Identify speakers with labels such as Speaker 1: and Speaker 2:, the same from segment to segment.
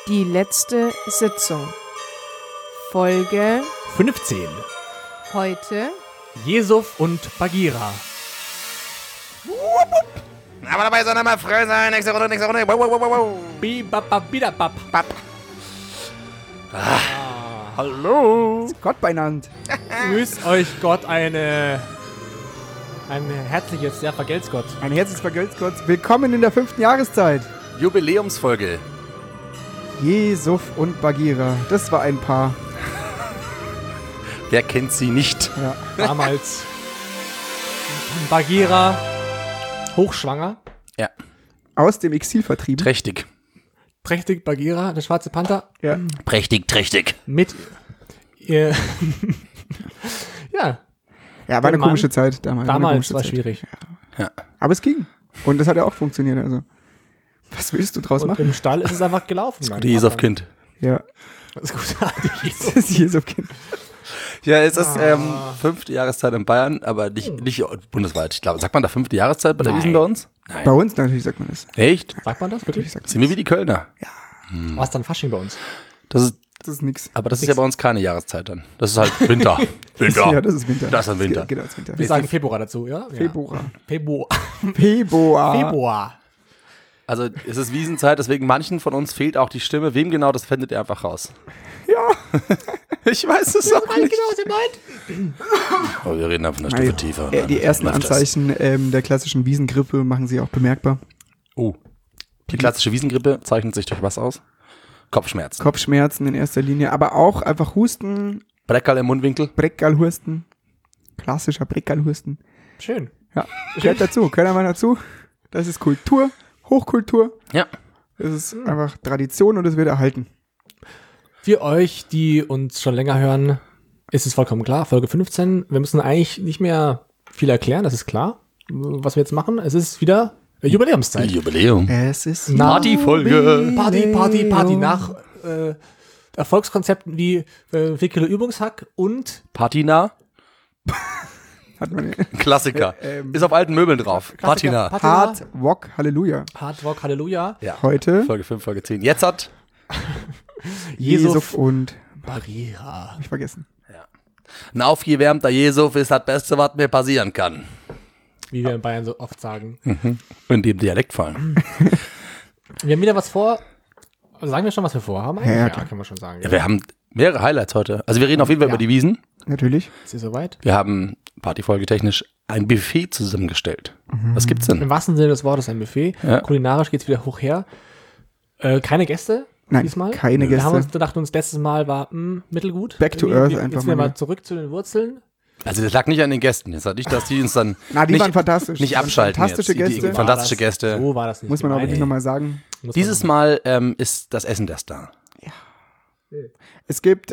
Speaker 1: Die letzte Sitzung. Folge
Speaker 2: 15.
Speaker 1: heute.
Speaker 2: Jesuf und Bagheera.
Speaker 3: Aber dabei soll er mal frei sein. Nächste Runde. Wow, wow, wow, wow.
Speaker 2: Bibababidabab.
Speaker 3: Hallo.
Speaker 4: Gott beinand.
Speaker 2: Grüß euch Gott, ein herzliches, ja, vergelt's Gott.
Speaker 4: Ein herzliches Vergelt's Gott. Willkommen in der 5. Jahreszeit.
Speaker 3: Jubiläumsfolge.
Speaker 4: Jesuf und Bagheera. Das war ein Paar.
Speaker 3: Wer kennt sie nicht?
Speaker 4: Ja.
Speaker 2: Damals Bagheera hochschwanger.
Speaker 3: Ja,
Speaker 4: Aus dem Exil vertrieben.
Speaker 3: trächtig.
Speaker 2: Trächtig Bagheera, der schwarze Panther,
Speaker 4: Ja.
Speaker 3: Trächtig.
Speaker 2: mit ihr. Ja,
Speaker 4: Ja, war eine
Speaker 2: Mann.
Speaker 4: komische Zeit damals.
Speaker 2: damals war schwierig.
Speaker 4: Aber es ging. Und das hat ja auch funktioniert. Also, was willst du draus
Speaker 2: Und
Speaker 4: machen?
Speaker 2: im Stall ist es einfach gelaufen.
Speaker 3: Das gute Jesuf-Kind.
Speaker 4: Ja.
Speaker 2: Das gute
Speaker 4: Das ist Jesuf-Kind.
Speaker 3: Ja, es ist 5. Jahreszeit in Bayern, aber nicht bundesweit. Ich glaube, sagt man da 5. Jahreszeit bei der Wiesn bei uns? Nein.
Speaker 4: Bei uns natürlich sagt man das.
Speaker 3: Echt?
Speaker 2: Sagt man das wirklich?
Speaker 3: Sind wir wie die Kölner?
Speaker 2: Was dann Fasching bei uns?
Speaker 3: Das ist,
Speaker 4: Das ist nix.
Speaker 3: aber das ist ja bei uns keine Jahreszeit dann. Das ist halt Winter.
Speaker 4: Ja, das ist Winter.
Speaker 3: Das ist ein Winter.
Speaker 4: Geht als Winter.
Speaker 2: Wir sagen Februar dazu, ja?
Speaker 4: Februar.
Speaker 2: Februar.
Speaker 4: Februar.
Speaker 3: Also es ist Wiesenzeit, deswegen manchen von uns fehlt auch die Stimme. Wem genau, das findet ihr einfach raus.
Speaker 4: Ja.
Speaker 3: Ich weiß es auch nicht.
Speaker 2: was ihr meint.
Speaker 3: Aber wir reden einfach eine Stufe tiefer.
Speaker 4: Die ersten
Speaker 3: Läuft das.
Speaker 4: Anzeichen der klassischen Wiesengrippe machen sie auch bemerkbar.
Speaker 3: Oh. Die klassische Wiesengrippe zeichnet sich durch was aus? Kopfschmerzen.
Speaker 4: Kopfschmerzen in erster Linie, aber auch einfach Husten,
Speaker 3: Breckerl im Mundwinkel.
Speaker 4: Breckerlhusten. Klassischer Breckerlhusten.
Speaker 2: Schön.
Speaker 4: Ja, gehört dazu, gehört einmal dazu. Das ist Kultur, Hochkultur.
Speaker 3: Ja.
Speaker 4: Das ist einfach Tradition und es wird erhalten.
Speaker 2: Für euch, die uns schon länger hören, ist es vollkommen klar. Folge 15. Wir müssen eigentlich nicht mehr viel erklären, das ist klar, was wir jetzt machen. Es ist wieder Jubiläumszeit.
Speaker 3: Jubiläum.
Speaker 4: Es ist
Speaker 3: Partyfolge.
Speaker 2: Party. Nach Erfolgskonzepten wie Wickele Übungshack und
Speaker 3: Patina.
Speaker 4: Hat man
Speaker 3: Klassiker. Ist auf alten Möbeln drauf. Patina.
Speaker 4: Hard Rock Halleluja.
Speaker 2: Hard Rock Halleluja.
Speaker 3: Ja.
Speaker 4: Heute
Speaker 3: Folge 5, Folge 10. Jetzt hat
Speaker 4: Jesuf und
Speaker 2: Bagheera.
Speaker 4: nicht vergessen.
Speaker 3: ein aufgewärmter Jesuf ist das Beste, was mir passieren kann.
Speaker 2: Wie wir in Bayern so oft sagen.
Speaker 3: In dem Dialekt fallen.
Speaker 2: Wir haben wieder was vor. Sagen wir schon, was wir vorhaben? Eigentlich?
Speaker 4: Ja, klar.
Speaker 2: Kann man schon sagen.
Speaker 3: Ja, wir haben mehrere Highlights heute. Also wir reden auf jeden Fall
Speaker 2: Ja.
Speaker 3: über die Wiesn.
Speaker 4: Natürlich.
Speaker 2: Ist ihr soweit?
Speaker 3: Wir haben Partyfolge technisch ein Buffet zusammengestellt. Was gibt's denn?
Speaker 2: Im wahrsten Sinne des Wortes ein Buffet.
Speaker 3: Ja.
Speaker 2: Kulinarisch geht's wieder hoch her. Keine Gäste
Speaker 4: Nein,
Speaker 2: diesmal.
Speaker 4: keine
Speaker 2: Wir haben
Speaker 4: Gäste.
Speaker 2: dachten uns, letztes Mal war mittelgut.
Speaker 4: Back to
Speaker 2: Irgendwie,
Speaker 4: earth einfach
Speaker 2: jetzt wieder
Speaker 4: mal.
Speaker 2: mal zurück zu den Wurzeln.
Speaker 3: Also das lag nicht an den Gästen. Das hat nicht, dass die uns dann
Speaker 4: Na, die
Speaker 3: nicht,
Speaker 4: waren fantastisch.
Speaker 3: nicht
Speaker 4: Die waren
Speaker 3: abschalten
Speaker 4: fantastische
Speaker 3: jetzt.
Speaker 4: Gäste.
Speaker 3: Fantastische Gäste.
Speaker 2: So war das nicht.
Speaker 4: Muss man auch
Speaker 2: gemeint.
Speaker 4: wirklich nochmal sagen.
Speaker 2: Muss man
Speaker 3: Dieses Mal ist das Essen der Star.
Speaker 4: Es gibt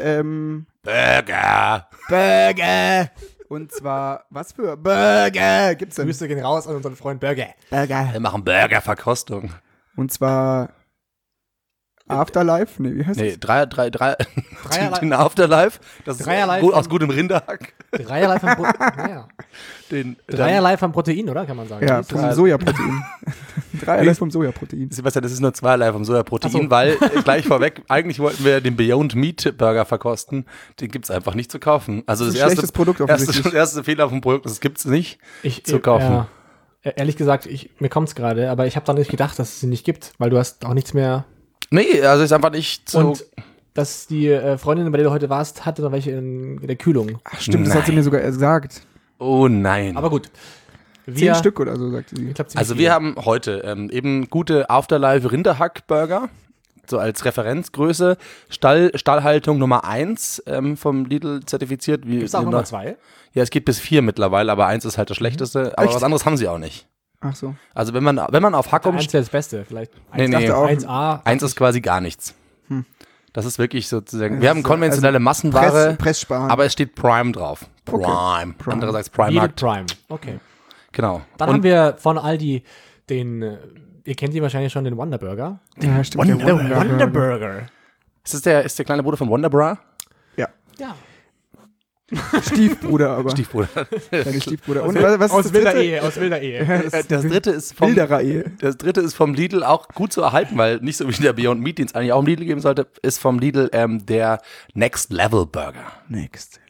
Speaker 3: Burger.
Speaker 4: Burger. Und zwar, was für Burger gibt's denn?
Speaker 2: Grüße gehen raus an unseren Freund Burger.
Speaker 4: Burger.
Speaker 3: Wir machen Burgerverkostung.
Speaker 4: Und zwar Afterlife? Nee, wie heißt
Speaker 3: Nee,
Speaker 2: Dreierlei-
Speaker 3: den Afterlife. Das ist
Speaker 2: Dreierlei
Speaker 3: gut,
Speaker 2: von-
Speaker 3: aus gutem Rinderhack.
Speaker 2: Dreierlei von, naja. Dreierlei von Protein, oder? Kann man sagen.
Speaker 4: Ja,
Speaker 2: Das ist
Speaker 4: vom Sojaprotein. Dreierlei vom Sojaprotein.
Speaker 3: Sebastian, das ist nur zweierlei vom Sojaprotein,
Speaker 2: Ach so.
Speaker 3: weil gleich vorweg, eigentlich wollten wir den Beyond Meat Burger verkosten. Den gibt's einfach nicht zu kaufen. Also
Speaker 4: Das
Speaker 3: das,
Speaker 4: ist ein schlechtes Produkt offensichtlich.
Speaker 3: erste Fehler vom Produkt, das gibt's nicht
Speaker 2: Ich-
Speaker 3: zu kaufen.
Speaker 2: Ja, ehrlich gesagt, mir kommt's gerade, aber ich habe da nicht gedacht, dass es sie nicht gibt, weil du hast auch nichts mehr.
Speaker 3: Nee, also ist einfach nicht so.
Speaker 2: Und dass die Freundin, bei der du heute warst, hatte noch welche in der Kühlung.
Speaker 4: Ach stimmt, das hat sie mir sogar gesagt.
Speaker 3: Oh nein.
Speaker 2: Aber gut.
Speaker 4: 10 Stück oder so, sagte sie.
Speaker 2: Ich glaub, ziemlich
Speaker 3: Also
Speaker 2: viele.
Speaker 3: wir haben heute eben gute Afterlife Rinderhack Burger. So als Referenzgröße. Stallhaltung Nummer 1 vom Lidl zertifiziert.
Speaker 2: Gibt's auch Nummer 2?
Speaker 3: Ja, es geht bis 4 mittlerweile, aber 1 ist halt das schlechteste. Aber
Speaker 4: Echt?
Speaker 3: was anderes haben sie auch nicht.
Speaker 4: Ach so.
Speaker 3: Also wenn man auf Hack
Speaker 2: Eins wäre das Beste, vielleicht.
Speaker 3: Nee, nee.
Speaker 4: dachte auch,
Speaker 2: 1A.
Speaker 3: 1 ist quasi gar nichts. Das ist wirklich sozusagen.
Speaker 4: Das
Speaker 3: Wir haben
Speaker 4: ist,
Speaker 3: konventionelle
Speaker 4: also
Speaker 3: Massenware,
Speaker 4: Presssparen.
Speaker 3: aber es steht Prime drauf. Prime.
Speaker 4: Prime.
Speaker 3: Andererseits
Speaker 2: Needed
Speaker 3: Primarkt.
Speaker 2: Prime. Okay.
Speaker 3: Genau.
Speaker 2: Dann haben wir von Aldi den, ihr kennt ihn wahrscheinlich schon, den Wonder Burger.
Speaker 4: Ja, stimmt. der
Speaker 2: Wonder Burger.
Speaker 3: Ist der kleine Bruder von Wonderbra?
Speaker 4: Ja.
Speaker 2: Ja.
Speaker 4: Stiefbruder aber.
Speaker 3: Stiefbruder.
Speaker 4: Deine Stiefbruder. Und was ist
Speaker 2: Aus
Speaker 4: das
Speaker 2: wilder
Speaker 4: dritte?
Speaker 2: Ehe, aus wilder Ehe.
Speaker 3: Das dritte ist vom
Speaker 4: Wilderer Ehe.
Speaker 3: Das dritte ist vom Lidl auch gut zu erhalten, weil nicht so wie der Beyond Meat, den es eigentlich auch im Lidl geben sollte, ist vom Lidl der Next Level Burger.
Speaker 4: Next.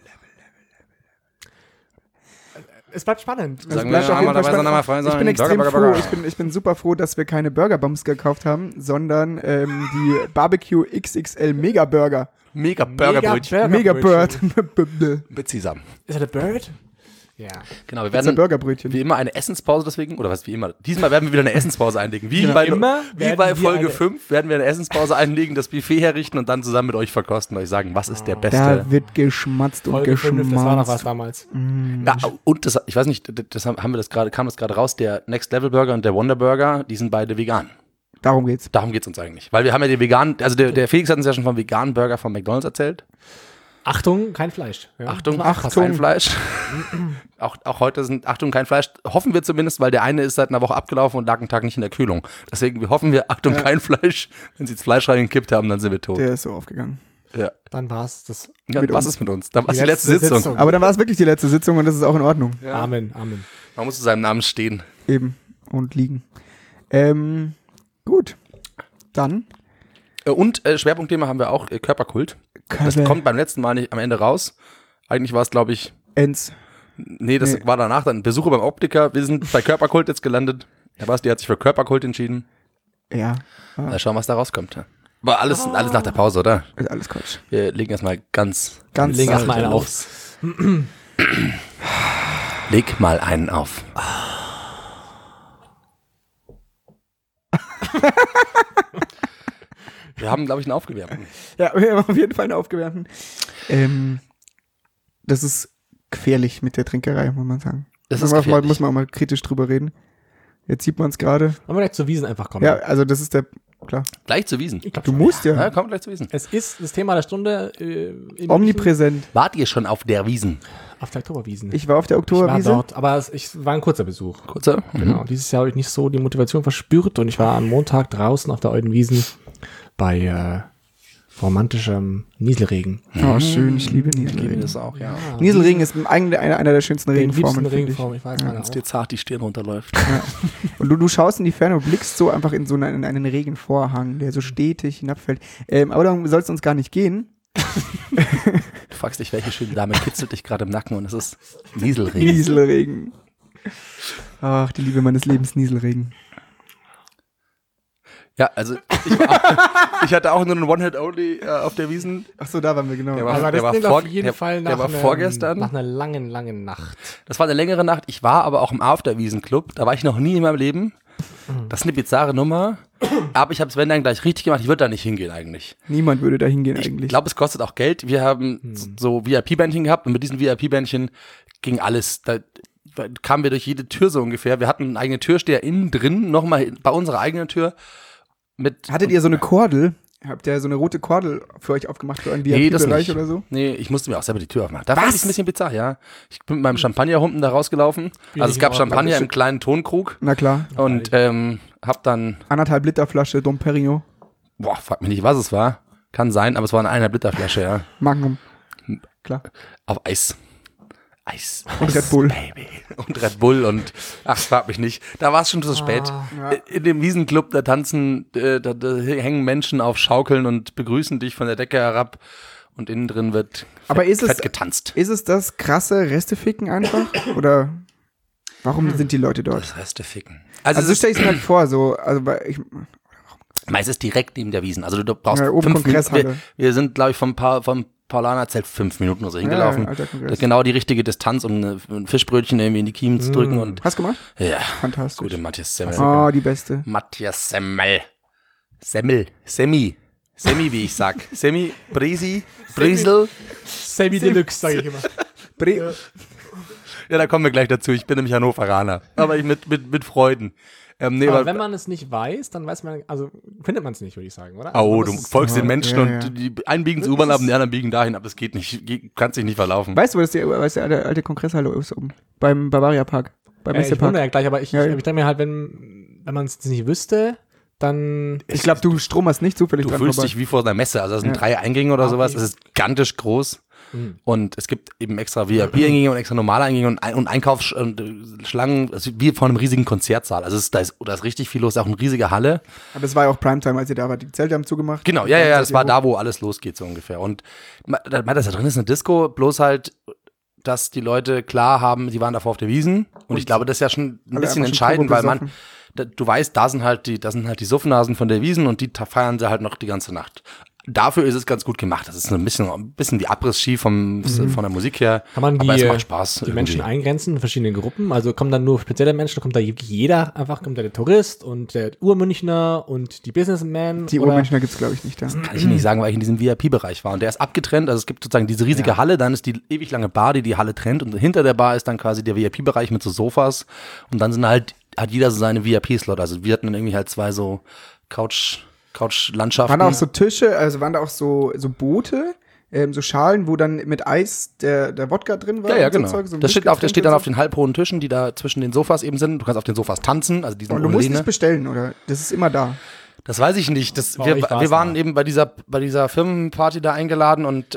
Speaker 2: Es bleibt spannend.
Speaker 3: Sagen
Speaker 4: bleibt
Speaker 3: wir
Speaker 4: auf jeden Fall
Speaker 3: einmal dabei sein,
Speaker 4: spannend.
Speaker 3: einmal frei
Speaker 4: Ich
Speaker 3: sein.
Speaker 4: bin extrem
Speaker 3: Burger,
Speaker 4: froh.
Speaker 3: Burger, Burger.
Speaker 4: Ich bin super froh, dass wir keine Burger-Bombs gekauft haben, sondern die Barbecue XXL Mega Burger.
Speaker 3: Mega Burgerbrötchen.
Speaker 4: Mega Bird.
Speaker 3: Mit Sesam.
Speaker 2: Ist das der Bird? Ja.
Speaker 3: Genau, wir
Speaker 4: Das ist ein
Speaker 3: werden
Speaker 4: Burgerbrötchen.
Speaker 3: wie immer eine Essenspause deswegen, oder was wie immer. Diesmal werden wir wieder eine Essenspause einlegen. Wie
Speaker 2: Genau,
Speaker 3: bei,
Speaker 2: immer
Speaker 3: wie
Speaker 2: werden
Speaker 3: bei
Speaker 2: wir
Speaker 3: Folge
Speaker 2: eine-
Speaker 3: 5 werden wir eine Essenspause einlegen, das Buffet herrichten und dann zusammen mit euch verkosten und euch sagen, was ist der beste.
Speaker 4: Da wird geschmatzt und
Speaker 2: Folge 5, das war noch was
Speaker 4: geschmatzt.
Speaker 2: damals.
Speaker 3: Ja, und das, ich weiß nicht, kam das gerade raus, der Next Level Burger und der Wonder Burger, die sind beide vegan.
Speaker 4: Darum geht's.
Speaker 3: Darum geht's uns eigentlich. Weil wir haben ja den veganen, also der Felix hat uns ja schon vom veganen Burger von McDonald's erzählt.
Speaker 2: Achtung, kein Fleisch. Ja.
Speaker 3: Achtung,
Speaker 4: Achtung.
Speaker 3: kein Fleisch. auch heute sind Achtung, kein Fleisch. Hoffen wir zumindest, weil der eine ist seit einer Woche abgelaufen und lag einen Tag nicht in der Kühlung. Deswegen hoffen wir, Achtung, kein Fleisch. Wenn sie das Fleisch reingekippt haben, dann sind wir tot.
Speaker 4: Der ist so aufgegangen.
Speaker 3: Ja.
Speaker 2: Dann war's das.
Speaker 3: Ja,
Speaker 4: Mit
Speaker 3: was
Speaker 4: uns.
Speaker 3: ist mit uns? Dann war
Speaker 2: Die
Speaker 3: die letzte
Speaker 2: letzte
Speaker 3: Sitzung.
Speaker 2: Sitzung.
Speaker 4: Aber dann war es wirklich die letzte Sitzung und das ist auch in Ordnung.
Speaker 2: Amen, Amen.
Speaker 3: Man muss zu seinem Namen stehen.
Speaker 4: Eben. Und liegen. Gut. Dann.
Speaker 3: Und Schwerpunktthema haben wir auch Körperkult. Das kommt beim letzten Mal nicht am Ende raus. Eigentlich war es, glaube ich,
Speaker 4: Enz.
Speaker 3: nee, das war danach dann Besuche beim Optiker. Wir sind bei Körperkult jetzt gelandet. Herr Basti hat sich für Körperkult entschieden.
Speaker 4: Ja.
Speaker 3: Mal schauen, was da rauskommt. War alles nach der Pause, oder?
Speaker 4: Ist alles Quatsch.
Speaker 3: Wir legen erstmal ganz
Speaker 4: Ganz
Speaker 2: Legen
Speaker 3: sachte
Speaker 2: erstmal einen
Speaker 3: los. Leg mal einen auf. Wir haben, glaube ich, einen aufgewärmten.
Speaker 4: Ja, wir haben auf jeden Fall einen aufgewärmten. Das ist gefährlich mit der Trinkerei, muss man sagen.
Speaker 3: Das ist
Speaker 4: muss
Speaker 3: gefährlich.
Speaker 4: man auch mal kritisch drüber reden. Jetzt sieht man es gerade.
Speaker 2: Wollen wir gleich zur Wiesen einfach kommen?
Speaker 4: Ja, also das ist der, klar.
Speaker 3: Gleich zu Wiesen.
Speaker 2: Ich glaub
Speaker 4: Du
Speaker 2: schon.
Speaker 4: musst
Speaker 3: Ja,
Speaker 4: ja.
Speaker 3: kommt gleich zu Wiesen.
Speaker 2: Es ist das Thema der Stunde. In
Speaker 4: Omnipräsent.
Speaker 3: Wart ihr schon auf der Wiesen?
Speaker 2: München, auf der Oktoberwiesen.
Speaker 4: Ich war auf der
Speaker 2: Ich war
Speaker 4: Oktoberwiese.
Speaker 2: dort, aber es war ein kurzer Besuch.
Speaker 3: Kurzer?
Speaker 2: Genau. Dieses Jahr habe ich nicht so die Motivation verspürt und ich war am Montag draußen auf der Alten Wiesen bei romantischem Nieselregen.
Speaker 4: Oh, schön, ich liebe
Speaker 3: Ich liebe
Speaker 4: Nieselregen.
Speaker 3: das auch, ja.
Speaker 4: Nieselregen ist eigentlich einer der schönsten
Speaker 2: Den liebsten
Speaker 4: Regenformen. finde ich.
Speaker 2: Regenform, ich weiß meine
Speaker 3: Wenn es dir
Speaker 2: auch.
Speaker 3: zart die Stirn runterläuft.
Speaker 4: Und du schaust in die Ferne und blickst so einfach in einen Regenvorhang, der so stetig hinabfällt. Aber darum soll es uns gar nicht gehen.
Speaker 3: Du fragst dich, welche schöne Dame kitzelt dich gerade im Nacken und es ist Nieselregen.
Speaker 4: Nieselregen. Ach, die Liebe meines Lebens, Nieselregen.
Speaker 3: Ja, also ich hatte auch nur einen One-Hit-Only auf der Wiesen.
Speaker 4: Ach so, da waren wir, genau.
Speaker 3: Der war-
Speaker 2: Aber das klingt
Speaker 3: vor-
Speaker 2: auf jeden
Speaker 3: der-
Speaker 2: Fall
Speaker 3: der war vorgestern.
Speaker 2: nach einer langen, langen Nacht.
Speaker 3: Das war eine längere Nacht. Ich war aber auch im Afterwiesen-Club. Da war ich noch nie in meinem Leben. Das ist eine bizarre Nummer. Aber ich habe es, wenn dann, gleich richtig gemacht. Ich würde da nicht hingehen eigentlich.
Speaker 4: Niemand würde da hingehen
Speaker 3: Ich
Speaker 4: eigentlich.
Speaker 3: glaube, es kostet auch Geld. Wir haben so VIP-Bändchen gehabt und mit diesen VIP-Bändchen ging alles. Da kamen wir durch jede Tür so ungefähr. Wir hatten einen eigenen Türsteher innen drin, nochmal bei unserer eigenen Tür.
Speaker 4: Hattet ihr so eine Kordel? Habt ihr so eine rote Kordel für euch aufgemacht für einen
Speaker 3: Nee, das
Speaker 4: VIP-Bereich
Speaker 3: nicht.
Speaker 4: oder so?
Speaker 3: Nee, ich musste mir auch selber die Tür aufmachen. Da fand ich es ein bisschen bizarr, ja. Ich bin mit meinem Champagnerhumpen da rausgelaufen. Also es
Speaker 2: in
Speaker 3: gab
Speaker 2: Ordnung.
Speaker 3: Champagner im kleinen Tonkrug
Speaker 4: Na klar.
Speaker 3: und hab dann,
Speaker 4: 1,5 Liter Flasche Dom Perignon.
Speaker 3: frag mich nicht, was es war. Kann sein, aber es war eine 1,5 Liter Flasche, ja.
Speaker 4: Magnum. Klar.
Speaker 3: Auf Eis. Eis.
Speaker 4: Und Red Bull.
Speaker 3: Baby. Und Red Bull und ach, frag mich nicht. Da war es schon zu spät.
Speaker 4: Ja.
Speaker 3: In dem Wiesenclub, da tanzen, da hängen Menschen auf Schaukeln und begrüßen dich von der Decke herab und innen drin wird
Speaker 4: Aber ist
Speaker 3: fett
Speaker 4: es,
Speaker 3: getanzt.
Speaker 4: ist es das krasse Resteficken einfach? Oder warum sind die Leute dort?
Speaker 3: Das Reste ficken.
Speaker 4: Also
Speaker 3: es
Speaker 4: so
Speaker 3: ist,
Speaker 4: stelle ich es mir halt vor, so, also weil ich,
Speaker 3: meistens direkt neben der Wiesen. Also du brauchst
Speaker 4: Ja, oben
Speaker 3: 5 Minuten.
Speaker 4: Kongresshalle.
Speaker 3: Wir sind, glaube ich, vom Paulaner-Zelt 5 Minuten oder so hingelaufen.
Speaker 4: alter Kongress.
Speaker 3: Das ist genau die richtige Distanz, um ein Fischbrötchen irgendwie in die Kiemen zu drücken. Und
Speaker 4: hast du gemacht?
Speaker 3: ja,
Speaker 4: Fantastisch.
Speaker 3: gute Matthias Semmel.
Speaker 4: Oh, die beste.
Speaker 3: Matthias Semmel. Semi, wie ich sag. Semi, Brisi, Brisel.
Speaker 2: Semi Deluxe, sage ich immer.
Speaker 3: Ja, da kommen wir gleich dazu. Ich bin nämlich Hannoveraner. Aber ich mit Freuden. Nee,
Speaker 2: Aber
Speaker 3: aber
Speaker 2: wenn man es nicht weiß, dann weiß man, also findet man es nicht, würde ich sagen, oder?
Speaker 3: oh,
Speaker 2: Also
Speaker 3: du
Speaker 2: das ist-
Speaker 3: folgst den Menschen
Speaker 4: ja,
Speaker 3: und
Speaker 4: ja.
Speaker 3: die einen biegen zur U-Bahn ab und die anderen biegen dahin ab. Das geht nicht. Kannst dich nicht verlaufen.
Speaker 4: Weißt du, was der alte Kongresshalle ist oben? Beim Bavaria Park. Beim
Speaker 2: Ich wundere
Speaker 4: Messepark.
Speaker 2: ja gleich, aber ich
Speaker 4: Ja, ja.
Speaker 2: denke mir halt, wenn man es nicht wüsste, dann
Speaker 4: Ich glaube, du stromerst nicht zufällig
Speaker 3: Du
Speaker 4: dran
Speaker 3: fühlst
Speaker 4: vorbei.
Speaker 3: dich wie vor einer Messe. Also das sind
Speaker 4: Ja.
Speaker 3: 3 Eingänge oder
Speaker 2: Okay.
Speaker 3: sowas. Das ist gigantisch groß. Und es gibt eben extra VIP-Eingänge und extra normale Eingänge und Einkaufsschlangen, also wie vor einem riesigen Konzertsaal. Also da ist richtig viel los, auch eine riesige Halle.
Speaker 4: Aber es war ja auch Primetime, als ihr da wart. Die Zelte haben zugemacht.
Speaker 3: Genau, ja, das war da, wo alles losgeht, so ungefähr. Und das da drin ist eine Disco, bloß halt, dass die Leute klar haben, die waren davor auf der Wiesn. Und ich glaube, das ist ja schon ein bisschen entscheidend, weil du weißt, da sind halt die Suffnasen von der Wiesn und die feiern sie halt noch die ganze Nacht. Dafür ist es ganz gut gemacht. Das ist ein bisschen wie Abriss-Ski von der Musik her.
Speaker 2: Kann man
Speaker 3: aber es macht Spaß.
Speaker 2: die Menschen eingrenzen in verschiedenen Gruppen? Also kommen dann nur spezielle Menschen, kommt da jeder einfach, kommt da der Tourist und der Urmünchner und die Businessman?
Speaker 4: Die Urmünchner gibt's, glaube ich, nicht da.
Speaker 3: Kann ich nicht sagen, weil ich in diesem VIP-Bereich war. Und der ist abgetrennt. Also es gibt sozusagen diese riesige Halle, dann ist die ewig lange Bar, die Halle trennt. Und hinter der Bar ist dann quasi der VIP-Bereich mit so Sofas. Und dann hat jeder so seine VIP-Slot. Also wir hatten dann irgendwie halt 2 so Couch-Landschaften.
Speaker 4: Waren da auch so Tische, also waren da auch so Boote, so Schalen, wo dann mit Eis der Wodka drin war?
Speaker 3: Ja,
Speaker 4: und so
Speaker 3: genau.
Speaker 4: Zeug, so
Speaker 3: Das steht dann auf den halbhohen Tischen, die da zwischen den Sofas eben sind. Du kannst auf den Sofas tanzen, also diesen
Speaker 4: Und du musst es bestellen, oder? Das ist immer da.
Speaker 3: Das weiß ich nicht. Wir waren eben bei dieser Firmenparty da eingeladen und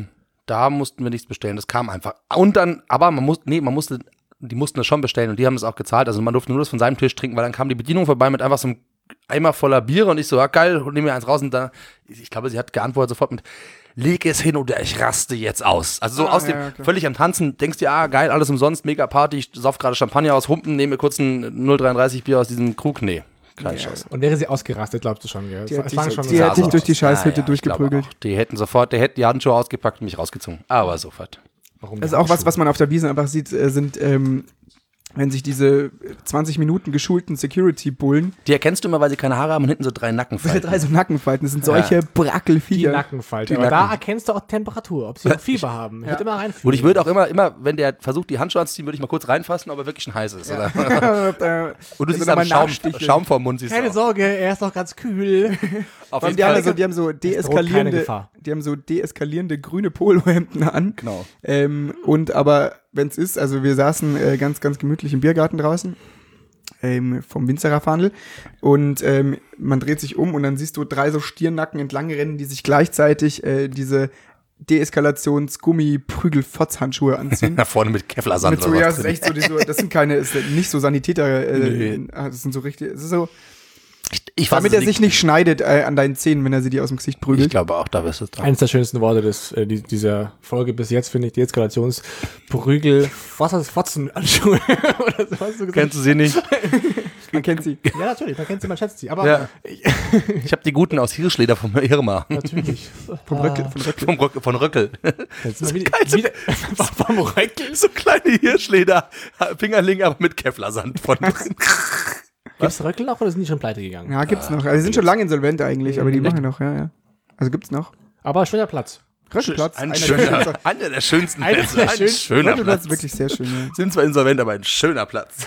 Speaker 3: da mussten wir nichts bestellen. Das kam einfach. Und dann, aber die mussten das schon bestellen und die haben das auch gezahlt. Also man durfte nur das von seinem Tisch trinken, weil dann kam die Bedienung vorbei mit einfach so einem Eimer voller Biere und ich so, ja geil, nehme mir eins raus und da, ich glaube, sie hat geantwortet sofort mit, leg es hin oder ich raste jetzt aus. Also so völlig am Tanzen, denkst dir, geil, alles umsonst, mega Party, ich sauf gerade Champagner aus Humpen, nehme mir kurz ein 0,33 Bier aus diesem Krug, nee. Keine Chance.
Speaker 2: Und wäre sie ausgerastet, glaubst du schon, gell?
Speaker 4: Die hat sich durch die Scheißhütte durchgeprügelt.
Speaker 3: Die hätten die Handschuhe ausgepackt und mich rausgezogen. Aber sofort.
Speaker 2: Warum
Speaker 4: das ist auch was man auf der Wiesn einfach sieht, sind wenn sich diese 20 Minuten geschulten Security-Bullen.
Speaker 3: Die erkennst du immer, weil sie keine Haare haben und hinten so 3 Nackenfalten.
Speaker 4: 3 so Nackenfalten, das sind solche Brackelviecher.
Speaker 2: Die Nackenfalten. Aber da erkennst du auch Temperatur, ob sie noch Fieber haben. Ich würde immer reinfühlen.
Speaker 3: Und ich würde auch immer, wenn der versucht, die Handschuhe anzuziehen, würde ich mal kurz reinfassen, ob er wirklich schon heiß ist. Ja. Oder? Und du siehst dann Schaum vorm Mund.
Speaker 2: Keine Sorge, er ist noch ganz kühl.
Speaker 4: Die haben so deeskalierende grüne Polohemden an.
Speaker 3: Genau.
Speaker 4: Und aber, wenn es ist, also wir saßen ganz, ganz gemütlich im Biergarten draußen vom Winzerer Fahndl und man dreht sich um und dann siehst du 3 so Stirnacken entlang rennen, die sich gleichzeitig diese Deeskalations-Gummi-Prügel-Fotz-Handschuhe anziehen.
Speaker 3: Da vorne mit Kevlarsand
Speaker 4: oder so. Ja, das ist echt so, das sind keine, ist nicht so Sanitäter, das sind so richtig, es ist so, damit er sich nicht schneidet an deinen Zähnen, wenn er sie dir aus dem Gesicht prügelt.
Speaker 3: Ich glaube auch, da wirst du dran.
Speaker 2: Eines der schönsten Worte dieser Folge bis jetzt, finde ich, die Eskalationsprügel, was heißt Fotzenhandschuhe? Oder so, hast du gesagt?
Speaker 3: Kennst du sie nicht?
Speaker 4: Man kennt sie.
Speaker 2: Ja, natürlich, man kennt sie, man schätzt sie. Aber
Speaker 3: ja. Ich habe die guten aus Hirschleder vom Irma.
Speaker 2: Natürlich.
Speaker 4: Vom Röckel.
Speaker 3: Von Röckel.
Speaker 2: Vom Röckel?
Speaker 3: So kleine Hirschleder, Fingerlinge, aber mit Kevlarsand von drin.
Speaker 2: Gibt's Röckel noch oder sind die schon pleite gegangen?
Speaker 4: Ja, gibt's noch. Also die sind schon lange insolvent eigentlich, aber die machen noch, ja. Also gibt's noch.
Speaker 2: Aber schöner Platz.
Speaker 4: Röckelplatz.
Speaker 3: Einer der schönsten Plätze.
Speaker 2: Ein
Speaker 3: schöner Platz.
Speaker 4: Wirklich sehr schön, ja.
Speaker 3: Sind zwar insolvent, aber ein schöner Platz.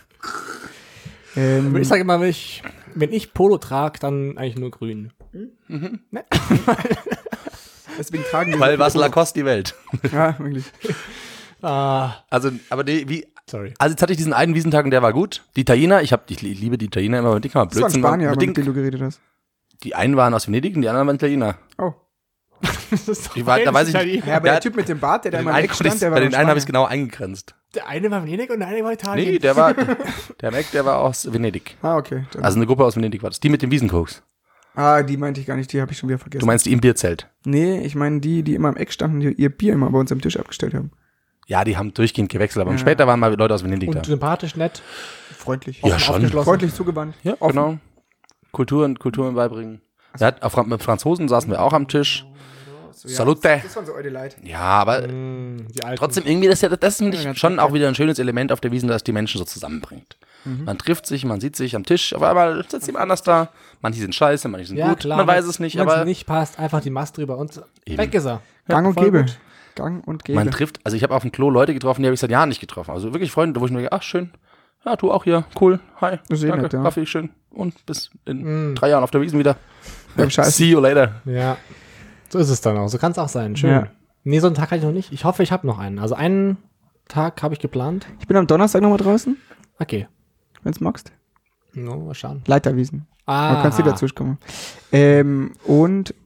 Speaker 2: Ich sage immer, wenn ich Polo trage, dann eigentlich nur grün.
Speaker 3: Mhm.
Speaker 2: Ne?
Speaker 4: Deswegen tragen wir.
Speaker 3: Weil was Lacoste die Welt.
Speaker 4: Ja, wirklich.
Speaker 3: Also, aber
Speaker 2: Sorry.
Speaker 3: Also jetzt hatte ich diesen einen Wiesentag und der war gut. Die Italiener, ich liebe die Italiener immer, mit denen kann man Blödsinn
Speaker 4: machen. Das war ein Spanier,
Speaker 3: mit
Speaker 4: mit denen du geredet hast.
Speaker 3: Die einen waren aus Venedig und die anderen waren Italiener.
Speaker 4: Oh.
Speaker 2: Das ist doch
Speaker 3: Da weiß ich nicht.
Speaker 4: Ja, aber der Typ mit dem Bart, der immer im Eck stand, der war
Speaker 3: bei den einen habe ich es genau eingegrenzt.
Speaker 2: Der eine war Venedig und der eine war Italien.
Speaker 3: Nee, der Mac, der war aus Venedig.
Speaker 4: Ah, okay.
Speaker 3: Also eine Gruppe aus Venedig war das. Die mit dem Wiesenkoks.
Speaker 4: Die meinte ich gar nicht, die habe ich schon wieder vergessen.
Speaker 3: Du meinst die im Bierzelt?
Speaker 4: Nee, ich meine die immer im Eck standen, die ihr Bier immer bei uns am Tisch abgestellt haben.
Speaker 3: Ja, die haben durchgehend gewechselt, aber später waren mal Leute aus Venedig
Speaker 2: und
Speaker 3: da.
Speaker 2: sympathisch, nett.
Speaker 4: Freundlich.
Speaker 3: Ja, schon.
Speaker 4: Freundlich zugewandt.
Speaker 3: Ja, offen. Genau. Kulturen beibringen. Mit Franzosen saßen wir auch am Tisch. Salute.
Speaker 4: Das waren so eure Leute.
Speaker 3: Ja, aber trotzdem irgendwie, das finde ich schon auch wieder ein schönes Element auf der Wiesn, das die Menschen so zusammenbringt. Man trifft sich, man sieht sich am Tisch, auf einmal sitzt jemand anders da. Manche sind scheiße, manche sind gut,
Speaker 2: klar,
Speaker 3: man weiß es nicht,
Speaker 2: wenn
Speaker 3: aber
Speaker 2: es nicht passt, einfach die Mast drüber und weg ist er.
Speaker 4: Gang und
Speaker 2: voll
Speaker 4: Gäbe.
Speaker 2: gut.
Speaker 4: Gang und Gäbe.
Speaker 3: man trifft, also ich habe auf dem Klo Leute getroffen, die habe ich seit Jahren nicht getroffen. Also wirklich Freunde, wo ich mir denke, ach schön, ja, du auch hier, cool, hi,
Speaker 4: Das ist eh
Speaker 3: danke,
Speaker 4: nett, ja.
Speaker 3: Kaffee, schön und bis in 3 Jahren auf der Wiesn wieder.
Speaker 4: Ja, scheiße.
Speaker 3: See you later.
Speaker 2: Ja, so ist es dann auch. So kann es auch sein. Schön.
Speaker 4: Ja.
Speaker 2: Nee, so einen Tag hatte ich noch nicht. Ich hoffe, ich habe noch einen. Also einen Tag habe ich geplant.
Speaker 4: Ich bin am Donnerstag nochmal draußen,
Speaker 2: Okay.
Speaker 4: wenn's magst.
Speaker 2: No, mal schauen.
Speaker 4: Leiterwiesen.
Speaker 2: Ah.
Speaker 4: Da kannst du dazu kommen. Und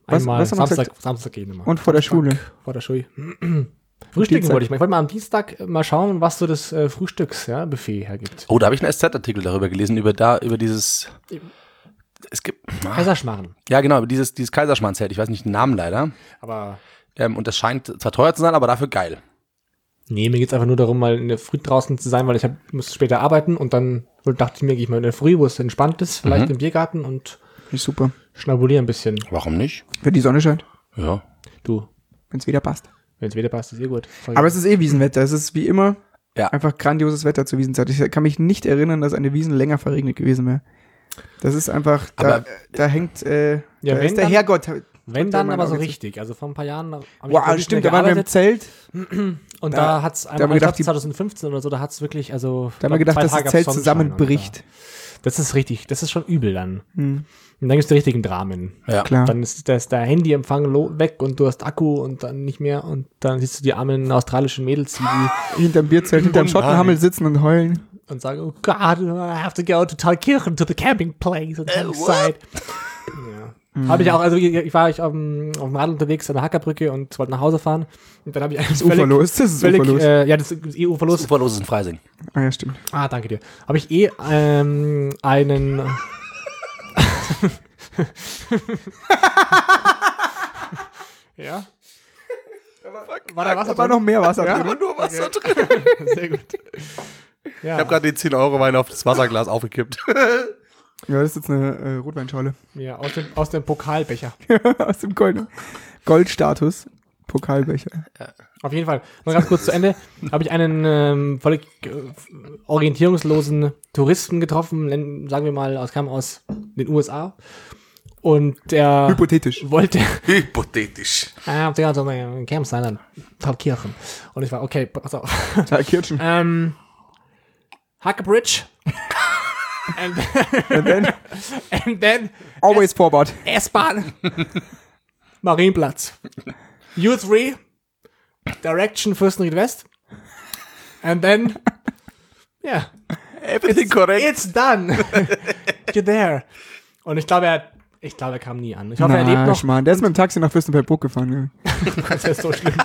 Speaker 2: Einmal
Speaker 4: was haben wir
Speaker 2: Samstag gehen immer.
Speaker 4: Und vor der Schule.
Speaker 2: Vor der Schule. Frühstücken wollte ich mal. Ich wollte mal am Dienstag mal schauen, was so das Frühstücksbuffet hergibt.
Speaker 3: Oh, da habe ich einen SZ-Artikel darüber gelesen, über dieses. Es gibt.
Speaker 2: Kaiserschmarrn.
Speaker 3: Ja, genau, über dieses Kaiserschmarrn-Zelt. Ich weiß nicht den Namen leider.
Speaker 2: Aber
Speaker 3: Und das scheint zwar teuer zu sein, aber dafür geil.
Speaker 2: nee, mir geht's einfach nur darum, mal in der Früh draußen zu sein, weil ich muss später arbeiten und dann dachte ich mir, gehe ich mal in der Früh, wo es entspannt ist, vielleicht im Biergarten und
Speaker 4: Ist super.
Speaker 2: schnabuliere ein bisschen.
Speaker 3: Warum nicht?
Speaker 4: Wenn die Sonne scheint.
Speaker 3: Ja.
Speaker 2: Du,
Speaker 4: Wenn es wieder passt.
Speaker 2: wenn es wieder passt, ist gut.
Speaker 4: Aber es ist Wiesenwetter. Es ist wie immer
Speaker 3: Ja.
Speaker 4: einfach grandioses Wetter zur Wiesenzeit. Ich kann mich nicht erinnern, dass eine Wiesen länger verregnet gewesen wäre. Das ist einfach, da hängt, da
Speaker 2: wenn
Speaker 4: ist der
Speaker 2: dann-
Speaker 4: Herrgott.
Speaker 2: wenn dann
Speaker 4: mein
Speaker 2: aber so
Speaker 4: Auge zu.
Speaker 2: richtig. Also vor ein paar Jahren habe ich
Speaker 4: Wow,
Speaker 2: wirklich
Speaker 4: stimmt,
Speaker 2: mehr
Speaker 4: da waren wir im
Speaker 2: gearbeitet
Speaker 4: Zelt.
Speaker 2: und
Speaker 4: da-
Speaker 2: da hat's
Speaker 4: da haben wir
Speaker 2: einmal, ich
Speaker 4: gedacht,
Speaker 2: glaub, 2015 oder so, da hat's wirklich, also
Speaker 4: Da haben wir gedacht, dass das Zelt zusammenbricht.
Speaker 2: Das ist richtig, das ist schon übel dann.
Speaker 4: Hm,
Speaker 2: Und dann gibt's die richtigen Dramen.
Speaker 3: Ja.
Speaker 4: klar.
Speaker 2: Dann ist der Handyempfang weg und du hast Akku und dann nicht mehr und dann siehst du die armen australischen Mädels, die
Speaker 4: Hinterm Bierzelt, hinterm
Speaker 3: Oh
Speaker 4: Schottenhammel
Speaker 3: nein.
Speaker 4: sitzen und heulen.
Speaker 2: und sagen, oh God, I have to go to Thalkirchen, to the camping place and side. Ja. Habe ich auch, also ich war auf dem Rad unterwegs an der Hackerbrücke und wollte nach Hause fahren und dann habe ich
Speaker 4: Das ist uferlos. Das ist uferlos.
Speaker 2: ja, das ist uferlos.
Speaker 3: Uferlos ist in Freising.
Speaker 4: Ah ja, stimmt.
Speaker 2: Ah, danke dir. Habe ich einen ja. War da Wasser
Speaker 4: Da war noch mehr Wasser
Speaker 2: Ja?
Speaker 4: drin.
Speaker 3: Nur Wasser drin.
Speaker 2: Sehr gut. Ja.
Speaker 3: Ich habe gerade den 10-Euro-Wein auf das Wasserglas aufgekippt.
Speaker 4: Ja, das ist jetzt eine Rotweinschale.
Speaker 2: Ja, aus dem Pokalbecher.
Speaker 4: Aus dem Goldstatus. Pokalbecher.
Speaker 2: Auf jeden Fall. Noch ganz kurz zu Ende. Habe ich einen völlig orientierungslosen Touristen getroffen, sagen wir mal, kam aus den USA. Und der
Speaker 4: Hypothetisch.
Speaker 2: wollte
Speaker 3: Hypothetisch.
Speaker 2: Campsite an Thalkirchen. Und ich war, okay, pass auf.
Speaker 4: Kirchen.
Speaker 2: Hackebridge. And then
Speaker 4: Always forward.
Speaker 2: S-Bahn. Marienplatz. U3. Direction Fürstenried West. And then, yeah,
Speaker 3: Everything correct.
Speaker 2: it's done. You're there. Und ich glaube, er kam nie an. Ich hoffe, er lebt noch.
Speaker 4: Mann. Der ist mit dem Taxi nach Fürstenfeldbruck gefahren.
Speaker 2: Das ist so schlimm.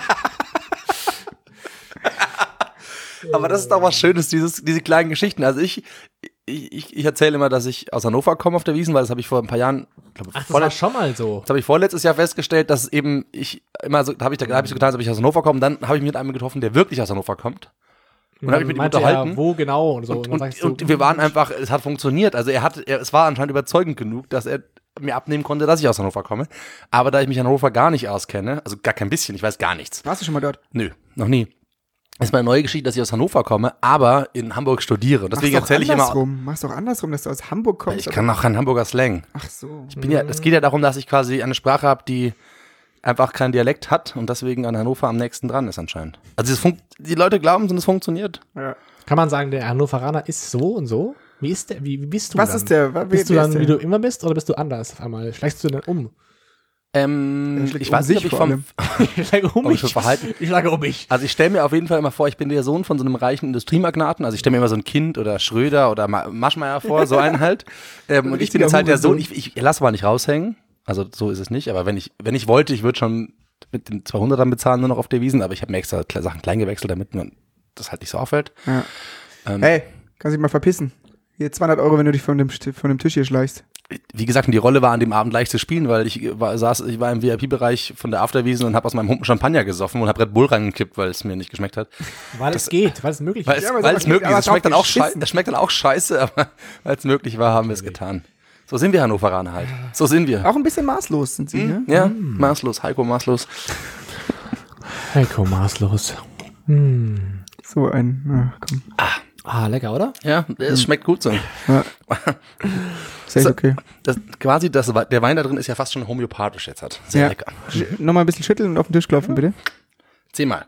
Speaker 3: Aber das ist doch was Schönes, diese kleinen Geschichten. Also ich erzähle immer, dass ich aus Hannover komme auf der Wiesn, weil das habe ich vor ein paar Jahren,
Speaker 2: Ach, das war schon mal so.
Speaker 3: das habe ich vorletztes Jahr festgestellt, dass eben ich immer so, da habe ich so getan, als ob ich aus Hannover komme. Dann habe ich mich mit einem getroffen, der wirklich aus Hannover kommt. Und dann habe ich mit ihm
Speaker 2: Meinte
Speaker 3: unterhalten.
Speaker 2: er, wo genau und so. dann sagst du,
Speaker 3: Und wir waren einfach, es hat funktioniert. Also es war anscheinend überzeugend genug, dass er mir abnehmen konnte, dass ich aus Hannover komme. Aber da ich mich in Hannover gar nicht auskenne, also gar kein bisschen, ich weiß gar nichts.
Speaker 4: Warst du schon mal dort?
Speaker 3: Nö, noch nie. Das ist meine neue Geschichte, dass ich aus Hannover komme, aber in Hamburg studiere. Und deswegen erzähle ich immer,
Speaker 4: Mach's doch andersrum, dass du aus Hamburg kommst.
Speaker 3: ich kann auch keinen Hamburger Slang.
Speaker 4: Ach so.
Speaker 3: Es geht ja darum, dass ich quasi eine Sprache habe, die einfach keinen Dialekt hat und deswegen an Hannover am nächsten dran ist anscheinend. Also die Leute glauben, es funktioniert.
Speaker 4: Ja.
Speaker 2: kann man sagen, der Hannoveraner ist so und so? Wie ist der? Wie bist du
Speaker 4: Was
Speaker 2: dann?
Speaker 4: ist der?
Speaker 2: Bist du dann, wie du immer bist, oder bist du anders auf einmal? Schlägst du denn um?
Speaker 3: Ich weiß nicht, ob ich vom
Speaker 2: Ich schlage um
Speaker 3: Ob ich
Speaker 2: mich.
Speaker 3: für Verhalten-
Speaker 2: Ich schlage um mich.
Speaker 3: Also ich stelle mir auf jeden Fall immer vor, ich bin der Sohn von so einem reichen Industriemagnaten. Also ich stelle mir immer so ein Kind oder Schröder oder Maschmeyer vor, so einen halt. Und ich bin jetzt halt der Sohn, ich lasse mal nicht raushängen. Also so ist es nicht. Aber wenn ich wollte, ich würde schon mit den 200ern bezahlen, nur noch auf der Wiesn. Aber ich habe mir extra Sachen klein gewechselt, damit man das halt nicht so auffällt.
Speaker 4: Ja. Hey, kannst dich mal verpissen. Hier 200 Euro, wenn du dich von dem Tisch hier schleichst.
Speaker 3: Wie gesagt, die Rolle war an dem Abend leicht zu spielen, weil ich war im VIP-Bereich von der Afterwiesen und habe aus meinem Humpen Champagner gesoffen und habe Red Bull reingekippt, weil es mir nicht geschmeckt hat.
Speaker 2: Weil es geht, weil es möglich
Speaker 3: Weil
Speaker 2: ist.
Speaker 3: es,
Speaker 4: Ja, aber
Speaker 3: weil
Speaker 4: es
Speaker 3: es möglich ist.
Speaker 4: aber
Speaker 3: Es schmeckt dann auch
Speaker 4: geschissen.
Speaker 3: das schmeckt dann auch scheiße, aber weil es möglich war, haben wir es getan. So sind wir Hannoveraner halt. So sind wir.
Speaker 4: Auch ein bisschen maßlos sind sie, ne?
Speaker 3: Ja, maßlos, Heiko maßlos.
Speaker 2: Heiko maßlos.
Speaker 4: So ein, komm.
Speaker 2: Ah, lecker, oder?
Speaker 3: Ja, es schmeckt gut so.
Speaker 4: Ja. Sehr okay.
Speaker 3: Der Wein da drin ist ja fast schon homöopathisch jetzt hat. Sehr
Speaker 4: Ja.
Speaker 3: lecker.
Speaker 4: Nochmal ein bisschen schütteln und auf den Tisch klopfen, bitte.
Speaker 3: 10-mal.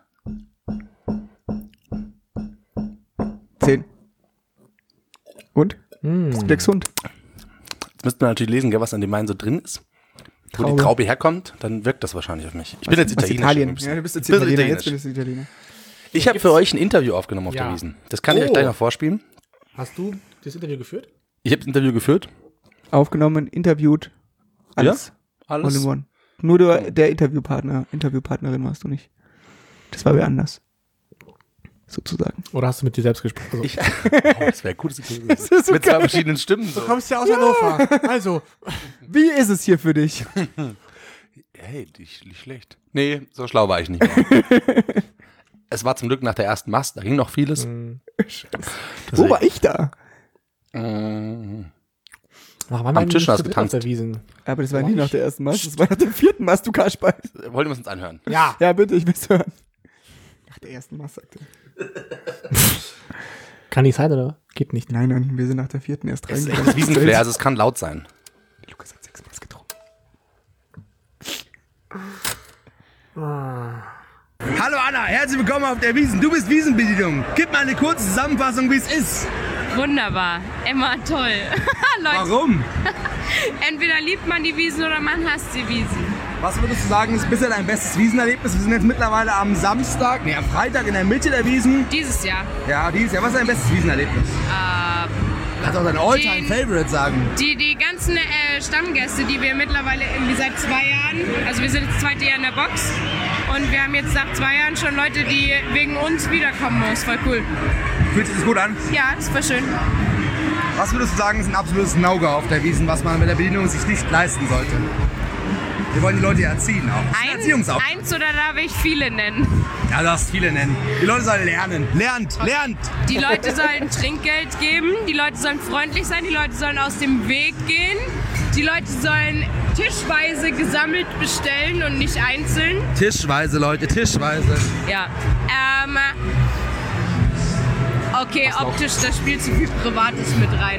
Speaker 4: 10. Und? Ist der gesund?
Speaker 3: Jetzt müssten wir natürlich lesen, gell, was an dem Wein so drin ist. Wo die
Speaker 4: Traube.
Speaker 3: Traube herkommt, dann wirkt das wahrscheinlich auf mich. Ich bin jetzt
Speaker 4: Aus
Speaker 3: Italiener.
Speaker 4: Italien. Ja, du bist jetzt
Speaker 3: Bisschen
Speaker 4: Italiener.
Speaker 3: italienisch.
Speaker 4: Jetzt bist du Italiener.
Speaker 3: Ich habe für euch ein Interview aufgenommen auf
Speaker 2: Ja.
Speaker 3: der Wiesn. Das kann ich euch gleich noch vorspielen.
Speaker 2: Hast du das Interview geführt?
Speaker 3: Ich habe das Interview geführt.
Speaker 4: Aufgenommen, interviewt. Alles. All
Speaker 3: Alles.
Speaker 4: in one. Nur der Interviewpartnerin warst du nicht. Das war wer anders. Sozusagen.
Speaker 2: Oder hast du mit dir selbst gesprochen? Also.
Speaker 3: Das wäre gut. Mit zwei verschiedenen Stimmen. So.
Speaker 2: Du kommst ja aus Hannover. Also.
Speaker 4: Wie ist es hier für dich?
Speaker 3: Hey, nicht schlecht. Nee, so schlau war ich nicht. Es war zum Glück nach der ersten Mast, da ging noch vieles.
Speaker 4: Wo war ich da?
Speaker 3: Am
Speaker 2: Am
Speaker 3: Tisch hast du getanzt.
Speaker 4: Aber das war nie nach der ersten Mast, das war nach der 4. Mast, du Kasperl.
Speaker 3: Wollen wir es uns anhören?
Speaker 2: Ja.
Speaker 4: Ja, bitte, ich will es hören. Nach der ersten Mast, sagte er.
Speaker 2: Kann nicht sein, oder? Geht nicht.
Speaker 4: Nein, wir sind nach der 4. erst
Speaker 3: Es
Speaker 4: reingegangen.
Speaker 3: ist Wiesenflair, also es kann laut sein.
Speaker 4: Lukas hat 6 Mast getrunken.
Speaker 5: Hallo Anna, herzlich willkommen auf der Wiesn. Du bist Wiesenbedienung. Gib mal eine kurze Zusammenfassung, wie es ist.
Speaker 6: Wunderbar, immer toll. Leute,
Speaker 5: Warum?
Speaker 6: entweder liebt man die Wiesn oder man hasst die Wiesn.
Speaker 5: Was würdest du sagen, ist bisher dein bestes Wiesenerlebnis? Wir sind jetzt mittlerweile am am Freitag in der Mitte der Wiesn.
Speaker 6: Dieses Jahr.
Speaker 5: Ja, dieses Jahr. Was ist dein bestes Wiesenerlebnis? Kannst auch dein All-Time-Favorite sagen.
Speaker 6: Die ganzen Stammgäste, die wir mittlerweile irgendwie seit 2 Jahren, also wir sind jetzt das 2. Jahr in der Box und wir haben jetzt nach 2 Jahren schon Leute, die wegen uns wiederkommen. Das ist voll cool.
Speaker 5: Fühlt sich das gut an?
Speaker 6: Ja, das ist voll schön.
Speaker 5: Was würdest du sagen, ist ein absolutes No-Go auf der Wiesn, was man mit der Bedienung sich nicht leisten sollte? Wir wollen die Leute ja erziehen auch. Das ist ein Erziehungsauftrag.
Speaker 6: Eins oder darf ich viele nennen?
Speaker 5: Ja, du darfst viele nennen. Die Leute sollen lernen. Lernt!
Speaker 6: Die Leute sollen Trinkgeld geben, die Leute sollen freundlich sein, die Leute sollen aus dem Weg gehen, die Leute sollen tischweise gesammelt bestellen und nicht einzeln.
Speaker 5: Tischweise, Leute, tischweise.
Speaker 6: Ja. Okay, optisch, da spielt zu viel Privates mit rein.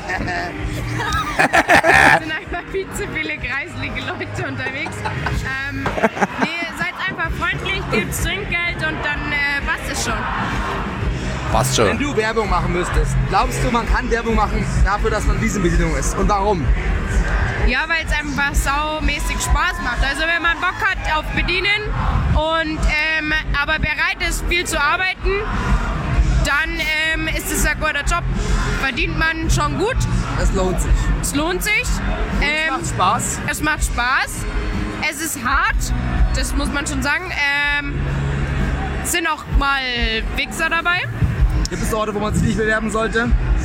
Speaker 6: Es sind einfach viel zu viele kreislige Leute unterwegs. Nee, seid einfach freundlich, gebt Trinkgeld und dann passt es schon.
Speaker 3: Passt
Speaker 5: Wenn
Speaker 3: schon.
Speaker 5: du Werbung machen müsstest, glaubst du, man kann Werbung machen dafür, dass man Wiesenbedienung ist? Und warum?
Speaker 6: Ja, weil es einfach saumäßig Spaß macht. Also wenn man Bock hat auf Bedienen und aber bereit ist, viel zu arbeiten, dann ist es ein guter Job. Verdient man schon gut.
Speaker 5: Es lohnt sich.
Speaker 6: Es lohnt sich.
Speaker 5: Macht Spaß.
Speaker 6: Es macht Spaß. Es ist hart. Das muss man schon sagen. Es sind auch mal Wichser dabei.
Speaker 5: Gibt es Orte, wo man sich nicht bewerben sollte?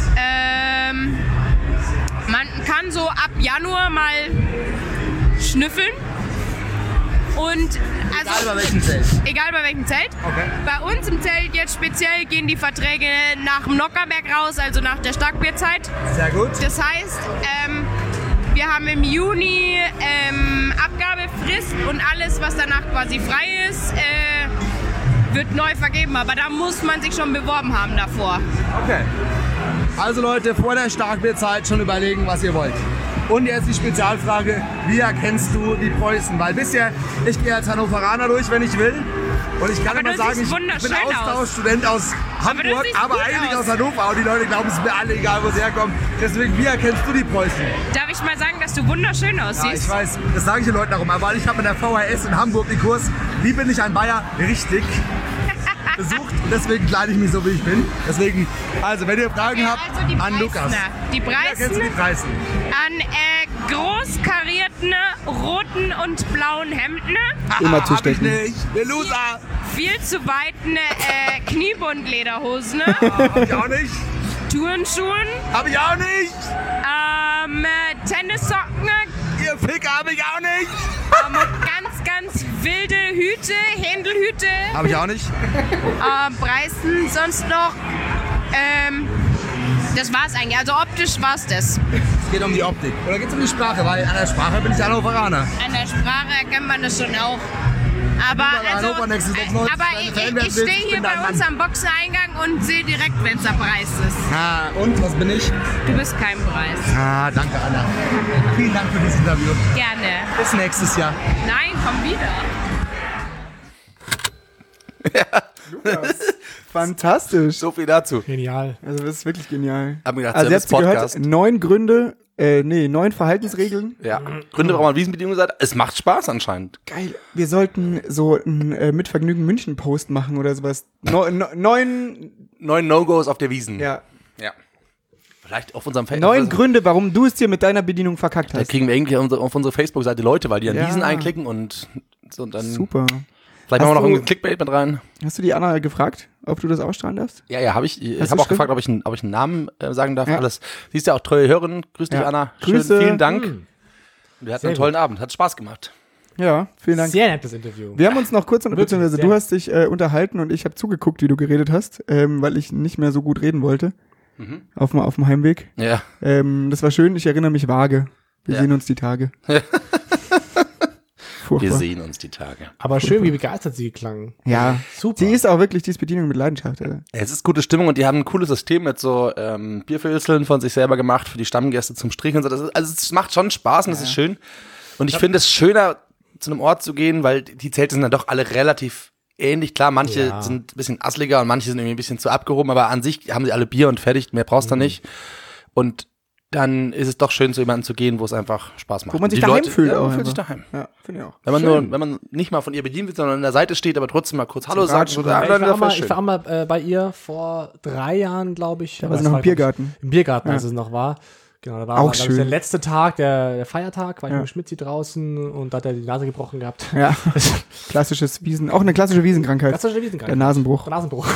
Speaker 6: Man kann so ab Januar mal schnüffeln. Und also,
Speaker 5: Egal bei welchem Zelt.
Speaker 6: Egal bei welchem Zelt.
Speaker 5: Okay.
Speaker 6: Bei uns im Zelt jetzt speziell gehen die Verträge nach dem Nockerberg raus, also nach der Starkbierzeit.
Speaker 5: Sehr gut.
Speaker 6: Das heißt, wir haben im Juni Abgabefrist und alles, was danach quasi frei ist, wird neu vergeben. Aber da muss man sich schon beworben haben davor.
Speaker 5: Okay. Also Leute, vor der Starkbierzeit schon überlegen, was ihr wollt. Und jetzt die Spezialfrage, wie erkennst du die Preußen? Weil bisher, ich gehe als Hannoveraner durch, wenn ich will. Und ich kann
Speaker 6: Aber
Speaker 5: immer
Speaker 6: du
Speaker 5: sagen,
Speaker 6: siehst
Speaker 5: ich bin
Speaker 6: wunderschön
Speaker 5: Austauschstudent aus Hamburg,
Speaker 6: siehst
Speaker 5: aber
Speaker 6: gut
Speaker 5: eigentlich
Speaker 6: aus.
Speaker 5: aus Hannover. Und die Leute glauben, es ist mir alle egal, wo sie herkommen. Deswegen, wie erkennst du die Preußen?
Speaker 6: Darf ich mal sagen, dass du wunderschön
Speaker 5: Ja,
Speaker 6: aussiehst?
Speaker 5: ich weiß, das sage ich den Leuten auch immer, weil ich habe in der VHS in Hamburg den Kurs, wie bin ich ein Bayer richtig besucht. Und deswegen kleide ich mich so, wie ich bin. Deswegen, also wenn ihr Fragen habt,
Speaker 6: also die
Speaker 5: an Lukas.
Speaker 6: Die
Speaker 5: Wie erkennst du die
Speaker 6: Preisen
Speaker 5: Preußen?
Speaker 6: an groß karierten roten und blauen Hemden,
Speaker 4: Immer
Speaker 5: Hab
Speaker 4: zustechen.
Speaker 5: ich nicht. Der Loser.
Speaker 6: viel zu weiten Kniebundlederhosen,
Speaker 5: Hab ich auch nicht.
Speaker 6: Turnschuhen,
Speaker 5: Hab ich auch nicht.
Speaker 6: Tennissocken,
Speaker 5: Ihr Ficker hab ich auch nicht.
Speaker 6: ganz wilde Hüte, Händelhüte,
Speaker 5: Hab ich auch nicht.
Speaker 6: Preisen sonst noch. Das war's eigentlich. Also optisch war's das.
Speaker 5: Es geht um die Optik. Oder geht's um die Sprache? Weil an der Sprache bin ich Hannoveraner.
Speaker 6: An der Sprache erkennt man das schon auch. Aber,
Speaker 5: Guck mal, Hannover nächstes 96,
Speaker 6: aber
Speaker 5: wenn du
Speaker 6: ich
Speaker 5: Fan werden
Speaker 6: stehe
Speaker 5: willst,
Speaker 6: hier
Speaker 5: bin dein
Speaker 6: bei uns
Speaker 5: Mann.
Speaker 6: am Boxeneingang und sehe direkt, wenn es der Preis ist.
Speaker 5: Ah, und was bin ich?
Speaker 6: Du bist kein Preis.
Speaker 5: Ah, danke Anna. Vielen Dank für dieses Interview.
Speaker 6: Gerne.
Speaker 5: Bis nächstes Jahr.
Speaker 6: Nein, komm wieder.
Speaker 4: Fantastisch.
Speaker 3: So viel dazu.
Speaker 2: Genial.
Speaker 4: Also das ist wirklich genial.
Speaker 3: Hab mir gedacht,
Speaker 4: Also ihr habt
Speaker 3: Service-Podcast.
Speaker 4: gehört, 9 Gründe, 9 Verhaltensregeln.
Speaker 3: Ja. Gründe, warum man Wiesenbedienung sagt, es macht Spaß anscheinend.
Speaker 4: Geil. Wir sollten so einen mit Vergnügen München Post machen oder sowas. 9,
Speaker 3: 9 No-Gos auf der Wiesn.
Speaker 4: ja.
Speaker 3: Ja. Vielleicht auf unserem
Speaker 4: 9 Gründe, warum du es dir mit deiner Bedienung verkackt
Speaker 3: Da
Speaker 4: hast.
Speaker 3: kriegen wir irgendwie auf unsere Facebook-Seite Leute, weil die an
Speaker 4: Ja.
Speaker 3: diesen einklicken und so und dann.
Speaker 4: Super.
Speaker 3: Vielleicht machen wir noch
Speaker 4: Hast du-
Speaker 3: irgendwie Clickbait mit rein.
Speaker 4: Hast du die Anna gefragt, ob du das ausstrahlen darfst?
Speaker 3: Ja, habe ich. Ich
Speaker 4: Hast
Speaker 3: habe
Speaker 4: du
Speaker 3: auch gefragt, ob ich einen Namen sagen darf.
Speaker 4: Ja.
Speaker 3: Alles. Sie ist ja auch treue Hörerin. Grüß dich,
Speaker 4: Ja.
Speaker 3: Anna.
Speaker 4: Grüße.
Speaker 3: Vielen Dank. Wir hatten
Speaker 2: Sehr
Speaker 3: einen tollen Abend. Hat Spaß gemacht.
Speaker 4: Ja, vielen Dank.
Speaker 2: Sehr nettes Interview.
Speaker 4: Wir haben uns noch kurz, beziehungsweise
Speaker 2: sehr.
Speaker 4: du hast dich unterhalten und ich habe zugeguckt, wie du geredet hast, weil ich nicht mehr so gut reden wollte. Auf dem Heimweg.
Speaker 3: Ja.
Speaker 4: Das war schön, ich erinnere mich vage. Wir
Speaker 3: Ja.
Speaker 4: sehen uns die Tage.
Speaker 3: Wir
Speaker 4: Furchtbar.
Speaker 3: sehen uns die Tage.
Speaker 2: Aber schön, wie begeistert sie klang.
Speaker 4: Ja,
Speaker 2: Super.
Speaker 4: sie ist auch wirklich diese Bedienung mit Leidenschaft.
Speaker 3: Es ist gute Stimmung und die haben ein cooles System mit so Bierfilzeln von sich selber gemacht für die Stammgäste zum Strich und so. Also es macht schon Spaß und es ist schön. Und ich finde es schöner, zu einem Ort zu gehen, weil die Zelte sind dann doch alle relativ ähnlich. Klar, manche
Speaker 2: Ja.
Speaker 3: sind ein bisschen assliger und manche sind irgendwie ein bisschen zu abgehoben, aber an sich haben sie alle Bier und fertig, mehr brauchst du nicht. Und dann ist es doch schön, zu jemandem zu gehen, wo es einfach Spaß macht.
Speaker 4: Wo man sich
Speaker 3: Die
Speaker 4: daheim fühlt
Speaker 3: Ja,
Speaker 4: auch
Speaker 3: man fühlt sich
Speaker 4: einfach.
Speaker 3: daheim.
Speaker 4: Ja, finde ich auch.
Speaker 3: Wenn man nicht mal von ihr bedient wird, sondern an der Seite steht, aber trotzdem mal kurz Hallo sagt.
Speaker 4: Ratschen.
Speaker 3: Oder,
Speaker 2: Ich war auch mal bei ihr vor 3 Jahren, glaube ich.
Speaker 4: Da war sie noch im Biergarten.
Speaker 2: Im Biergarten, als
Speaker 4: Ja.
Speaker 2: es noch war. Genau, da war
Speaker 4: Auch
Speaker 2: glaub ich,
Speaker 4: schön.
Speaker 2: der letzte Tag, der Feiertag, war ich
Speaker 4: Ja.
Speaker 2: mit Schmitzi draußen und da hat er die Nase gebrochen gehabt.
Speaker 4: Ja, klassisches Wiesen, auch eine klassische Wiesenkrankheit.
Speaker 2: Das ist schon der Wiesenkrankheit.
Speaker 4: Der Nasenbruch.
Speaker 2: Der Nasenbruch.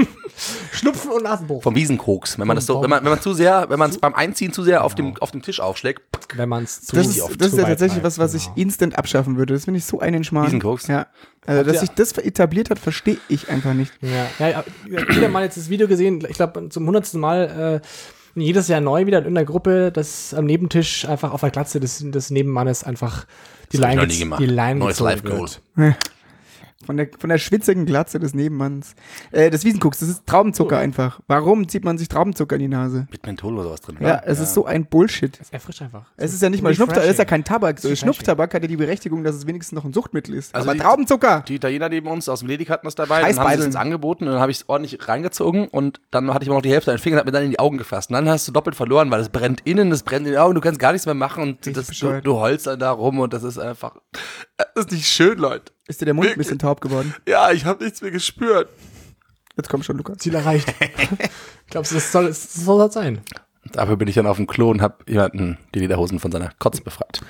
Speaker 2: Schnupfen und Nasenbruch.
Speaker 3: Vom Wiesenkoks. Wenn man das so, wenn man es beim Einziehen zu sehr auf dem Tisch aufschlägt,
Speaker 2: Wenn man es zu
Speaker 4: Das
Speaker 2: wenig
Speaker 4: ist ja
Speaker 2: weit
Speaker 4: tatsächlich
Speaker 2: treibt,
Speaker 4: was ich
Speaker 2: genau.
Speaker 4: instant abschaffen würde. Das finde ich so einen Schmarrn.
Speaker 3: Wiesenkoks?
Speaker 4: Ja. Also, dass
Speaker 2: ihr-
Speaker 4: sich das etabliert hat, verstehe ich einfach nicht.
Speaker 2: Ja, wieder mal jetzt das Video gesehen, ich glaube zum 100. Mal jedes Jahr neu wieder in irgendeiner Gruppe, dass am Nebentisch einfach auf der Glatze des Nebenmannes einfach die
Speaker 3: Das hab ich
Speaker 2: Line
Speaker 3: noch nie gemacht.
Speaker 2: die Line
Speaker 3: Neues
Speaker 2: gezogen
Speaker 3: Live-Goal.
Speaker 2: wird.
Speaker 4: Von der schwitzigen Glatze des Nebenmanns. Das Wiesenkoks, das ist Traubenzucker einfach. Warum zieht man sich Traubenzucker in die Nase?
Speaker 3: mit Menthol oder sowas drin.
Speaker 4: Ja, es ist so ein Bullshit.
Speaker 2: Das erfrischt einfach.
Speaker 4: Es ist ja nicht mal Schnupftabak, es ist ja kein Tabak. So,
Speaker 2: Refreshing.
Speaker 4: Schnupftabak hat ja die Berechtigung, dass es wenigstens noch ein Suchtmittel ist.
Speaker 3: Also
Speaker 4: Aber
Speaker 3: die-
Speaker 4: Traubenzucker!
Speaker 3: Die Italiener neben uns aus dem Ledig hatten das dabei, dann haben sie
Speaker 4: Scheißbeideln.
Speaker 3: es uns angeboten und dann habe ich es ordentlich reingezogen und dann hatte ich immer noch die Hälfte an den Fingern und habe mir dann in die Augen gefasst. Und dann hast du doppelt verloren, weil es brennt innen, es brennt in den Augen, du kannst gar nichts mehr machen und
Speaker 4: Richtig
Speaker 3: du
Speaker 4: bescheuert.
Speaker 3: heulst dann da rum und das ist einfach, das ist nicht schön, Leute.
Speaker 4: Ist dir der Mund ein bisschen taub geworden?
Speaker 3: Ja, ich habe nichts mehr gespürt.
Speaker 4: Jetzt komm schon, Lukas.
Speaker 2: Ziel erreicht. Ich glaube, das soll das sein.
Speaker 3: Dafür bin ich dann auf dem Klo und habe jemanden die Lederhosen von seiner Kotze befreit.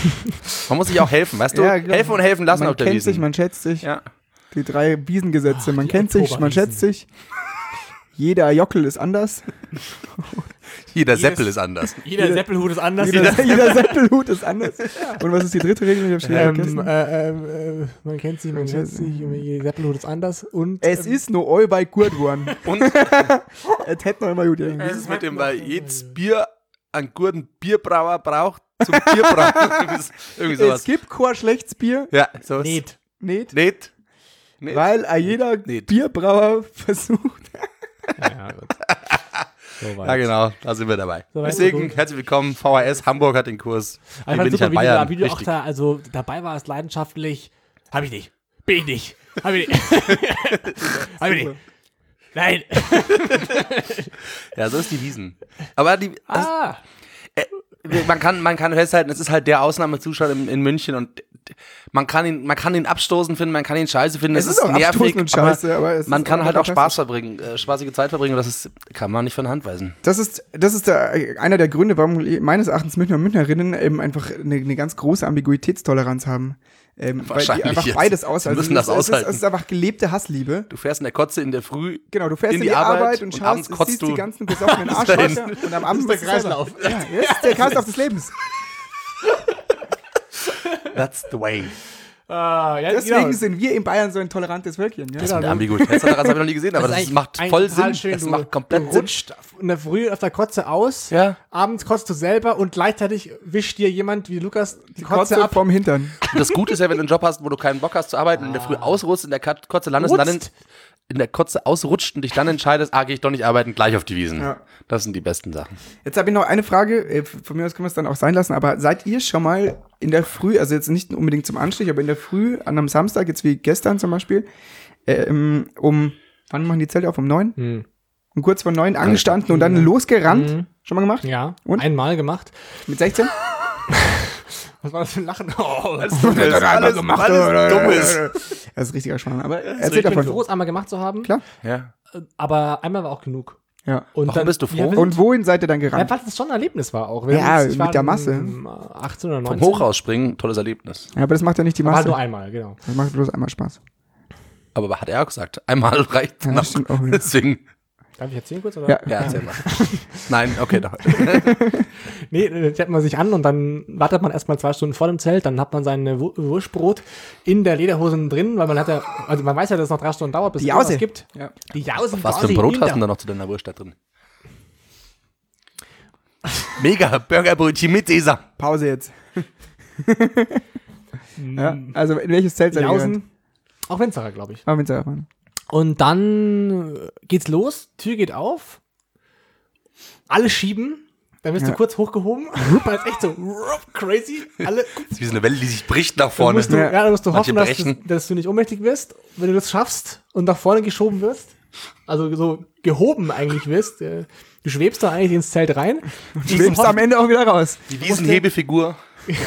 Speaker 3: Man muss sich auch helfen, weißt du?
Speaker 4: Ja, genau.
Speaker 3: Helfen und helfen lassen
Speaker 4: Man
Speaker 3: auf der
Speaker 4: kennt
Speaker 3: Wiesn.
Speaker 4: sich, man schätzt sich.
Speaker 3: Ja.
Speaker 4: Die 3 Wiesengesetze. Man kennt sich, man
Speaker 2: Oktoberwiesen.
Speaker 4: schätzt sich. Jeder Jockel ist anders.
Speaker 3: Jeder Seppel ist anders.
Speaker 2: Jeder Seppelhut ist anders.
Speaker 4: Jeder Seppelhut ist anders. Und was ist die dritte Regel? Ich hab's wieder vergessen.
Speaker 2: Man kennt sich, man schätzt sich, jeder Seppelhut ist anders und
Speaker 4: Es ist nur all bei gut geworden.
Speaker 3: Und
Speaker 4: Es hätte noch immer gut
Speaker 3: wie ist
Speaker 4: irgendwie.
Speaker 3: es mit dem, weil jedes Bier einen guten Bierbrauer braucht zum Bierbrauen. Irgendwie
Speaker 4: Es
Speaker 3: sowas.
Speaker 4: gibt kein schlechtes Bier.
Speaker 3: Ja, sowas.
Speaker 2: nicht.
Speaker 4: Nicht.
Speaker 3: Nicht.
Speaker 4: Weil jeder
Speaker 3: Nicht.
Speaker 4: Bierbrauer versucht.
Speaker 2: Ja, gut. So weit.
Speaker 3: Ja, genau, da sind wir dabei.
Speaker 2: So weit, so
Speaker 3: Deswegen,
Speaker 2: gut.
Speaker 3: herzlich willkommen, VHS, Hamburg hat den Kurs.
Speaker 2: Einfach
Speaker 3: Hier bin ich
Speaker 2: super,
Speaker 3: an
Speaker 2: wie
Speaker 3: Bayern.
Speaker 2: du auch
Speaker 3: Richtig.
Speaker 2: da, also dabei war es leidenschaftlich. Hab ich nicht. Bin ich nicht. Hab ich nicht. Hab ich nicht. Nein.
Speaker 3: Ja, so ist die Wiesn. Aber man kann festhalten, es ist halt der Ausnahmezustand in München und man kann ihn abstoßen finden, man kann ihn scheiße finden,
Speaker 4: Es ist auch
Speaker 3: nervig,
Speaker 4: abstoßend und scheiße, aber es
Speaker 3: man
Speaker 4: ist
Speaker 3: kann
Speaker 4: auch
Speaker 3: halt auch
Speaker 4: fantastisch.
Speaker 3: Spaß verbringen, spaßige Zeit verbringen und das kann man nicht von der Hand weisen.
Speaker 4: Das ist einer der Gründe, warum meines Erachtens Münchner und Münchnerinnen eben einfach eine ganz große Ambiguitätstoleranz haben. Weil die
Speaker 3: Wahrscheinlich
Speaker 4: einfach
Speaker 3: jetzt.
Speaker 4: beides aushalten.
Speaker 3: Sie müssen das aushalten.
Speaker 4: Es ist einfach gelebte Hassliebe.
Speaker 3: Du fährst in der Kotze in der Früh,
Speaker 4: Genau, du fährst in
Speaker 3: die
Speaker 4: die Arbeit
Speaker 3: Arbeit
Speaker 4: und
Speaker 3: und
Speaker 4: schaust,
Speaker 3: abends kotzt
Speaker 4: siehst
Speaker 3: du
Speaker 4: die ganzen besoffenen
Speaker 3: bis dahin.
Speaker 4: Arschlöcher und am Abend
Speaker 2: Das
Speaker 4: bist
Speaker 2: ist der
Speaker 4: du selber.
Speaker 2: Kreislauf.
Speaker 4: Ja, das ist der Kreislauf des Lebens.
Speaker 3: that's the way.
Speaker 2: Ja,
Speaker 4: Deswegen sind wir in Bayern so ein tolerantes Völkchen. Ja?
Speaker 3: Das mit Ambiguitätstoleranz habe ich noch nie gesehen, aber das macht voll Sinn.
Speaker 2: Schön.
Speaker 3: Das macht komplett
Speaker 2: du
Speaker 3: Sinn.
Speaker 2: rutscht in der Früh auf der Kotze aus,
Speaker 3: Ja.
Speaker 2: abends kotzt du selber und gleichzeitig wischt dir jemand wie Lukas die Kotze
Speaker 4: Kotze
Speaker 2: ab.
Speaker 4: vom Hintern.
Speaker 3: Und das Gute ist ja, wenn du einen Job hast, wo du keinen Bock hast zu arbeiten, in der Früh ausruhst, in der Kotze landest und dann in der Kotze ausrutscht und dich dann entscheidest, gehe ich doch nicht arbeiten, gleich auf die Wiesn.
Speaker 4: Ja.
Speaker 3: Das sind die besten Sachen.
Speaker 4: Jetzt habe ich noch eine Frage, von mir aus können wir es dann auch sein lassen, aber seid ihr schon mal in der Früh, also jetzt nicht unbedingt zum Anstich, aber in der Früh an einem Samstag, jetzt wie gestern zum Beispiel, wann machen die Zelte auf? Um 9? Um kurz vor 9 angestanden und dann losgerannt? Schon mal gemacht?
Speaker 2: Ja,
Speaker 4: Und?
Speaker 2: einmal gemacht.
Speaker 4: Mit 16?
Speaker 2: Was war das für ein Lachen? Oh, das
Speaker 3: Alles Dummes.
Speaker 4: Das ist richtiger Schmarrn, aber
Speaker 2: ich
Speaker 4: erzähl
Speaker 2: bin
Speaker 4: davon.
Speaker 2: froh, es einmal gemacht zu haben.
Speaker 4: Klar.
Speaker 3: Ja.
Speaker 2: Aber einmal war auch genug.
Speaker 4: Ja.
Speaker 2: Und
Speaker 3: Warum bist du froh?
Speaker 2: Ja,
Speaker 4: Und wohin seid ihr dann
Speaker 2: ja,
Speaker 4: gerannt?
Speaker 2: weil das schon ein Erlebnis war auch.
Speaker 4: Ja,
Speaker 2: Ich
Speaker 4: mit der Masse.
Speaker 2: 18 oder 19.
Speaker 3: Vom Hochhausspringen, tolles Erlebnis.
Speaker 4: Ja, aber das macht ja nicht die
Speaker 2: Aber halt
Speaker 4: Masse.
Speaker 2: nur einmal, genau.
Speaker 4: Das macht bloß einmal Spaß.
Speaker 3: Aber hat er auch gesagt, einmal reicht
Speaker 4: Ja,
Speaker 3: noch.
Speaker 4: das stimmt auch wieder.
Speaker 3: Deswegen,
Speaker 2: Darf ich erzählen kurz? Oder?
Speaker 4: Ja.
Speaker 3: ja, erzähl mal. Nein, okay, doch.
Speaker 2: Nee, stellt man sich an und dann wartet man erstmal 2 Stunden vor dem Zelt, dann hat man sein Wurstbrot in der Lederhose drin, weil man hat ja, also man weiß ja, dass es noch 3 Stunden dauert, bis es
Speaker 4: Die
Speaker 2: irgendwas
Speaker 4: Jause.
Speaker 2: gibt.
Speaker 4: Ja.
Speaker 2: Die Jause
Speaker 3: Was für
Speaker 2: quasi
Speaker 3: ein Brot
Speaker 2: in
Speaker 3: hast
Speaker 2: der-
Speaker 3: du da noch zu deiner Wurst da drin? Mega, Burgerbrötchen mit Sesam.
Speaker 4: Pause jetzt. Ja, also in welches Zelt seid ihr gerannt?
Speaker 2: Jausen, auch Winzerer, glaube ich.
Speaker 4: Ah, Winzererfahren.
Speaker 2: Und dann geht's los, Tür geht auf, alle schieben, dann wirst du
Speaker 4: Ja.
Speaker 2: kurz hochgehoben, weil es echt so crazy, alle.
Speaker 3: Das ist wie so eine Welle, die sich bricht nach
Speaker 2: Dann
Speaker 3: vorne.
Speaker 2: musst du,
Speaker 4: Ja.
Speaker 2: dann musst du
Speaker 3: Manche
Speaker 2: hoffen,
Speaker 3: brechen.
Speaker 2: dass du nicht ohnmächtig wirst, wenn du das schaffst und nach vorne geschoben wirst. Also so gehoben eigentlich wirst. Du schwebst da eigentlich ins Zelt rein.
Speaker 4: Schwebst am Ende auch wieder raus.
Speaker 3: Die Wiesenhebefigur.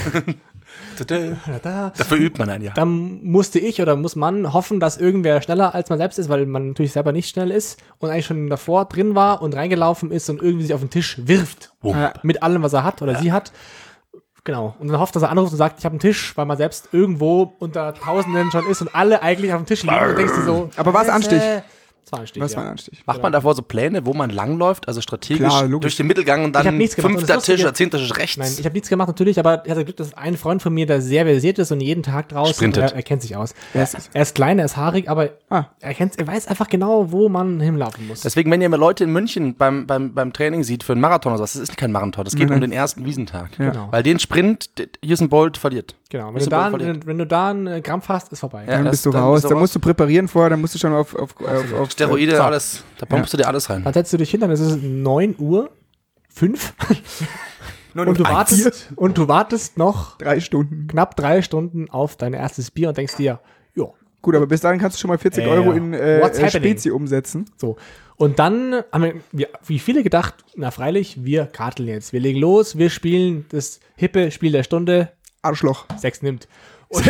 Speaker 2: Da.
Speaker 3: Dafür übt man ein Jahr.
Speaker 2: Dann musste ich oder muss man hoffen, dass irgendwer schneller als man selbst ist, weil man natürlich selber nicht schnell ist und eigentlich schon davor drin war und reingelaufen ist und irgendwie sich auf den Tisch wirft.
Speaker 4: Ja.
Speaker 2: Mit allem, was er hat oder sie hat. Genau. Und dann hofft, dass er anruft und sagt, ich habe einen Tisch, weil man selbst irgendwo unter Tausenden schon ist und alle eigentlich auf dem Tisch liegen. Und denkst du so,
Speaker 4: Aber war es Anstich?
Speaker 2: Es war Anstich,
Speaker 4: Was
Speaker 2: ja.
Speaker 4: war ein Anstich?
Speaker 3: Macht man davor so Pläne, wo man langläuft, also strategisch
Speaker 4: Klar, logisch.
Speaker 3: durch den Mittelgang und
Speaker 2: Ich hab
Speaker 3: dann
Speaker 2: nichts gemacht. Und
Speaker 3: 5.
Speaker 2: das
Speaker 3: Tisch
Speaker 2: Lustige-
Speaker 3: oder 10. Tisch rechts?
Speaker 2: Nein, ich habe nichts gemacht natürlich, aber ich hatte Glück, dass ein Freund von mir, der sehr versiert ist und jeden Tag draußen,
Speaker 3: Sprintet.
Speaker 2: er kennt sich aus.
Speaker 4: Ja.
Speaker 2: Er ist klein, er ist haarig, aber
Speaker 4: Ah.
Speaker 2: er weiß einfach genau, wo man hinlaufen muss.
Speaker 3: Deswegen, wenn ihr mal Leute in München beim Training sieht für einen Marathon oder was, das ist kein Marathon, das geht
Speaker 4: Nein,
Speaker 3: um
Speaker 4: nein.
Speaker 3: den ersten Wiesentag.
Speaker 2: Genau.
Speaker 3: Weil den Sprint, Usain Bolt verliert.
Speaker 2: Genau,
Speaker 3: Bist du bald
Speaker 2: wenn du da einen Krampf hast, ist vorbei.
Speaker 3: Ja.
Speaker 4: Dann
Speaker 3: das-
Speaker 4: bist du
Speaker 3: dann
Speaker 4: raus.
Speaker 3: bist du
Speaker 4: Dann
Speaker 3: raus.
Speaker 4: musst du präparieren vorher, dann musst du schon auf
Speaker 3: Steroide,
Speaker 2: So.
Speaker 3: alles, da pumpst du dir alles rein.
Speaker 2: Dann setzt du dich hin, dann ist es 9:05 Uhr und du wartest noch
Speaker 4: 3 Stunden.
Speaker 2: knapp 3 Stunden auf dein erstes Bier und denkst dir, jo,
Speaker 4: Gut, aber bis dahin kannst du schon mal 40
Speaker 2: Ja.
Speaker 4: Euro in
Speaker 2: What's happening?
Speaker 4: Spezi umsetzen.
Speaker 2: so. Und dann haben wir, wie viele gedacht, na freilich, wir karteln jetzt. Wir legen los, wir spielen das hippe Spiel der Stunde,
Speaker 4: Arschloch.
Speaker 2: 6 nimmt. Und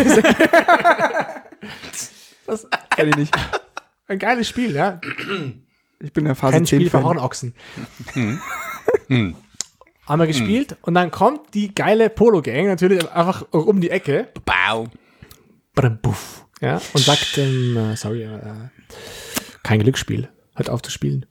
Speaker 2: das ist
Speaker 4: Kenn ich nicht.
Speaker 2: ein geiles Spiel, ja.
Speaker 4: Ich bin in der Phase
Speaker 2: Kein
Speaker 4: 10
Speaker 2: Spiel für
Speaker 4: Fan.
Speaker 2: Hornochsen. Haben wir gespielt und dann kommt die geile Polo-Gang natürlich einfach um die Ecke.
Speaker 3: Bau.
Speaker 2: Brum, puff, ja, und sagt, sorry, kein Glücksspiel. Hört auf zu spielen.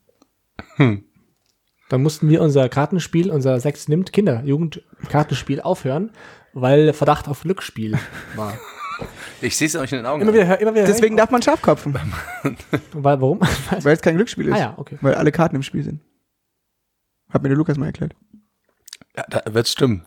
Speaker 2: Dann mussten wir unser Kartenspiel, unser 6 nimmt Kinder-Jugend-Kartenspiel aufhören, weil Verdacht auf Glücksspiel war.
Speaker 3: Ich sehe es euch in den Augen.
Speaker 2: Immer wieder.
Speaker 4: Deswegen darf man Schafkopfen,
Speaker 2: Weil, warum?
Speaker 4: weil es kein Glücksspiel ist.
Speaker 2: Ah ja, okay.
Speaker 4: Weil alle Karten im Spiel sind. Hat mir der Lukas mal erklärt.
Speaker 3: Ja, da wird's stimmen.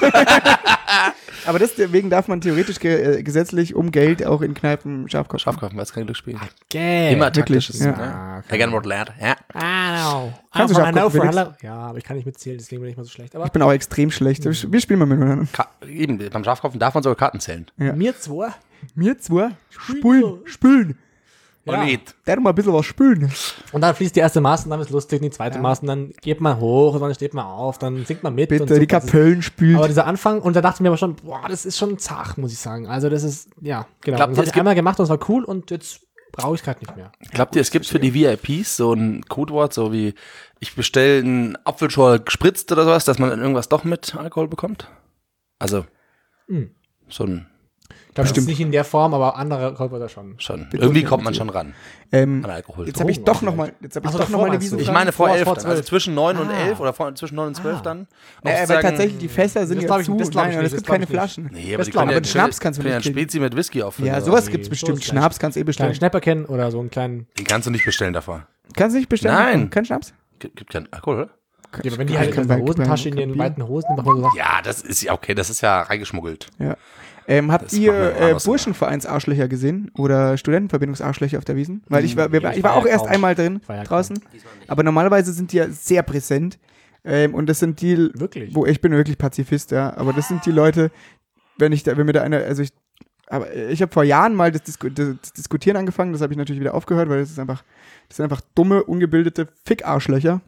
Speaker 4: Aber deswegen darf man theoretisch gesetzlich um Geld auch in Kneipen Schafkopfen.
Speaker 3: Schafkaufen, weil es kein Glücksspiel.
Speaker 2: Okay.
Speaker 3: Immer taktisches.
Speaker 4: wirklich,
Speaker 3: Ne? I got what lad. Ja.
Speaker 2: Ah, no.
Speaker 4: Kannst du Schafkopfen, Felix?
Speaker 2: Ja, aber ich kann nicht mitzählen, deswegen bin ich mal so schlecht. Aber
Speaker 4: Ich bin auch extrem schlecht. Wir spielen mal miteinander.
Speaker 3: Eben, beim Schafkaufen darf man sogar Karten zählen.
Speaker 4: Ja.
Speaker 2: mir 2.
Speaker 4: Mir zwei spülen.
Speaker 3: Oder nicht?
Speaker 4: Der mal ein bisschen was spülen.
Speaker 2: Und dann fließt die erste Maßnahme, ist lustig, die zweite Maßnahme, dann geht man hoch und dann steht man auf, dann singt man mit. und
Speaker 4: Bitte,
Speaker 2: so.
Speaker 4: die Kapellen spült.
Speaker 2: Aber dieser Anfang, und da dachte ich mir aber schon, boah, das ist schon zart, muss ich sagen. Also das ist, ja, genau.
Speaker 3: Glaubt ihr,
Speaker 2: Das habe
Speaker 3: es
Speaker 2: ich
Speaker 3: gibt-
Speaker 2: einmal gemacht und es war cool und jetzt brauche ich gerade nicht mehr.
Speaker 3: Glaubt ihr, es gibt für die VIPs so ein Codewort, so wie ich bestelle einen Apfelschorle gespritzt oder sowas, dass man dann irgendwas doch mit Alkohol bekommt? Also, so ein,
Speaker 2: Ich glaube, bestimmt nicht in der Form, aber andere Kolber schon.
Speaker 3: schon. Irgendwie kommt man schon ran an Alkohol.
Speaker 4: Jetzt habe ich doch nochmal
Speaker 2: Ach so,
Speaker 4: eine
Speaker 2: meinst du?
Speaker 4: Wiesen.
Speaker 3: Ich meine vor
Speaker 2: Vor
Speaker 3: 11 dann,
Speaker 2: 12.
Speaker 3: also zwischen 9 und 11 oder zwischen 9 und 12 dann.
Speaker 4: weil
Speaker 3: Sozusagen-
Speaker 4: tatsächlich die Fässer sind
Speaker 2: Das
Speaker 4: ja
Speaker 2: glaub ich-
Speaker 4: zu.
Speaker 2: das glaub ich
Speaker 4: Nein,
Speaker 2: nicht,
Speaker 4: es
Speaker 2: das
Speaker 4: gibt
Speaker 2: glaub
Speaker 4: keine
Speaker 2: ich nicht.
Speaker 4: Flaschen.
Speaker 3: Nee, aber
Speaker 2: Das
Speaker 3: die
Speaker 2: glaub
Speaker 3: können
Speaker 2: ich,
Speaker 3: ja
Speaker 2: aber
Speaker 4: Schnaps kannst du
Speaker 3: können ja
Speaker 4: nicht
Speaker 3: einen
Speaker 4: kriegen.
Speaker 3: Spezi mit Whisky auffüllen.
Speaker 4: Ja,
Speaker 3: oder
Speaker 4: sowas
Speaker 3: was?
Speaker 4: gibt's bestimmt.
Speaker 2: so
Speaker 4: Schnaps kannst du
Speaker 2: Kleinen
Speaker 4: bestellen.
Speaker 2: Schnäpperken oder so einen kleinen.
Speaker 3: Den kannst du nicht bestellen davor.
Speaker 4: Kannst du nicht bestellen?
Speaker 3: Nein.
Speaker 4: Kein Schnaps?
Speaker 3: Gibt keinen Alkohol, oder?
Speaker 2: Ja, aber wenn die halt in der Hosentasche in ihren weiten Hosen machen, so Sachen.
Speaker 3: Ja, das ist ja okay, das ist ja reingeschmuggelt.
Speaker 4: Ja.
Speaker 3: Das
Speaker 4: Habt
Speaker 3: machen wir
Speaker 4: ihr
Speaker 3: anders,
Speaker 4: Burschenvereins-Arschlöcher gesehen? Oder Studentenverbindungs-Arschlöcher auf der Wiesn? Weil ich war auch
Speaker 2: ja
Speaker 4: erst
Speaker 2: kaum.
Speaker 4: einmal drin,
Speaker 2: Ich war ja
Speaker 4: draußen. Aber normalerweise sind die ja sehr präsent. Und das sind die,
Speaker 2: Wirklich?
Speaker 4: wo ich bin wirklich Pazifist, ja. Aber das sind die Leute, wenn mir da einer, also ich habe vor Jahren mal das Diskutieren angefangen, das habe ich natürlich wieder aufgehört, weil das sind einfach dumme, ungebildete Fick-Arschlöcher.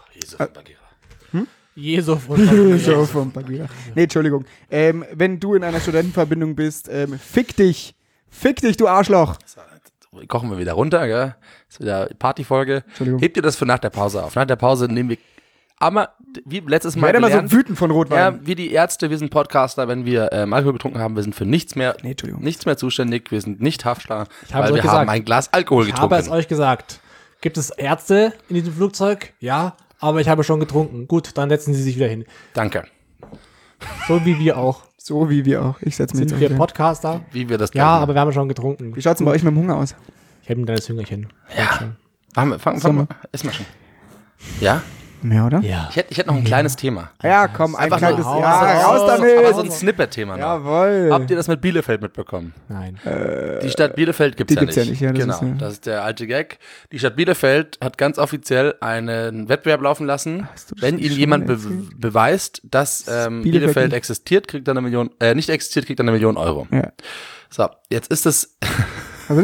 Speaker 2: Jesu
Speaker 4: So vom Bagheera. Nee, Entschuldigung. Wenn du in einer Studentenverbindung bist, fick dich, du Arschloch.
Speaker 3: kochen wir wieder runter, gell? Ist wieder Partyfolge. Hebt ihr das für nach der Pause auf? Nach der Pause nehmen wir, aber wie letztes Mal
Speaker 4: gelernt,
Speaker 3: immer
Speaker 4: so wütend von Rotwein.
Speaker 3: Ja, wie die Ärzte, wir sind Podcaster, wenn wir Alkohol getrunken haben, wir sind für nichts mehr zuständig, wir sind nicht haftbar, weil wir haben ein Glas Alkohol getrunken.
Speaker 2: Ich habe es euch gesagt. Gibt es Ärzte in diesem Flugzeug? Ja, aber ich habe schon getrunken. Gut, dann setzen Sie sich wieder hin.
Speaker 3: Danke.
Speaker 2: So wie wir auch.
Speaker 4: Ich setze mich jetzt
Speaker 2: Sind wir Podcaster?
Speaker 3: Wie wir das
Speaker 2: Ja,
Speaker 3: denken.
Speaker 2: aber wir haben schon getrunken.
Speaker 4: Wie schaut's denn bei euch mit dem Hunger aus?
Speaker 2: Ich habe ein kleines Hüngerchen.
Speaker 3: Ja. Fang mal. Iss mal schon. Ja?
Speaker 4: Mehr, oder?
Speaker 2: Ja.
Speaker 3: Ich hätte noch ein kleines Thema.
Speaker 4: Ja, komm, ein
Speaker 3: Einfach
Speaker 4: kleines.
Speaker 3: nur
Speaker 4: Ja, raus damit.
Speaker 3: Aber so ein Snippet-Thema noch.
Speaker 4: Jawohl.
Speaker 3: Habt ihr das mit Bielefeld mitbekommen?
Speaker 2: Nein.
Speaker 3: Die Stadt Bielefeld gibt's ja nicht.
Speaker 4: Ja, das
Speaker 3: genau,
Speaker 4: ist ja.
Speaker 3: das ist der alte Gag. Die Stadt Bielefeld hat ganz offiziell einen Wettbewerb laufen lassen. Wenn ihnen jemand beweist, dass Bielefeld existiert, kriegt er eine Million, nicht existiert, kriegt er 1 Million Euro.
Speaker 4: Ja.
Speaker 3: So, jetzt ist es,
Speaker 4: Also,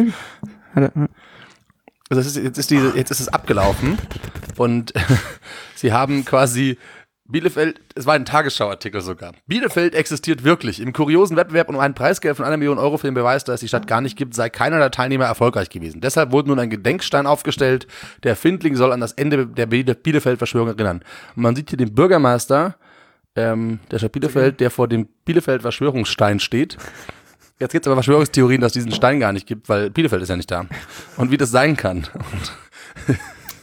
Speaker 3: jetzt ist es abgelaufen und sie haben quasi Bielefeld, es war ein Tagesschau-Artikel sogar. Bielefeld existiert wirklich. Im kuriosen Wettbewerb um ein Preisgeld von 1 Million Euro für den Beweis, dass es die Stadt gar nicht gibt, sei keiner der Teilnehmer erfolgreich gewesen. Deshalb wurde nun ein Gedenkstein aufgestellt. Der Findling soll an das Ende der Bielefeld-Verschwörung erinnern. Und man sieht hier den Bürgermeister der Stadt Bielefeld, der vor dem Bielefeld-Verschwörungsstein steht. Jetzt gibt es aber Verschwörungstheorien, dass es diesen Stein gar nicht gibt, weil Bielefeld ist ja nicht da. Und wie das sein kann. Und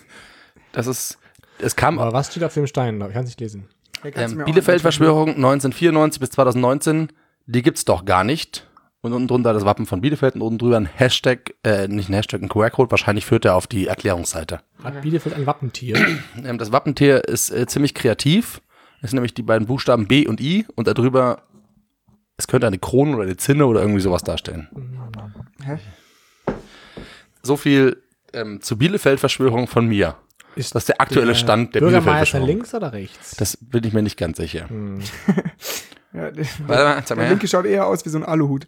Speaker 3: es kam
Speaker 2: Aber was steht auf dem Stein? Ich kann es nicht lesen.
Speaker 3: Bielefeld-Verschwörung 1994 bis 2019, die gibt's doch gar nicht. Und unten drunter das Wappen von Bielefeld und unten drüber ein Hashtag, nicht ein Hashtag, ein QR-Code, wahrscheinlich führt er auf die Erklärungsseite.
Speaker 2: Hat Bielefeld ein Wappentier?
Speaker 3: Das Wappentier ist ziemlich kreativ. Das sind nämlich die beiden Buchstaben B und I und darüber, es könnte eine Krone oder eine Zinne oder irgendwie sowas darstellen.
Speaker 4: Hä?
Speaker 3: So viel zur Bielefeld-Verschwörung von mir. Das ist der aktuelle Stand der
Speaker 2: Bürgermeister
Speaker 3: Bielefeld-Verschwörung.
Speaker 2: links oder rechts?
Speaker 3: Das bin ich mir nicht ganz sicher.
Speaker 4: Ja,
Speaker 3: Warte mal, sag mal
Speaker 4: der linke schaut eher aus wie so ein Aluhut.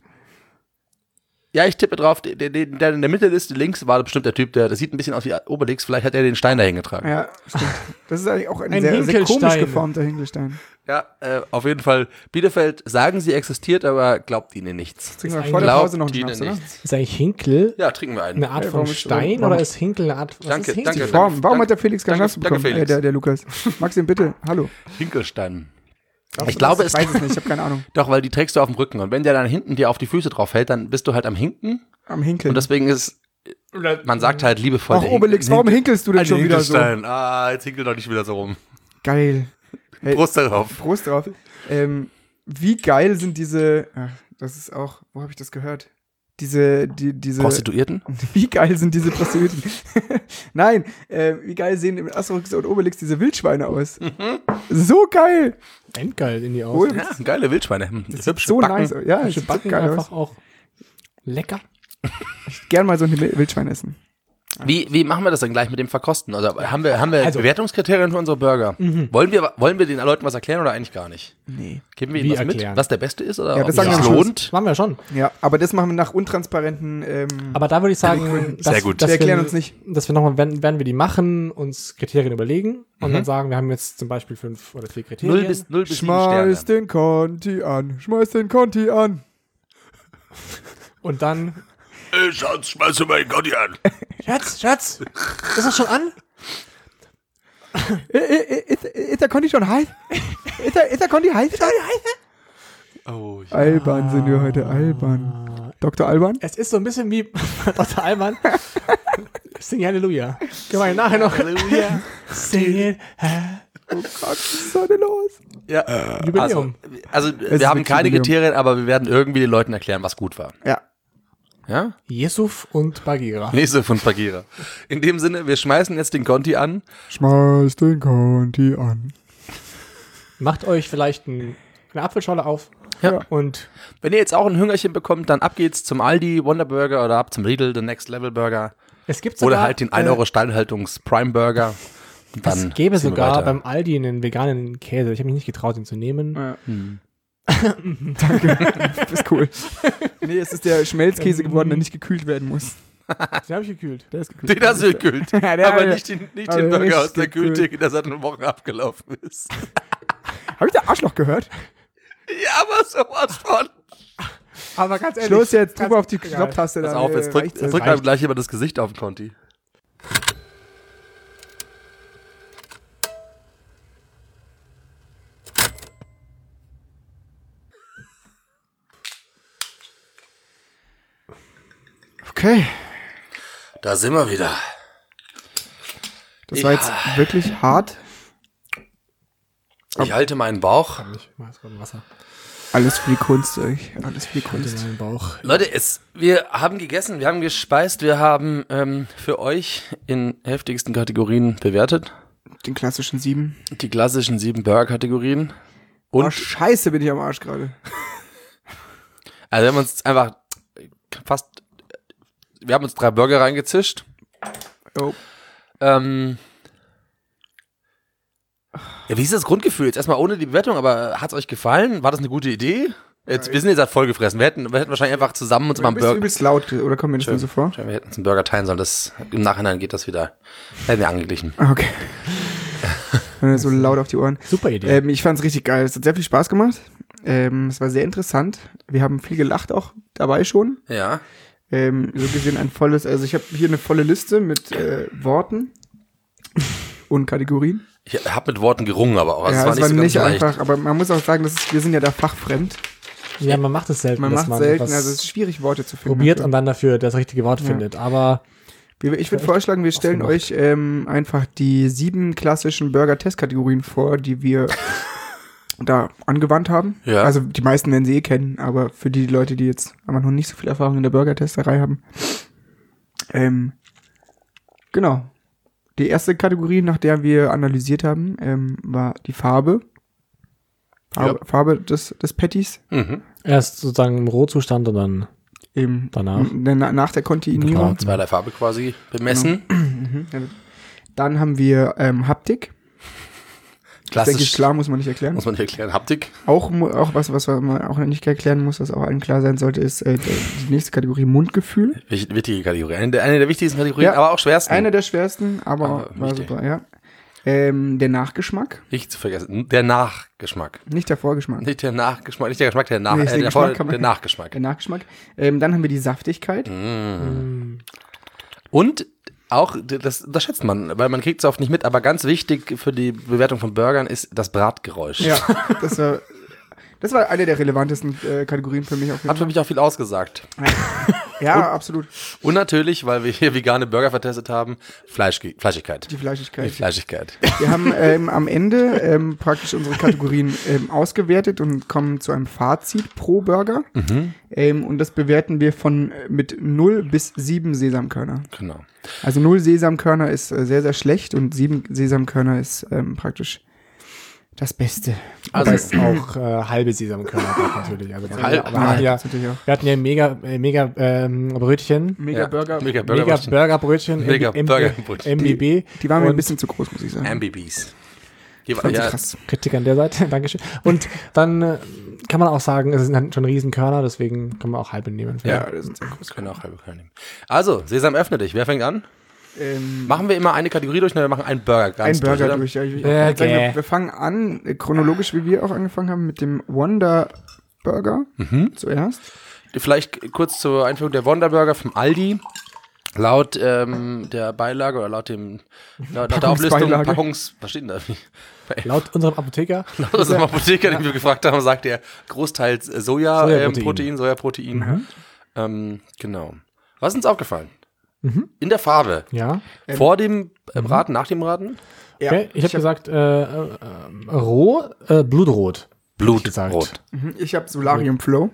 Speaker 3: Ja, ich tippe drauf, der in der Mitte ist, links war bestimmt der Typ, das sieht ein bisschen aus wie Obelix, vielleicht hat er den Stein dahin getragen.
Speaker 4: Ja, stimmt. Das ist eigentlich auch ein
Speaker 2: Ein
Speaker 4: sehr, sehr komisch
Speaker 2: Hinkelstein.
Speaker 4: geformter Hinkelstein.
Speaker 3: Ja, auf jeden Fall, Bielefeld sagen, sie existiert, aber glaubt ihnen nichts.
Speaker 4: Trinken wir
Speaker 2: ist
Speaker 4: vor der
Speaker 3: Glaubt
Speaker 4: Pause noch einen
Speaker 3: ihnen
Speaker 4: Schnaps, oder?
Speaker 3: nichts.
Speaker 2: Ist eigentlich Hinkel
Speaker 3: Ja, trinken wir einen.
Speaker 2: eine Art
Speaker 4: Ja,
Speaker 2: von
Speaker 4: warum ist-
Speaker 2: Stein
Speaker 4: warum-
Speaker 2: oder ist Hinkel eine Art? Was
Speaker 3: Danke,
Speaker 2: ist Hinkel?
Speaker 3: danke.
Speaker 4: Form. Warum hat der Felix keinen
Speaker 3: Danke,
Speaker 4: Schnaps bekommen?
Speaker 3: Felix.
Speaker 4: Der Lukas. Maxim, bitte. Hallo.
Speaker 3: Hinkelstein.
Speaker 4: Glaubst
Speaker 3: Ich
Speaker 4: du
Speaker 3: glaube,
Speaker 4: das?
Speaker 3: es-
Speaker 4: Ich weiß es nicht, ich habe keine Ahnung.
Speaker 3: Doch, weil die trägst du auf dem Rücken und wenn der dann hinten dir auf die Füße drauf fällt, dann bist du halt am Hinken
Speaker 4: Am Hinkeln.
Speaker 3: und deswegen ist, man sagt halt liebevoll.
Speaker 4: Ach,
Speaker 3: der
Speaker 4: Obelix, warum hinkelst du denn
Speaker 3: ein
Speaker 4: schon wieder so?
Speaker 3: Hinkelstein. Ah, jetzt hinkel doch nicht wieder so rum.
Speaker 4: Geil. Hey,
Speaker 3: Prost darauf.
Speaker 4: Prost drauf. Wie geil sind diese, ach, das ist auch, wo habe ich das gehört? Diese,
Speaker 3: Prostituierten?
Speaker 4: wie geil sind diese Prostituierten? Nein, wie geil sehen im Asterix und Obelix diese Wildschweine aus? So geil!
Speaker 2: Endgeil in die Augen.
Speaker 3: Ja, geile Wildschweine.
Speaker 4: Das
Speaker 3: Hübsche
Speaker 4: sieht so
Speaker 3: Backen.
Speaker 4: nice aus. Ja, das
Speaker 2: Hübsche
Speaker 4: sieht so
Speaker 2: Backen
Speaker 4: geil
Speaker 2: einfach
Speaker 4: aus.
Speaker 2: auch lecker.
Speaker 4: Gern mal so ein Wildschwein essen.
Speaker 3: Wie machen wir das dann gleich mit dem Verkosten? Also haben wir
Speaker 2: Also-
Speaker 3: Bewertungskriterien für unsere Burger? Wollen wir den Leuten was erklären oder eigentlich gar nicht?
Speaker 4: Nee.
Speaker 3: Geben wir
Speaker 2: Wie
Speaker 3: ihnen was
Speaker 2: erklären?
Speaker 3: mit, was der Beste ist oder
Speaker 4: Ja,
Speaker 3: ob
Speaker 4: das
Speaker 3: sich
Speaker 4: sagen wir
Speaker 3: das
Speaker 4: am Schluss.
Speaker 3: lohnt?
Speaker 2: Das machen wir schon.
Speaker 4: Ja, aber das machen wir nach untransparenten,
Speaker 2: Aber da würde ich sagen,
Speaker 3: Sehr gut.
Speaker 2: dass
Speaker 4: wir erklären
Speaker 2: wir,
Speaker 4: uns nicht.
Speaker 2: Dass wir nochmal, werden wir die machen, uns Kriterien überlegen und dann sagen, wir haben jetzt zum Beispiel 5 oder 4 Kriterien.
Speaker 3: 0 bis 7 Sterne.
Speaker 4: Schmeiß den Conti an, schmeiß den Conti an.
Speaker 2: Und dann,
Speaker 3: Schatz, schmeiß du meinen Gotti an.
Speaker 2: Schatz, ist das schon an?
Speaker 4: Ist der Conti schon heiß? Ist der Conti heiß?
Speaker 3: Oh, ja.
Speaker 4: Albern sind wir heute, albern. Dr. Alban?
Speaker 2: Es ist so ein bisschen wie Dr. Alban. Sing Halleluja. Können wir nachher noch
Speaker 3: Halleluja.
Speaker 2: singen.
Speaker 4: Oh Gott, was ist da denn los?
Speaker 3: Ja,
Speaker 2: Jubiläum.
Speaker 3: also
Speaker 4: ist
Speaker 3: wir haben
Speaker 4: wirklich
Speaker 3: keine
Speaker 4: Jubiläum.
Speaker 3: Kriterien, aber wir werden irgendwie den Leuten erklären, was gut war.
Speaker 4: Ja.
Speaker 3: Ja?
Speaker 2: Yusuf und Bagheera.
Speaker 3: Nächste von Bagheera. In dem Sinne, wir schmeißen jetzt den Conti an.
Speaker 4: Schmeiß den Conti an.
Speaker 2: Macht euch vielleicht eine Apfelschorle auf.
Speaker 3: Ja.
Speaker 2: Und
Speaker 3: Wenn ihr jetzt auch ein Hüngerchen bekommt, dann ab geht's zum Aldi Wonder Burger oder ab zum Lidl, den Next Level Burger.
Speaker 2: es gibt sogar,
Speaker 3: Oder halt den 1 Euro Stallhaltungs Prime Burger. Und dann
Speaker 2: es gäbe
Speaker 3: ziehen wir
Speaker 2: sogar
Speaker 3: weiter.
Speaker 2: beim Aldi einen veganen Käse. Ich habe mich nicht getraut, ihn zu nehmen.
Speaker 4: Ja. Danke. Das ist cool. Nee, es ist der Schmelzkäse geworden, der nicht gekühlt werden muss.
Speaker 2: Den habe ich gekühlt.
Speaker 4: Der ist gekühlt.
Speaker 3: Den hast du gekühlt.
Speaker 4: Ja, der
Speaker 3: aber
Speaker 4: hat-
Speaker 3: nicht den
Speaker 4: aber
Speaker 3: Burger
Speaker 4: nicht
Speaker 3: aus der
Speaker 4: gekühlt.
Speaker 3: Kühltheke, der seit einer Woche abgelaufen ist.
Speaker 4: Hab ich da Arschloch gehört?
Speaker 3: Ja, aber sowas von.
Speaker 2: Aber ganz ehrlich.
Speaker 4: Schluss jetzt, drüber auf die Knopftaste.
Speaker 3: Pass auf, jetzt drückt einem gleich jemand das Gesicht auf den Conti.
Speaker 4: Okay.
Speaker 3: Da sind wir wieder.
Speaker 4: Das war jetzt wirklich hart.
Speaker 3: Ich halte meinen Bauch.
Speaker 2: Ich mach jetzt gerade Wasser.
Speaker 4: Alles für die Kunst, alles für die Kunst.
Speaker 2: In meinen Bauch.
Speaker 3: Leute, wir haben gegessen, wir haben gespeist, wir haben für euch in heftigsten Kategorien bewertet.
Speaker 4: Den klassischen 7.
Speaker 3: Die klassischen 7 Burger-Kategorien. Und
Speaker 4: scheiße, bin ich am Arsch gerade.
Speaker 3: also wir haben uns einfach wir haben uns 3 Burger reingezischt.
Speaker 4: Oh.
Speaker 3: Ja, wie ist das Grundgefühl? Jetzt erstmal ohne die Bewertung, aber hat es euch gefallen? War das eine gute Idee? Wir sind jetzt halt vollgefressen. Wir hätten wahrscheinlich einfach zusammen uns mal einen Burger.
Speaker 4: Du bist laut, oder kommt mir das nur so vor?
Speaker 3: Wir hätten uns einen Burger teilen sollen. Im Nachhinein geht das wieder. Hätten wir angeglichen.
Speaker 4: Okay. So laut auf die Ohren.
Speaker 2: Super Idee.
Speaker 4: Ich fand es richtig geil. Es hat sehr viel Spaß gemacht. Es war sehr interessant. Wir haben viel gelacht auch dabei schon.
Speaker 3: Ja.
Speaker 4: So gesehen ich habe hier eine volle Liste mit Worten und Kategorien.
Speaker 3: Ich habe mit Worten gerungen, aber auch.
Speaker 4: Ja,
Speaker 3: es war nicht so ganz
Speaker 4: einfach, aber man muss auch sagen, wir sind ja da fachfremd.
Speaker 2: Ja, man macht es selten.
Speaker 4: Man macht selten, also es ist schwierig, Worte zu finden.
Speaker 2: Probiert und dann dafür das richtige Wort findet, aber...
Speaker 4: Ich würde vorschlagen, wir stellen euch einfach die 7 klassischen Burger-Test-Kategorien vor, die wir da angewandt haben.
Speaker 3: Ja.
Speaker 4: Also die meisten werden sie kennen, aber für die Leute, die jetzt aber noch nicht so viel Erfahrung in der Burger-Testerei haben. Genau. Die erste Kategorie, nach der wir analysiert haben, war die Farbe. Farbe des Patties.
Speaker 3: Mhm.
Speaker 2: Erst sozusagen im Rohzustand und dann danach.
Speaker 4: Nach der Kontinuierung.
Speaker 3: 2 Farbe quasi bemessen.
Speaker 4: Genau. Dann haben wir Haptik. Das denke ich, klar, muss man nicht erklären.
Speaker 3: Muss man nicht erklären. Haptik.
Speaker 4: Auch was man auch nicht erklären muss, was auch allen klar sein sollte, ist die nächste Kategorie Mundgefühl.
Speaker 3: Wichtige Kategorie. Eine der wichtigsten Kategorien, aber auch schwersten.
Speaker 4: Eine der schwersten, aber war super, ja. Der Nachgeschmack.
Speaker 3: Nicht zu vergessen. Der Nachgeschmack.
Speaker 4: Nicht der Vorgeschmack.
Speaker 3: Nicht der Nachgeschmack, nicht der Geschmack, der Nachgeschmack.
Speaker 4: Der Nachgeschmack. Dann haben wir die Saftigkeit.
Speaker 3: Und auch, das unterschätzt man, weil man kriegt es oft nicht mit, aber ganz wichtig für die Bewertung von Burgern ist das Bratgeräusch.
Speaker 4: Ja, das war eine der relevantesten Kategorien für mich.
Speaker 3: Hat für mich auch viel ausgesagt.
Speaker 4: Ja, absolut.
Speaker 3: Und natürlich, weil wir hier vegane Burger vertestet haben, Fleischigkeit.
Speaker 4: Die Fleischigkeit.
Speaker 3: Die Fleischigkeit.
Speaker 4: Wir haben am Ende praktisch unsere Kategorien ausgewertet und kommen zu einem Fazit pro Burger. Und das bewerten wir mit 0 bis 7 Sesamkörner.
Speaker 3: Genau.
Speaker 4: Also 0 Sesamkörner ist sehr, sehr schlecht und 7 Sesamkörner ist praktisch das Beste.
Speaker 2: Also ist auch halbe Sesamkörner natürlich. Also wir hatten ja mega Brötchen.
Speaker 4: Mega Burger.
Speaker 3: Mega
Speaker 2: Burgerbrötchen. MBB.
Speaker 4: Die waren mir ein bisschen zu groß, muss ich sagen.
Speaker 3: MBBs.
Speaker 4: Krass.
Speaker 2: Kritik an der Seite, Dankeschön. Und dann kann man auch sagen, es sind schon Riesenkörner, deswegen kann man auch halbe nehmen.
Speaker 3: Ja, das sind sehr groß. Können auch halbe Körner nehmen. Also, Sesam, öffne dich. Wer fängt an? Machen wir immer eine Kategorie durch, oder wir machen einen Burger ganz durch? Ein Burger durch, ja. Ich würde sagen,
Speaker 4: wir fangen an, chronologisch, wie wir auch angefangen haben, mit dem Wonder Burger zuerst.
Speaker 3: Vielleicht kurz zur Einführung der Wonder Burger vom Aldi. Laut der Beilage oder laut der Auflistung, was steht denn da?
Speaker 2: Laut unserem Apotheker.
Speaker 3: Laut unserem Apotheker, den wir gefragt haben, sagt er großteils Sojaprotein. Genau. Was ist uns aufgefallen? In der Farbe.
Speaker 2: Ja.
Speaker 3: Vor dem Braten, nach dem Braten?
Speaker 2: Ja. Okay, ich habe gesagt, roh, Blutrot.
Speaker 3: Blutrot.
Speaker 4: Ich habe Solarium Flow.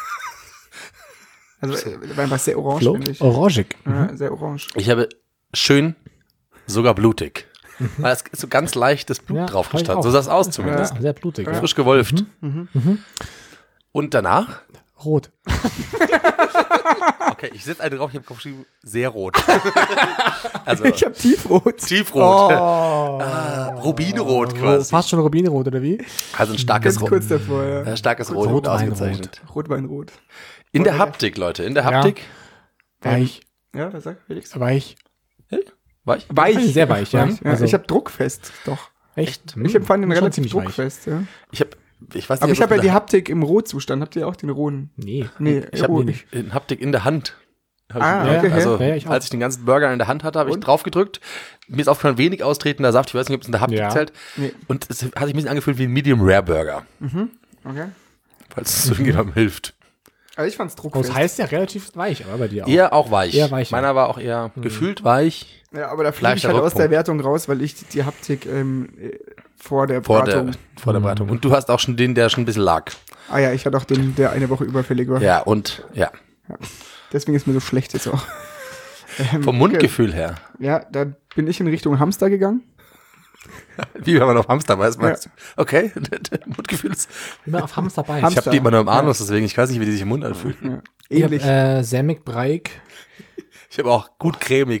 Speaker 4: Also war einfach sehr orange, finde ich.
Speaker 2: Orangig.
Speaker 4: Ja, sehr orange.
Speaker 3: Ich habe schön, sogar blutig. Weil es ist so ganz leichtes Blut drauf gestanden. So sah es aus zumindest.
Speaker 2: Ja, sehr blutig. Ja.
Speaker 3: Frisch gewolft. Und danach?
Speaker 2: Rot.
Speaker 3: Okay, ich sitze drauf, ich habe geschrieben, sehr rot.
Speaker 4: Also, ich habe tiefrot.
Speaker 3: Tiefrot. Rubinrot quasi.
Speaker 2: Fast schon Rubinrot, oder wie?
Speaker 3: Also ein starkes Rot.
Speaker 4: Kurz davor, ja.
Speaker 3: Ein starkes Rot ausgezeichnet.
Speaker 4: Rotweinrot.
Speaker 3: In der Haptik, Leute, in der Haptik.
Speaker 2: Weich.
Speaker 4: Ja, was sagt Felix?
Speaker 2: Weich.
Speaker 3: Weich?
Speaker 4: Weich.
Speaker 2: Sehr weich, ja.
Speaker 4: Also, ich habe druckfest, doch.
Speaker 2: Echt?
Speaker 4: Ich empfand ihn relativ druckfest, ja.
Speaker 3: Ich habe Ich weiß nicht,
Speaker 4: Aber ich habe ja die Haptik im Rohzustand. Habt ihr auch den rohen?
Speaker 2: Nee.
Speaker 4: Nee,
Speaker 3: Ich habe
Speaker 4: roh
Speaker 3: die
Speaker 4: nicht.
Speaker 3: Haptik in der Hand.
Speaker 4: Ah, okay.
Speaker 3: Also,
Speaker 2: Ja, ich auch.
Speaker 3: als ich den ganzen Burger in der Hand hatte, habe ich drauf gedrückt. Mir ist aufgefallen, wenig austretender Saft. Ich weiß nicht, ob es in der Haptik
Speaker 2: Ja.
Speaker 3: zählt.
Speaker 4: Nee.
Speaker 3: Und es hat sich ein bisschen angefühlt wie ein Medium-Rare-Burger.
Speaker 4: Okay.
Speaker 3: Falls es irgendjemandem hilft.
Speaker 4: Aber ich fand's
Speaker 2: Das
Speaker 4: druckfest.
Speaker 2: heißt ja relativ weich, aber bei dir auch.
Speaker 3: Eher auch weich.
Speaker 2: Eher weich, ja.
Speaker 3: Meiner war auch eher gefühlt weich.
Speaker 4: Ja, aber da fliege ich
Speaker 3: Leichter
Speaker 4: halt aus der
Speaker 3: Rückpunkt.
Speaker 4: Wertung raus, weil ich die Haptik vor der
Speaker 3: Vor
Speaker 4: Bratung.
Speaker 3: der Beratung. Und du hast auch schon den, der schon ein bisschen lag.
Speaker 4: Ah ja, ich hatte auch den, der eine Woche überfällig war.
Speaker 3: Ja, und ja.
Speaker 4: Deswegen ist mir so schlecht jetzt auch.
Speaker 3: Vom Mundgefühl her.
Speaker 4: Ja, da bin ich in Richtung Hamster gegangen.
Speaker 3: Wie wenn man auf Hamster weiß, meinst du? Okay, der Mundgefühl ist.
Speaker 2: Immer auf Hamster bei.
Speaker 4: Hamster.
Speaker 3: Ich habe die immer nur im Anus, deswegen ich weiß nicht, wie die sich im Mund anfühlen.
Speaker 4: Ja.
Speaker 2: Ich hab,
Speaker 4: Ähnlich.
Speaker 2: sämig, breiig.
Speaker 3: Ich habe auch gut cremig.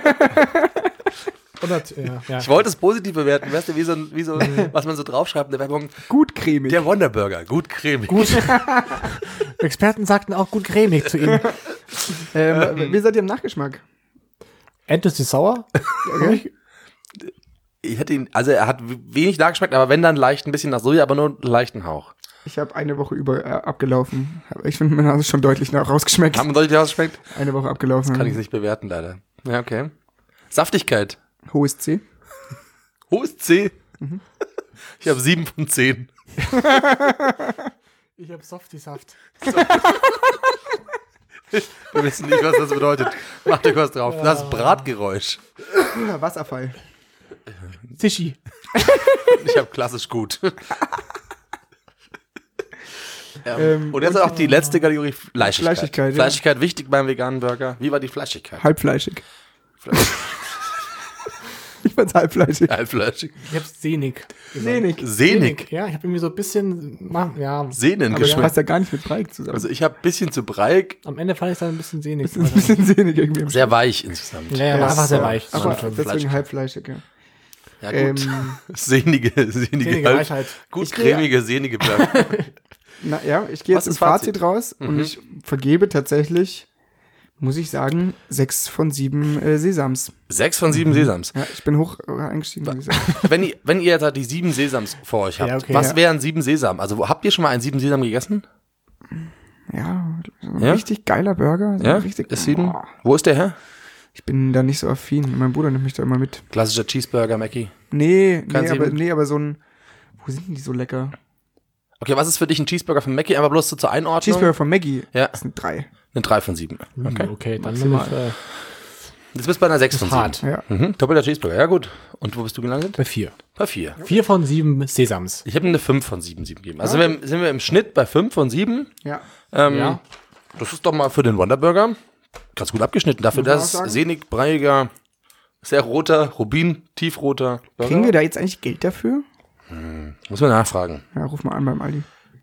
Speaker 2: Oder, ja.
Speaker 3: Ich wollte es positiv bewerten, weißt du, wie so was man so draufschreibt in der Werbung.
Speaker 4: Gut cremig.
Speaker 3: Der Wonderburger, gut cremig.
Speaker 2: Gut. Experten sagten auch gut cremig zu ihm.
Speaker 4: Wie seid ihr im Nachgeschmack?
Speaker 2: Endlos ist sauer.
Speaker 4: Okay.
Speaker 3: Ich hätte ihn, also er hat wenig nachgeschmeckt, aber wenn dann leicht ein bisschen nach Soja, aber nur einen leichten Hauch.
Speaker 4: Ich habe eine Woche über abgelaufen. Ich finde, meine Nase ist schon deutlich nach rausgeschmeckt.
Speaker 3: Haben deutlich ausgeschmeckt?
Speaker 4: Eine Woche abgelaufen.
Speaker 3: Kann ich nicht bewerten, leider. Ja, okay. Saftigkeit.
Speaker 4: Hohes C.
Speaker 3: Hohes C. Ich habe 7 von 10.
Speaker 2: Ich hab Softie-Saft.
Speaker 3: Wir wissen nicht, was das bedeutet. Mach dir was drauf. Das ist Bratgeräusch.
Speaker 4: Wasserfall.
Speaker 2: Sishi.
Speaker 3: Ich habe klassisch gut. Und jetzt auch die letzte Kategorie, Fleischigkeit.
Speaker 4: Fleischigkeit, ja.
Speaker 3: Fleischigkeit wichtig beim veganen Burger. Wie war die Fleischigkeit?
Speaker 4: Halbfleischig. Ich fand's halbfleischig.
Speaker 3: Halbfleischig.
Speaker 2: Ich hab's sehnig.
Speaker 4: Sehnig.
Speaker 3: Sehnig.
Speaker 2: Ja, ich hab irgendwie so ein bisschen, ja,
Speaker 3: Sehnen
Speaker 4: Aber das
Speaker 3: geschmeckt.
Speaker 4: passt ja gar nicht mit Breik zusammen.
Speaker 3: Also ich habe ein bisschen zu breiig,
Speaker 2: am Ende fand ich dann ein bisschen sehnig.
Speaker 4: Das ist ein bisschen sehnig irgendwie.
Speaker 3: sehr weich insgesamt.
Speaker 2: Ja, aber einfach sehr weich.
Speaker 4: Aber
Speaker 2: Stimmt schon.
Speaker 4: deswegen halbfleischig, ja.
Speaker 3: Ja, gut. Sehnige
Speaker 2: Sehnige Weichheit.
Speaker 3: Gut cremige, sehnige Burger.
Speaker 4: Na ja, ich gehe
Speaker 3: Was
Speaker 4: jetzt im
Speaker 3: ist Fazit?
Speaker 4: Fazit raus und ich vergebe tatsächlich, muss ich sagen, 6 von 7 Sesams.
Speaker 3: 6 von 7 Sesams.
Speaker 4: Ja, ich bin hoch eingestiegen, muss ich sagen.
Speaker 3: Wenn ihr jetzt halt die 7 Sesams vor euch habt,
Speaker 2: Ja, okay.
Speaker 3: was
Speaker 4: Ja.
Speaker 3: wären 7 Sesam? Also habt ihr schon mal einen 7 Sesam gegessen?
Speaker 4: Ja, so ein
Speaker 3: Ja?
Speaker 4: richtig geiler Burger. So
Speaker 3: Ja?
Speaker 4: richtig,
Speaker 3: Ist 7?
Speaker 4: boah.
Speaker 3: Wo ist der her?
Speaker 4: Ich bin da nicht so affin. Mein Bruder nimmt mich da immer mit.
Speaker 3: Klassischer Cheeseburger, Mackie.
Speaker 4: Nee,
Speaker 3: Kein Sieben?
Speaker 4: nee, aber so ein, wo sind denn die so lecker?
Speaker 3: Okay, was ist für dich ein Cheeseburger von Mackie? Aber bloß so zur Einordnung.
Speaker 4: Cheeseburger von Maggie.
Speaker 3: Ja.
Speaker 4: Das sind 3.
Speaker 3: Eine 3 von 7.
Speaker 2: Okay, okay dann
Speaker 4: Maximal.
Speaker 2: nehme
Speaker 3: Jetzt bist du bei einer 6 von 7.
Speaker 2: hart.
Speaker 4: Ja.
Speaker 3: Doppelter Cheeseburger, ja gut. Und wo bist du gelandet?
Speaker 2: bei 4.
Speaker 3: Bei 4.
Speaker 2: 4 von 7 Sesams.
Speaker 3: Ich habe eine 5 von 7 gegeben. Also sind wir im Schnitt bei 5 von 7.
Speaker 4: Ja.
Speaker 2: Ja.
Speaker 3: Das ist doch mal für den Wonderburger ganz gut abgeschnitten. Dafür,
Speaker 4: Muss man
Speaker 3: dass
Speaker 4: auch sagen.
Speaker 3: sehnig, breiiger, sehr roter, Rubin, tiefroter Burger.
Speaker 4: Kriegen wir da jetzt eigentlich Geld dafür?
Speaker 3: Muss man nachfragen.
Speaker 4: Ja, ruf mal an beim Aldi.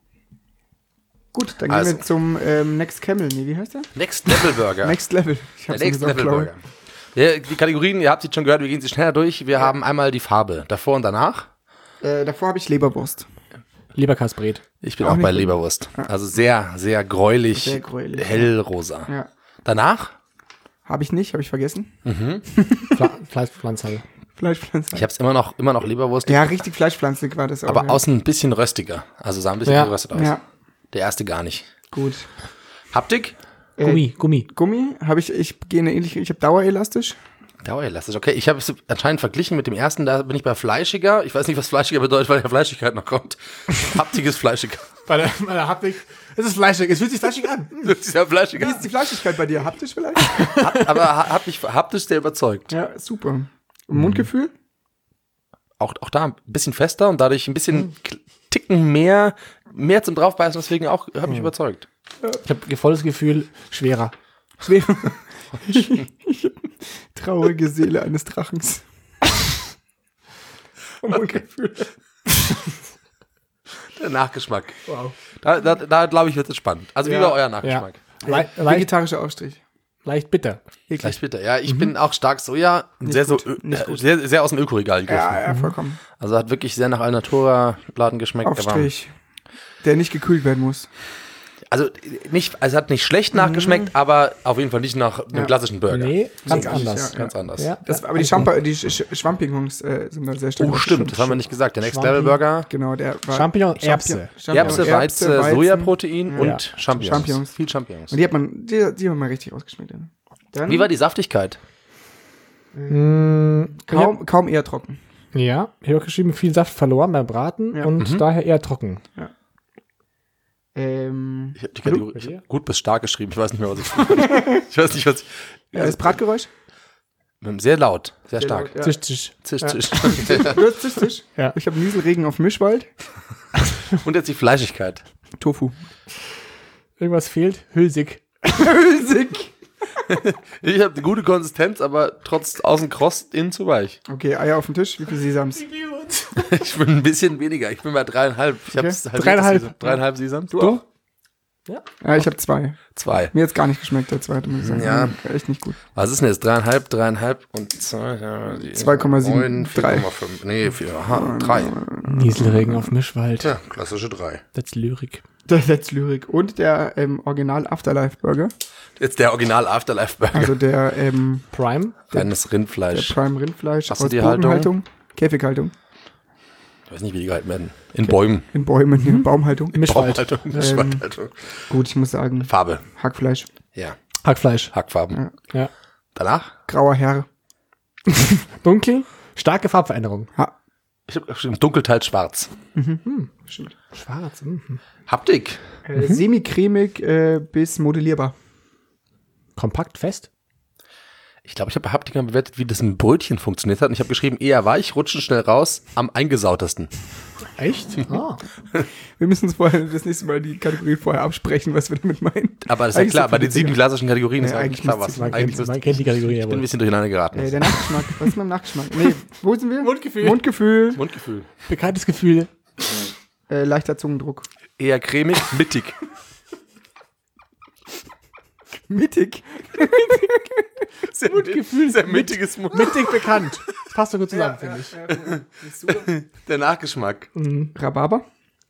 Speaker 4: Gut, dann
Speaker 3: Also.
Speaker 4: gehen wir zum Next Camel. Nee, wie heißt der?
Speaker 3: Next Level Burger.
Speaker 4: Next Level. Ich
Speaker 3: Der
Speaker 4: hab's
Speaker 3: Next
Speaker 4: mir gesagt,
Speaker 3: Level
Speaker 4: glaube
Speaker 3: Burger. Ja, die Kategorien, ihr habt sie schon gehört, wir gehen sie schneller durch. Wir haben einmal die Farbe, davor und danach.
Speaker 4: davor habe ich Leberwurst.
Speaker 2: Leberkasbret.
Speaker 3: Ich bin
Speaker 4: Auch
Speaker 3: auch bei
Speaker 4: nicht-
Speaker 3: Leberwurst. Also sehr, sehr gräulich,
Speaker 4: Sehr gräulich,
Speaker 3: hellrosa.
Speaker 4: Ja.
Speaker 3: Danach?
Speaker 4: Habe ich nicht, habe ich vergessen.
Speaker 2: Fleischpflanze.
Speaker 4: Fleischpflanze.
Speaker 3: Ich habe es immer noch Leberwurst,
Speaker 4: Ja, richtig fleischpflanzig war das auch.
Speaker 3: aber
Speaker 4: ja.
Speaker 3: außen ein bisschen röstiger. Also sah ein bisschen
Speaker 2: Ja.
Speaker 3: geröstet aus.
Speaker 4: Ja,
Speaker 3: Der erste gar nicht.
Speaker 4: gut.
Speaker 3: Haptik?
Speaker 2: Gummi.
Speaker 4: Gummi habe ich gehe in eine ähnliche, ich habe dauerelastisch.
Speaker 3: Dauerelastisch, okay. Ich habe es anscheinend verglichen mit dem ersten, da bin ich bei fleischiger. Ich weiß nicht, was fleischiger bedeutet, weil ja Fleischigkeit noch kommt. Haptik ist fleischiger.
Speaker 2: Bei der Haptik. Es ist fleischig. Es fühlt sich fleischig an.
Speaker 3: Das ist ja
Speaker 4: Wie
Speaker 3: fleischiger.
Speaker 4: ist die Fleischigkeit bei dir? Haptisch vielleicht?
Speaker 3: Aber hat mich haptisch sehr überzeugt.
Speaker 4: Ja, super. Und Mundgefühl?
Speaker 3: Auch da ein bisschen fester und dadurch ein bisschen Ticken mehr zum Draufbeißen, deswegen auch, hat mich überzeugt.
Speaker 2: Ich habe volles Gefühl, schwerer.
Speaker 4: Schwer. Traurige Seele eines Drachens. Mundgefühl.
Speaker 3: Der Nachgeschmack.
Speaker 2: Wow.
Speaker 3: Da glaube ich, wird es spannend. Also wie
Speaker 4: Ja.
Speaker 3: war euer Nachgeschmack?
Speaker 2: Leicht
Speaker 4: Vegetarischer Aufstrich.
Speaker 2: bitter.
Speaker 3: Gleich bitter. Ja, ich bin auch stark Soja. Sehr, sehr aus dem Ökoregal gegriffen.
Speaker 4: Ja, vollkommen.
Speaker 3: Also hat wirklich sehr nach Alnatura-Laden geschmeckt.
Speaker 4: Aufstrich. Der nicht gekühlt werden muss.
Speaker 3: Also es hat nicht schlecht nachgeschmeckt, aber auf jeden Fall nicht nach einem klassischen Burger.
Speaker 2: Nee, ganz
Speaker 4: Nee,
Speaker 2: anders.
Speaker 4: ja.
Speaker 3: Ganz anders.
Speaker 2: Ja.
Speaker 4: Aber die Champignons sind da sehr stark.
Speaker 3: Oh, stimmt, das haben wir nicht gesagt. Der Next Level Burger.
Speaker 4: Genau, der war
Speaker 2: Champignon, Erbse.
Speaker 3: Erbse, Weizen, Sojaprotein und
Speaker 2: Ja.
Speaker 3: Champignons. Viel Champignons.
Speaker 4: Und die haben wir mal richtig ausgeschmeckt. Ja. Dann
Speaker 3: Wie war die Saftigkeit?
Speaker 4: kaum eher trocken.
Speaker 2: Ja, hier auch geschrieben, viel Saft verloren beim Braten
Speaker 4: Ja.
Speaker 2: und daher eher trocken.
Speaker 3: Ich habe die Kategorie gut bis stark geschrieben. Ich weiß nicht mehr, was ich weiß nicht, was ich.
Speaker 4: Das Bratgeräusch?
Speaker 3: Sehr laut, sehr stark.
Speaker 4: laut, ja.
Speaker 2: Tisch, Tisch.
Speaker 3: Zisch.
Speaker 4: Tisch.
Speaker 2: Ja.
Speaker 4: Ich habe Nieselregen auf Mischwald.
Speaker 3: Und jetzt die Fleischigkeit.
Speaker 4: Tofu.
Speaker 2: Irgendwas fehlt. Hülsig.
Speaker 3: Ich habe eine gute Konsistenz, aber trotz außen kross, innen zu weich.
Speaker 4: Okay, Eier auf dem Tisch. Wie viel Sesams?
Speaker 3: Ich bin ein bisschen weniger. Ich bin bei 3,5. Ich habe
Speaker 2: 3,5.
Speaker 3: 3,5 Sesams.
Speaker 4: Du auch? Ja, ich habe 2.
Speaker 3: 2.
Speaker 4: Mir jetzt gar nicht geschmeckt, der zweite, muss ich sagen.
Speaker 3: Ja.
Speaker 4: Echt nicht gut.
Speaker 3: Was ist denn jetzt? 3,5 und 2.
Speaker 4: 2,7, 3.
Speaker 3: 4,5. Nee, 3.
Speaker 2: Nieselregen auf Mischwald.
Speaker 3: Ja, klassische 3.
Speaker 2: Das ist Lyrik.
Speaker 4: Das ist Lyrik. Und der Original Afterlife Burger.
Speaker 3: Jetzt der Original Afterlife Burger.
Speaker 4: Also der
Speaker 2: Prime.
Speaker 3: Reines Rindfleisch.
Speaker 4: Prime Rindfleisch
Speaker 3: Hast du
Speaker 4: aus
Speaker 3: die Haltung?
Speaker 4: Bodenhaltung. Käfighaltung.
Speaker 3: Ich weiß nicht, wie die gehalten werden. In Bäumen.
Speaker 4: In Bäumen, in Baumhaltung.
Speaker 2: Mischwald.
Speaker 3: Baumhaltung. Mischwaldhaltung.
Speaker 4: Gut, ich muss sagen,
Speaker 3: Farbe.
Speaker 4: Hackfleisch.
Speaker 3: Ja.
Speaker 2: Hackfleisch.
Speaker 3: Hackfarben.
Speaker 2: Ja.
Speaker 3: Danach?
Speaker 4: Grauer Herr.
Speaker 2: Dunkel. Starke Farbveränderung.
Speaker 4: Ha.
Speaker 3: Ich habe geschrieben, dunkel teils schwarz.
Speaker 2: Schwarz.
Speaker 3: Haptik.
Speaker 4: Semi-cremig bis modellierbar.
Speaker 2: Kompakt, fest.
Speaker 3: Ich glaube, ich habe bei Haptik mal bewertet, wie das ein Brötchen funktioniert hat. Und ich habe geschrieben, eher weich, rutschen schnell raus, am eingesautesten.
Speaker 2: Echt? Ah.
Speaker 4: Wir müssen uns vorher das nächste Mal die Kategorie vorher absprechen, was wir damit meinen.
Speaker 3: Aber das ist ja
Speaker 4: Eigentlich
Speaker 3: klar,
Speaker 4: so
Speaker 3: bei den
Speaker 4: viel
Speaker 3: 7 klassischen Kategorien ist
Speaker 4: Ja,
Speaker 3: eigentlich klar
Speaker 4: eigentlich
Speaker 3: was.
Speaker 2: Man
Speaker 3: Eigentlich
Speaker 2: kennt, man kennt die Kategorie ja
Speaker 3: ich bin ein
Speaker 2: wohl.
Speaker 3: bisschen durcheinander geraten.
Speaker 4: Der Nachgeschmack. Was ist mit dem Nachgeschmack? Nee, wo sind wir?
Speaker 2: Mundgefühl.
Speaker 4: Mundgefühl.
Speaker 3: Mundgefühl.
Speaker 2: Bekanntes Gefühl.
Speaker 4: Leichter Zungendruck.
Speaker 3: Eher cremig, mittig.
Speaker 4: Mittig.
Speaker 3: Sehr Mundgefühl, sehr mittiges Mund.
Speaker 2: Mittig bekannt. Das passt so gut zusammen, finde ich.
Speaker 3: Der Nachgeschmack.
Speaker 4: Rhabarber.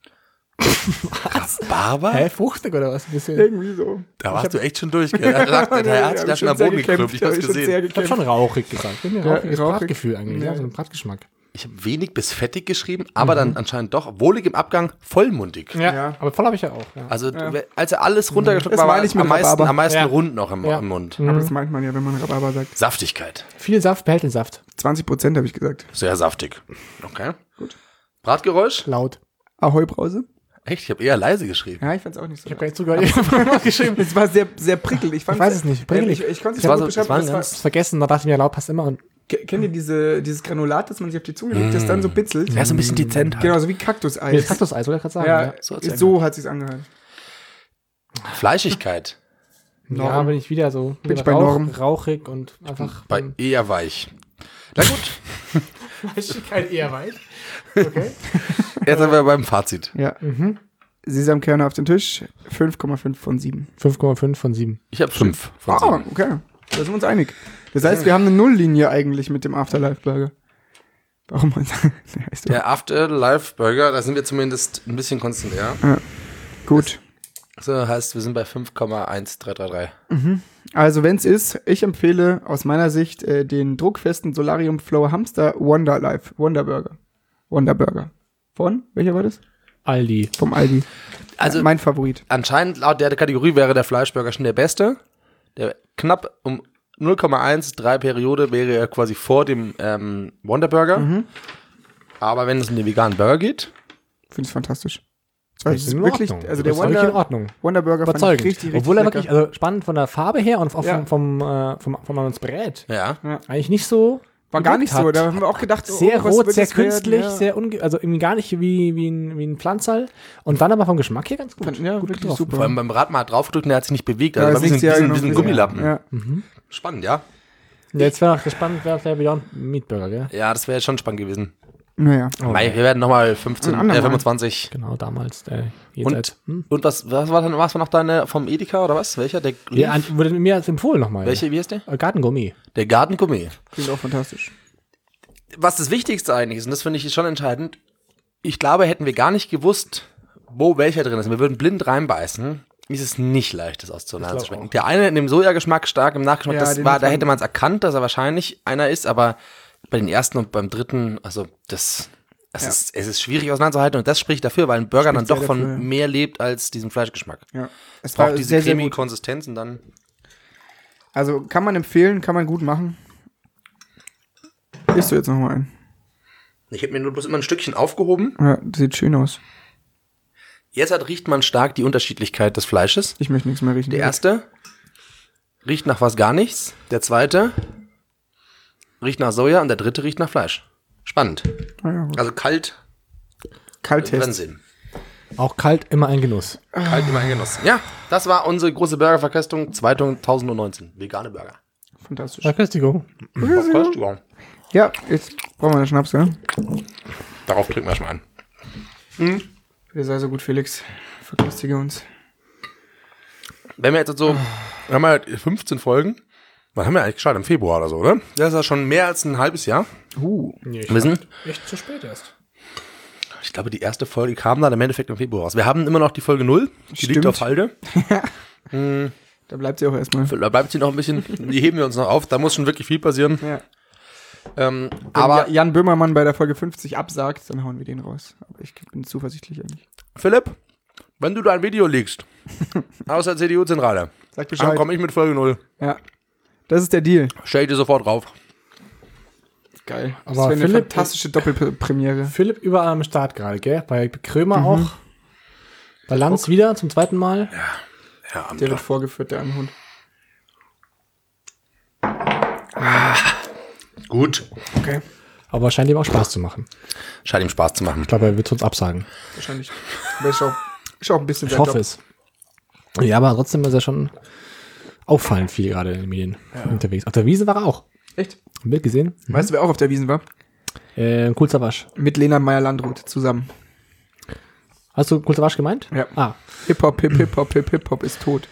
Speaker 3: Barber?
Speaker 2: Hä, fruchtig oder was? Ein bisschen.
Speaker 4: Irgendwie so.
Speaker 3: Da warst du echt schon durch. Gell? Da lag der Herz, der hat schon am Boden gekrümmt. Ich hab's gesehen.
Speaker 2: Ich habe schon rauchig gesagt. Ich habe rauchiges
Speaker 4: rauchig.
Speaker 2: Bratgefühl eigentlich.
Speaker 4: Ja.
Speaker 2: Ja, so ein Bratgeschmack.
Speaker 3: Ich habe wenig bis fettig geschrieben, aber dann anscheinend doch wohlig im Abgang, vollmundig.
Speaker 4: Ja.
Speaker 2: Aber voll habe ich ja auch. Ja.
Speaker 3: Also als er alles runtergeschluckt
Speaker 4: Das
Speaker 3: war, war
Speaker 4: meine ich mit
Speaker 3: am meisten,
Speaker 4: Rhabarber.
Speaker 3: am meisten
Speaker 2: Ja.
Speaker 3: rund noch im,
Speaker 2: Ja.
Speaker 3: im Mund.
Speaker 4: Aber das meint man ja, wenn man Rhabarber sagt.
Speaker 3: Saftigkeit.
Speaker 2: Viel Saft behält den Saft.
Speaker 4: 20% habe ich gesagt.
Speaker 3: Sehr saftig. Okay. Gut. Bratgeräusch?
Speaker 2: Laut.
Speaker 4: Ahoi-Brause.
Speaker 3: Echt? Ich habe eher leise geschrieben.
Speaker 4: Ja, ich fand's auch nicht so.
Speaker 2: Ich habe gar nicht zugehört. Ich habe mal geschrieben.
Speaker 4: Es war sehr, sehr prickelig.
Speaker 2: Ich weiß es nicht. Prickelig.
Speaker 4: Ich konnte es
Speaker 3: Es war
Speaker 4: nicht
Speaker 3: so- es war ein
Speaker 4: beschreiben.
Speaker 3: ganz-
Speaker 2: Das vergessen, da dachte ich mir, laut passt immer. Und
Speaker 4: Kennt ihr dieses Granulat, das man sich auf die Zunge legt, das dann so bitzelt?
Speaker 3: Ja, so ein bisschen dezent.
Speaker 4: Genau, so wie Kaktuseis.
Speaker 2: mir ist Kaktuseis, wollte ich gerade sagen.
Speaker 4: Ja,
Speaker 2: Ja,
Speaker 3: So hat's sich
Speaker 4: so hat sich's angehört.
Speaker 3: Fleischigkeit.
Speaker 2: ja bin ich wieder so.
Speaker 4: Bin ich bei Norm.
Speaker 2: Rauchig und einfach.
Speaker 3: Bei eher weich. Na gut.
Speaker 2: Fleischigkeit eher weit. Okay.
Speaker 3: Jetzt sind wir beim Fazit.
Speaker 4: Ja. Sesamkerne auf den Tisch, 5,5 von 7.
Speaker 2: 5,5 von 7.
Speaker 3: Ich habe 5 von
Speaker 4: Ah,
Speaker 3: 7.
Speaker 4: okay. Da sind wir uns einig. Das heißt, wir haben eine Nulllinie eigentlich mit dem Afterlife-Burger. Warum man sagt, der heißt doch.
Speaker 3: Der Afterlife Burger, da sind wir zumindest ein bisschen konstant, ja.
Speaker 4: Gut.
Speaker 3: So heißt, wir sind bei 5,1333.
Speaker 4: Also, wenn es ist, ich empfehle aus meiner Sicht den druckfesten Solarium Flow Hamster Wonder Burger. Von? Welcher war das?
Speaker 2: Aldi.
Speaker 4: Vom Aldi.
Speaker 3: Also
Speaker 4: Mein Favorit.
Speaker 3: anscheinend laut der Kategorie wäre der Fleischburger schon der beste. Der knapp um 0,13 Periode wäre er quasi vor dem Wonder Burger. Aber wenn es um den veganen Burger geht,
Speaker 4: Finde ich fantastisch. Das
Speaker 2: ist in
Speaker 4: wirklich,
Speaker 2: Ordnung.
Speaker 4: also
Speaker 2: Das
Speaker 4: der
Speaker 2: ist völlig in Ordnung.
Speaker 4: Wonder Burger fand ich
Speaker 2: Überzeugend.
Speaker 4: richtig
Speaker 2: Obwohl er
Speaker 4: lecker.
Speaker 2: wirklich, also spannend von der Farbe her und auch
Speaker 4: Ja.
Speaker 2: vom man brät.
Speaker 3: ja.
Speaker 2: Eigentlich nicht so.
Speaker 4: War gar nicht
Speaker 2: gewirkt
Speaker 4: so.
Speaker 2: hat.
Speaker 4: Da haben wir auch gedacht,
Speaker 2: Sehr
Speaker 4: was
Speaker 2: rot,
Speaker 4: wird
Speaker 2: sehr
Speaker 4: das werden?
Speaker 2: künstlich,
Speaker 4: Ja.
Speaker 2: sehr also irgendwie gar nicht wie ein Pflanzerl. Und dann aber vom Geschmack her ganz gut.
Speaker 4: Ja,
Speaker 2: gut
Speaker 4: wirklich
Speaker 2: getroffen.
Speaker 4: super.
Speaker 3: Vor allem beim Braten mal draufgedrückt und der hat sich nicht bewegt.
Speaker 4: Ja,
Speaker 3: Also
Speaker 4: das
Speaker 3: war wie
Speaker 4: liegt
Speaker 3: so
Speaker 4: ja
Speaker 3: ein
Speaker 4: noch
Speaker 3: bisschen
Speaker 4: ein
Speaker 3: Gummilappen.
Speaker 4: Ja.
Speaker 3: Spannend, ja.
Speaker 2: Ja, jetzt wäre noch gespannt, wäre Beyond Meat Burger, gell?
Speaker 3: Ja, das wäre jetzt schon spannend gewesen.
Speaker 4: Naja.
Speaker 3: Mei, wir werden nochmal
Speaker 4: Ein
Speaker 3: 15,
Speaker 4: andermal.
Speaker 3: 25.
Speaker 2: Genau, damals. Jenseits.
Speaker 3: Und was war noch deine vom Edeka oder was? Welcher? Der
Speaker 2: Ja, wurde mir als empfohlen nochmal.
Speaker 3: Welche, wie heißt der?
Speaker 2: Gartengourmet.
Speaker 3: Der Garten Gourmet.
Speaker 4: Klingt auch fantastisch.
Speaker 3: Was das Wichtigste eigentlich ist, und das finde ich schon entscheidend, ich glaube, hätten wir gar nicht gewusst, wo welcher drin ist, wir würden blind reinbeißen, ist es nicht leicht, das auseinanderzuschmecken. Der eine in dem Sojageschmack stark, im Nachgeschmack, da hätte man es erkannt, dass er wahrscheinlich einer ist, aber bei den ersten und beim dritten, also es ist schwierig auseinanderzuhalten und das spricht dafür, weil ein Burger dann doch von mehr lebt als diesem Fleischgeschmack.
Speaker 4: Ja. Es
Speaker 3: braucht
Speaker 4: war
Speaker 3: diese
Speaker 4: sehr, sehr
Speaker 3: cremige
Speaker 4: gut.
Speaker 3: Konsistenz und dann.
Speaker 4: Also kann man empfehlen, kann man gut machen. Isst du jetzt nochmal ein?
Speaker 3: Ich habe mir nur bloß immer ein Stückchen aufgehoben.
Speaker 4: Ja, sieht schön aus.
Speaker 3: Jetzt riecht man stark die Unterschiedlichkeit des Fleisches.
Speaker 4: Ich möchte nichts mehr riechen.
Speaker 3: Der erste riecht nach was gar nichts. Der zweite riecht nach Soja und der dritte riecht nach Fleisch. Spannend. Also Kalttest.
Speaker 4: Kalttest.
Speaker 2: Auch kalt immer ein Genuss.
Speaker 3: Kalt immer ein Genuss. Ja, das war unsere große Burgerverköstung 2019. Vegane Burger.
Speaker 4: Fantastisch.
Speaker 2: Verköstigung.
Speaker 3: Verköstigung.
Speaker 4: Ja, jetzt brauchen wir einen Schnaps, ja?
Speaker 3: Darauf trinken wir erstmal an.
Speaker 4: Bitte sei so gut, Felix. Verköstige uns.
Speaker 3: Wenn wir jetzt so, wir haben ja 15 Folgen. Wann haben wir eigentlich gestartet? Im Februar oder so, oder? Das ist ja schon mehr als ein halbes Jahr. Wir sind
Speaker 2: Echt zu spät erst.
Speaker 3: Ich glaube, die erste Folge kam dann im Endeffekt im Februar raus. Wir haben immer noch die Folge 0. Die liegt auf Halde.
Speaker 4: Da bleibt sie auch erstmal.
Speaker 3: Da bleibt sie noch ein bisschen, die heben wir uns noch auf. Da muss schon wirklich viel passieren.
Speaker 4: Ja.
Speaker 3: Aber
Speaker 4: Jan Böhmermann bei der Folge 50 absagt, dann hauen wir den raus. Aber ich bin zuversichtlich eigentlich.
Speaker 3: Philipp, wenn du da ein Video legst, aus der CDU-Zentrale,
Speaker 4: Sag
Speaker 3: dann
Speaker 4: Bescheid.
Speaker 3: komme ich mit Folge 0.
Speaker 4: Ja. Das ist der Deal.
Speaker 3: Stell ich dir sofort drauf.
Speaker 4: Geil. Das
Speaker 2: Aber
Speaker 4: wäre eine
Speaker 2: Philipp-
Speaker 4: fantastische Doppelpremiere.
Speaker 2: Philipp überall am Start gerade, gell? Bei Krömer auch. Bei Lanz wieder zum zweiten Mal.
Speaker 3: Ja,
Speaker 4: Der wird vorgeführt, der arme Hund.
Speaker 3: gut.
Speaker 4: Okay.
Speaker 2: Aber scheint ihm auch Spaß zu machen.
Speaker 3: Scheint ihm Spaß zu machen.
Speaker 2: Ich glaube, er wird uns absagen.
Speaker 4: Wahrscheinlich. Aber ist auch ein bisschen
Speaker 2: Ich hoffe es. Ja, aber trotzdem ist er schon auffallend viel gerade in den Medien unterwegs. Auf der Wiese war er auch.
Speaker 4: Echt?
Speaker 2: Ein Bild gesehen?
Speaker 4: Weißt du, wer auch auf der Wiesn war?
Speaker 2: Coolster Wasch.
Speaker 4: Mit Lena Meyer-Landrut zusammen.
Speaker 2: Hast du Coolster Wasch gemeint?
Speaker 4: Ja.
Speaker 2: Ah,
Speaker 4: Hip-Hop, Hip-Hop, Hip-Hop ist tot.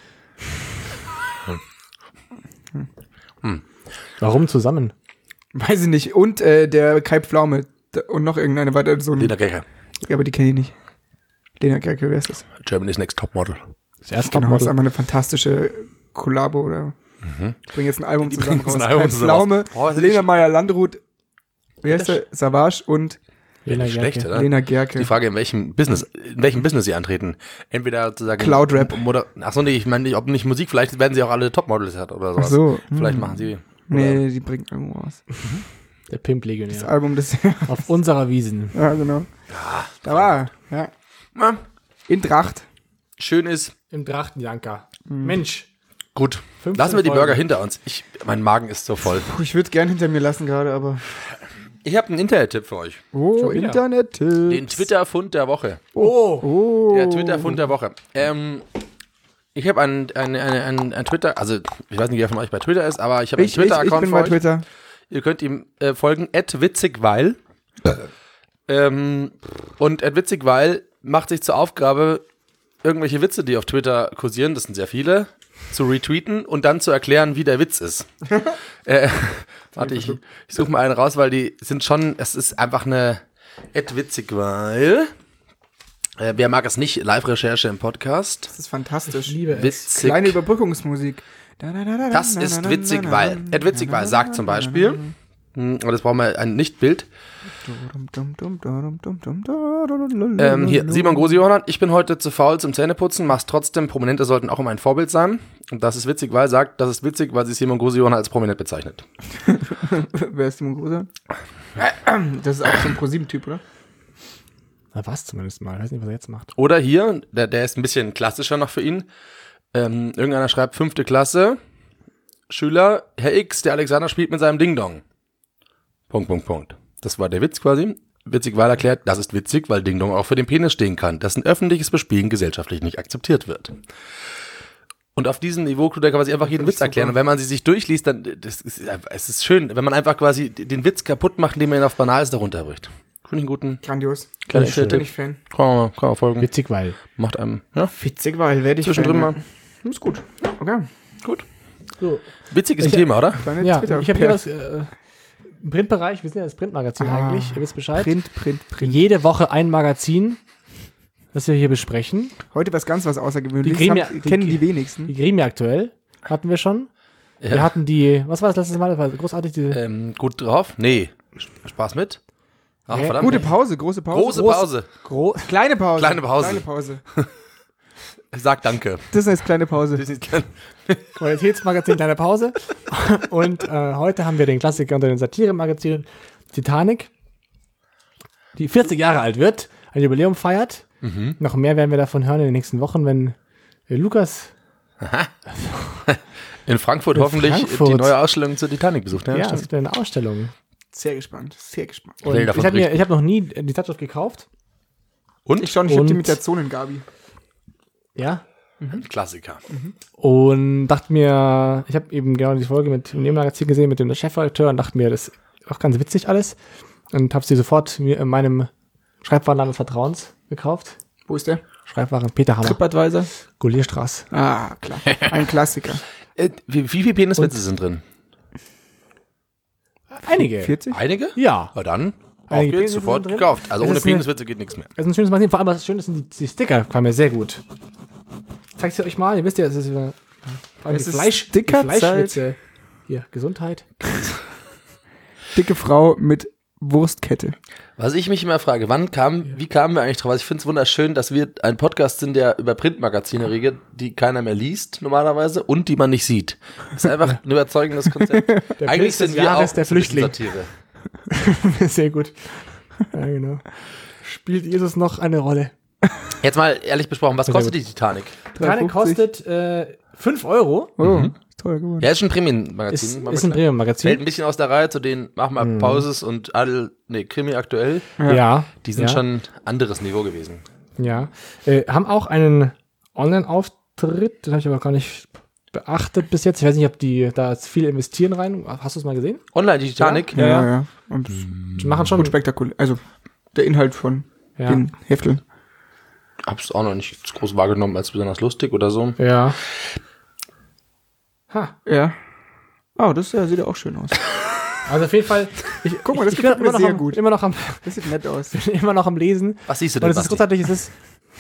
Speaker 2: warum zusammen?
Speaker 4: Weiß ich nicht. Und der Kai Pflaume. Und noch irgendeine weiter. So
Speaker 3: Lena Gerke.
Speaker 4: Ja, aber die kenne ich nicht. Lena Gerke, wer ist das?
Speaker 3: Germany's Next Topmodel.
Speaker 2: Das erste
Speaker 4: Genau, das ist
Speaker 2: Topmodel.
Speaker 4: einfach eine fantastische Kollabo, oder? Ich bringe jetzt ein Album zusammen
Speaker 3: bringen jetzt
Speaker 4: raus.
Speaker 3: ein Album
Speaker 4: Kai
Speaker 3: zusammen
Speaker 4: Pflaume,
Speaker 3: raus. Oh, das ist
Speaker 4: Lena
Speaker 3: nicht-
Speaker 4: Meyer-Landrut, wie heißt der? Savage und
Speaker 2: Lena
Speaker 3: Nicht schlecht,
Speaker 2: Gerke.
Speaker 3: oder?
Speaker 4: Lena Gerke.
Speaker 3: Die Frage, in welchem Business sie antreten. Entweder sozusagen
Speaker 4: Cloud-Rap.
Speaker 3: Achso, nee, ich meine nicht, ob nicht Musik, vielleicht werden sie auch alle Topmodels hat oder sowas.
Speaker 4: Ach so.
Speaker 3: Vielleicht machen sie.
Speaker 4: Nee, die bringt irgendwo raus.
Speaker 2: Der Pimp
Speaker 4: Das
Speaker 2: Legionär.
Speaker 4: Album des
Speaker 2: Auf unserer Wiesen.
Speaker 4: Ja, genau. Da war er. Ja.
Speaker 3: Ja,
Speaker 4: In Tracht.
Speaker 3: schön ist.
Speaker 2: Im Trachtenjanker. Mensch.
Speaker 3: Gut.
Speaker 2: 15
Speaker 3: Lassen wir die
Speaker 2: Folgen.
Speaker 3: Burger hinter uns. Mein Magen ist so voll.
Speaker 4: Puh, ich würde es gern hinter mir lassen gerade, aber.
Speaker 3: Ich habe einen Internet-Tipp für euch.
Speaker 4: Oh,
Speaker 2: Schon wieder?
Speaker 4: Internet.
Speaker 3: Den Twitter-Fund der Woche.
Speaker 4: Oh.
Speaker 3: Der Twitter-Fund der Woche. Ich habe ein Twitter, also ich weiß nicht, wer von euch bei Twitter ist, aber ich habe einen
Speaker 4: Ich
Speaker 3: Twitter-Account
Speaker 4: bin
Speaker 3: für
Speaker 4: bei
Speaker 3: euch.
Speaker 4: Twitter.
Speaker 3: Ihr könnt ihm folgen, @witzigweil. Und @witzigweil macht sich zur Aufgabe, irgendwelche Witze, die auf Twitter kursieren, das sind sehr viele, zu retweeten und dann zu erklären, wie der Witz ist. Warte, ich suche mal einen raus, weil die sind schon, es ist einfach eine @witzigweil. Wer mag es nicht? Live-Recherche im Podcast.
Speaker 4: Das ist fantastisch.
Speaker 2: Ich liebe es.
Speaker 3: Witzig.
Speaker 4: Kleine Überbrückungsmusik.
Speaker 3: Das ist witzig, weil. Witzig, weil sagt zum Beispiel, aber das brauchen wir ein Nicht-Bild. Hier, Simon Grosi-Johann, ich bin heute zu faul zum Zähneputzen, mach's trotzdem, Prominente sollten auch immer ein Vorbild sein. Und das ist witzig, weil sagt, das ist witzig, weil sich Simon Grosi-Johann als prominent bezeichnet.
Speaker 4: Wer ist Simon Gruser? Das ist auch so ein Pro-7-Typ, oder?
Speaker 2: Na, was zumindest mal. Ich weiß nicht, was er jetzt macht.
Speaker 3: Oder hier, der ist ein bisschen klassischer noch für ihn. Irgendeiner schreibt 5. Klasse, Schüler, Herr X, der Alexander spielt mit seinem Ding-Dong. Punkt. Das war der Witz quasi. Witzig, weil erklärt, das ist witzig, weil Ding-Dong auch für den Penis stehen kann, dass ein öffentliches Bespielen gesellschaftlich nicht akzeptiert wird. Und auf diesem Niveau kann man sich einfach jeden Witz erklären. Und wenn man sie sich durchliest, dann es ist schön, wenn man einfach quasi den Witz kaputt macht, indem man ihn auf Banales darunter bricht. Finde ich einen guten
Speaker 4: Grandios.
Speaker 3: kleinen
Speaker 2: schön.
Speaker 4: Bin
Speaker 3: Tipp.
Speaker 4: ich Fan.
Speaker 3: Kann man folgen.
Speaker 2: Witzig, weil.
Speaker 3: Macht einem, ja,
Speaker 4: Witzig, weil werde ich
Speaker 3: zwischendrin
Speaker 4: Fan.
Speaker 3: mal.
Speaker 4: Ist gut. Okay.
Speaker 3: Gut.
Speaker 2: So.
Speaker 3: Witzig ist ein Thema, oder?
Speaker 4: Kleine
Speaker 2: Ja,
Speaker 4: Twitter-
Speaker 2: ich habe hier das im Printbereich, wir sind ja das Printmagazin eigentlich, ihr wisst Bescheid.
Speaker 4: Print.
Speaker 2: Jede Woche ein Magazin, was wir hier besprechen.
Speaker 4: Heute was Außergewöhnliches.
Speaker 2: Kennen
Speaker 4: die wenigsten.
Speaker 2: Die Gremie aktuell hatten wir schon. Ja. Wir hatten was war das letzte Mal? Das war großartig.
Speaker 3: Gut drauf? Nee. Spaß mit? Ach, verdammt.
Speaker 4: Gute Pause, große Pause.
Speaker 3: Große Pause.
Speaker 4: Kleine Pause.
Speaker 3: Kleine Pause.
Speaker 4: Kleine Pause.
Speaker 3: Sag danke.
Speaker 4: Das heißt kleine Pause.
Speaker 2: Qualitätsmagazin, kleine Pause. Und heute haben wir den Klassiker unter den Satire-Magazinen Titanic, die 40 Jahre alt wird, ein Jubiläum feiert. Noch mehr werden wir davon hören in den nächsten Wochen, wenn Lukas
Speaker 3: in Frankfurt hoffentlich die neue Ausstellung zur Titanic besucht.
Speaker 2: Ja, es gibt eine Ausstellung.
Speaker 4: Sehr gespannt, sehr gespannt.
Speaker 2: Und ich habe noch nie die Zeitschrift gekauft.
Speaker 3: Und?
Speaker 4: Ich habe die mit der Zonengabi.
Speaker 2: Ja.
Speaker 3: Klassiker.
Speaker 2: Und dachte mir, ich habe eben genau die Folge mit dem Magazin gesehen, mit dem Chefredakteur und dachte mir, das ist auch ganz witzig alles. Und habe sie sofort mir in meinem Schreibwarenladen des Vertrauens gekauft.
Speaker 4: Wo ist der?
Speaker 2: Schreibwaren Peter Hammer.
Speaker 4: TripAdvisor.
Speaker 2: Golierstraße.
Speaker 4: Ah, klar. Ein Klassiker.
Speaker 3: Wie viele Peniswitze sind drin?
Speaker 2: Einige.
Speaker 4: 40?
Speaker 3: Einige?
Speaker 2: Ja.
Speaker 3: Na dann, auf
Speaker 2: Einige
Speaker 3: geht's,
Speaker 2: Peniswitze
Speaker 3: sofort
Speaker 2: sind drin.
Speaker 3: gekauft. Also
Speaker 2: Es
Speaker 3: ohne
Speaker 2: ist eine-
Speaker 3: Peniswitze geht nichts mehr.
Speaker 2: Das ist ein schönes Magazin, vor allem das Schöne sind die Sticker, gefallen mir sehr gut. Zeigt sie euch mal, ihr wisst ja, es ist über
Speaker 4: Es
Speaker 2: die
Speaker 4: ist
Speaker 2: die
Speaker 4: Stickerzeit.
Speaker 2: Fleischwitze. Hier, Gesundheit.
Speaker 4: Dicke Frau mit Wurstkette.
Speaker 3: Was ich mich immer frage, wie kamen wir eigentlich drauf? Also ich finde es wunderschön, dass wir ein Podcast sind, der über Printmagazine redet, die keiner mehr liest normalerweise und die man nicht sieht. Das ist einfach ein überzeugendes Konzept. Eigentlich
Speaker 2: Pilz
Speaker 3: sind
Speaker 2: des
Speaker 3: wir auch
Speaker 2: Jahres, der
Speaker 3: so ein bisschen
Speaker 2: Flüchtling.
Speaker 3: Satire.
Speaker 2: Sehr gut. Ja, genau. Spielt Jesus noch eine Rolle?
Speaker 3: Jetzt mal ehrlich besprochen, was
Speaker 2: Sehr
Speaker 3: kostet
Speaker 2: gut.
Speaker 3: die Titanic?
Speaker 2: Titanic
Speaker 4: 3,50.
Speaker 2: kostet 5 Euro.
Speaker 4: Oh, ist teuer geworden.
Speaker 3: Ja, ist schon ein Premium-Magazin.
Speaker 2: Ist ein Premium-Magazin.
Speaker 3: Fällt ein bisschen aus der Reihe zu den Machen wir Pauses und Krimi aktuell.
Speaker 2: Ja.
Speaker 3: Die sind schon anderes Niveau gewesen.
Speaker 2: Ja. Haben auch einen Online-Auftritt, den habe ich aber gar nicht beachtet bis jetzt. Ich weiß nicht, ob die da jetzt viel investieren rein. Hast du es mal gesehen?
Speaker 3: Online, die Titanic.
Speaker 2: Ja.
Speaker 4: Und
Speaker 2: Die machen schon
Speaker 4: gut spektakulär. Also der Inhalt von den Hefteln.
Speaker 3: Hab's auch noch nicht groß wahrgenommen als besonders lustig oder so.
Speaker 2: Ja. Ha.
Speaker 4: Ja. Oh, das sieht ja auch schön aus.
Speaker 2: Also auf jeden Fall.
Speaker 4: Guck mal, das
Speaker 2: ich
Speaker 4: gefällt
Speaker 2: bin
Speaker 4: mir
Speaker 2: immer
Speaker 4: sehr
Speaker 2: noch
Speaker 4: gut.
Speaker 2: Immer noch am
Speaker 4: Das sieht nett aus.
Speaker 2: immer noch am Lesen.
Speaker 3: Was siehst du
Speaker 2: Und
Speaker 3: denn,
Speaker 2: es ist
Speaker 3: Basti?
Speaker 2: großartig, es ist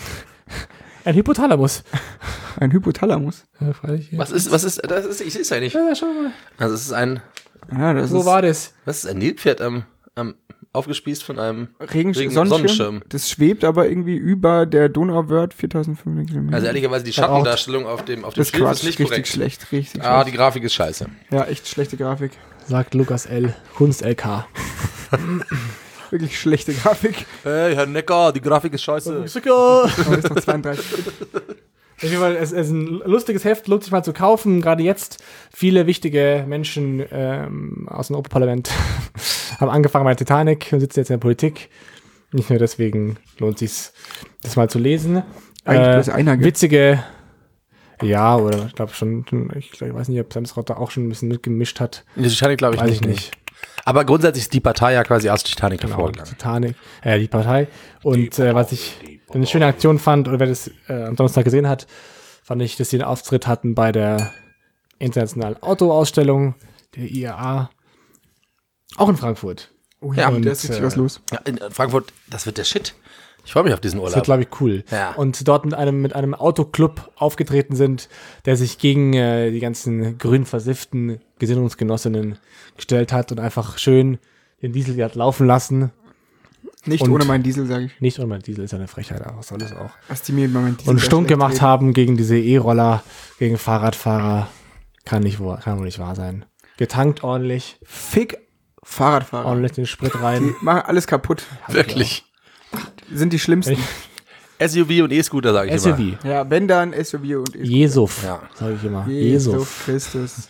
Speaker 2: ein Hypothalamus.
Speaker 4: Ein Hypothalamus.
Speaker 2: Ja, freilich.
Speaker 3: Was ist, ich sehe es ja nicht.
Speaker 2: Ja, schau mal.
Speaker 3: Also es ist
Speaker 4: Ja, das
Speaker 2: Wo
Speaker 4: ist
Speaker 2: war das?
Speaker 3: was ist ein Nilpferd aufgespießt von einem
Speaker 4: Sonnenschirm.
Speaker 3: Sonnenschirm.
Speaker 4: Das schwebt aber irgendwie über der Donauwörth 4500 Kilometer.
Speaker 3: Also ehrlicherweise die Schattendarstellung auf dem
Speaker 4: das
Speaker 3: Schild
Speaker 4: ist Quatsch,
Speaker 3: ist nicht
Speaker 4: richtig
Speaker 3: korrekt.
Speaker 4: schlecht, richtig
Speaker 3: Ah, die
Speaker 4: schlecht.
Speaker 3: Grafik ist scheiße.
Speaker 4: Ja, echt schlechte Grafik.
Speaker 2: Sagt Lukas L. Kunst LK.
Speaker 4: Wirklich schlechte Grafik.
Speaker 3: Hey, Herr Necker, die Grafik ist scheiße.
Speaker 4: Aber das ist noch 32.
Speaker 2: Auf jeden Fall, es ist ein lustiges Heft, lohnt sich mal zu kaufen. Gerade jetzt, viele wichtige Menschen aus dem Europaparlament haben angefangen bei Titanic und sitzen jetzt in der Politik. Nicht nur deswegen lohnt sich das mal zu lesen.
Speaker 4: Eigentlich bloß einer, gell?
Speaker 2: Witzige, ja, oder ich glaube schon, ich weiß nicht, ob Samsrott da auch schon ein bisschen mitgemischt hat.
Speaker 3: Die Titanic glaube ich
Speaker 2: Weiß
Speaker 3: nicht.
Speaker 2: ich nicht.
Speaker 3: Aber grundsätzlich ist die Partei ja quasi aus Titanic hervorgegangen.
Speaker 2: Titanic, die Partei. Und was ich eine schöne Aktion fand, oder wer das am Donnerstag gesehen hat, fand ich, dass sie einen Auftritt hatten bei der internationalen Autoausstellung der IAA, auch in Frankfurt.
Speaker 4: Oh
Speaker 3: Ja,
Speaker 4: und da ist richtig was los.
Speaker 3: Ja, in Frankfurt, das wird der Shit. Ich freue mich auf diesen
Speaker 2: Das
Speaker 3: Urlaub.
Speaker 2: wird, glaube ich, cool.
Speaker 3: Ja.
Speaker 2: Und dort mit einem Autoclub aufgetreten sind, der sich gegen die ganzen grün versifften Gesinnungsgenossinnen gestellt hat und einfach schön den Diesel hat laufen lassen.
Speaker 4: Nicht
Speaker 2: Und-
Speaker 4: ohne meinen Diesel, sage ich.
Speaker 2: Nicht, und mein Diesel ist ja eine Frechheit, aber was soll das auch.
Speaker 4: Was die mir mit meinem Diesel
Speaker 2: Und
Speaker 4: sehr
Speaker 2: stunk
Speaker 4: schlecht
Speaker 2: gemacht
Speaker 4: reden.
Speaker 2: haben gegen diese E-Roller, gegen Fahrradfahrer, kann wohl nicht wahr sein. Getankt ordentlich,
Speaker 4: Fick Fahrradfahrer.
Speaker 2: ordentlich den Sprit rein.
Speaker 4: Die machen alles kaputt.
Speaker 3: Wirklich.
Speaker 4: Die sind die schlimmsten.
Speaker 3: SUV und E-Scooter, sage ich immer.
Speaker 2: SUV.
Speaker 4: Ja, wenn dann SUV und
Speaker 2: Jesuf,
Speaker 3: Ja.
Speaker 2: sage ich immer.
Speaker 4: Jesus
Speaker 2: Jesuf.
Speaker 4: Christus.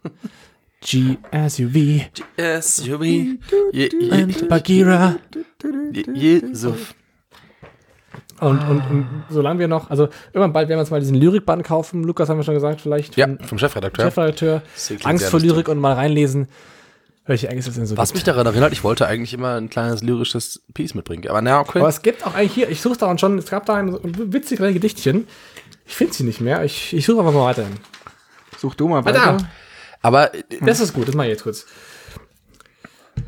Speaker 2: G-SUV.
Speaker 3: SUV.
Speaker 2: Und Bagheera.
Speaker 3: Jesus.
Speaker 2: Und solange wir noch, also irgendwann bald werden wir uns mal diesen Lyrikband kaufen. Lukas haben wir schon gesagt, vielleicht
Speaker 3: Ja,
Speaker 2: vom
Speaker 3: vom Chefredakteur.
Speaker 2: Chefredakteur.
Speaker 3: Das klingt
Speaker 2: Angst
Speaker 3: sehr
Speaker 2: vor
Speaker 3: lustig.
Speaker 2: Lyrik und mal reinlesen. Welche eigentlich ist das denn so
Speaker 3: Was mich daran erinnert, ich wollte eigentlich immer ein kleines lyrisches Piece mitbringen. Aber na, okay.
Speaker 2: Aber es gibt auch eigentlich hier, ich suche daran schon, es gab da ein witzig kleines Gedichtchen. Ich finde sie nicht mehr. Ich suche einfach mal weiterhin.
Speaker 4: Such du mal
Speaker 2: Da.
Speaker 4: weiter.
Speaker 3: Aber
Speaker 2: Das ist gut, das mache ich jetzt kurz.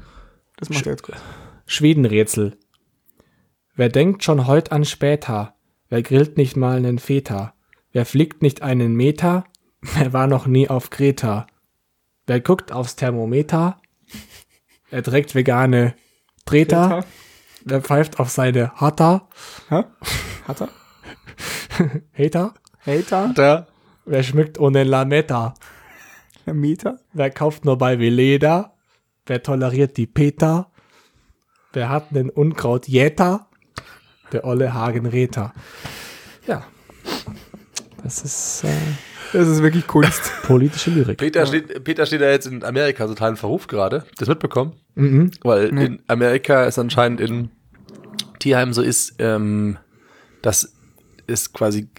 Speaker 4: Das macht er jetzt gut.
Speaker 2: Schwedenrätsel. Wer denkt schon heut an später? Wer grillt nicht mal einen Feta? Wer fliegt nicht einen Meter? Wer war noch nie auf Kreta? Wer guckt aufs Thermometer? Er trägt vegane Treter. Wer pfeift auf seine Hatter?
Speaker 4: Hä? Hat er?
Speaker 2: Hater?
Speaker 4: Hater?
Speaker 2: Wer schmückt ohne Lametta?
Speaker 4: Meter?
Speaker 2: Wer kauft nur bei Veleda? Wer toleriert die Peter? Wer hat einen Unkrautjäter? Der olle Hagenräter. Ja. Das ist
Speaker 4: wirklich Kunst.
Speaker 2: politische Lyrik.
Speaker 3: Peter steht ja jetzt in Amerika total in Verruf gerade. Das mitbekommen? Weil in Amerika es anscheinend in Tierheimen so ist, dass es quasi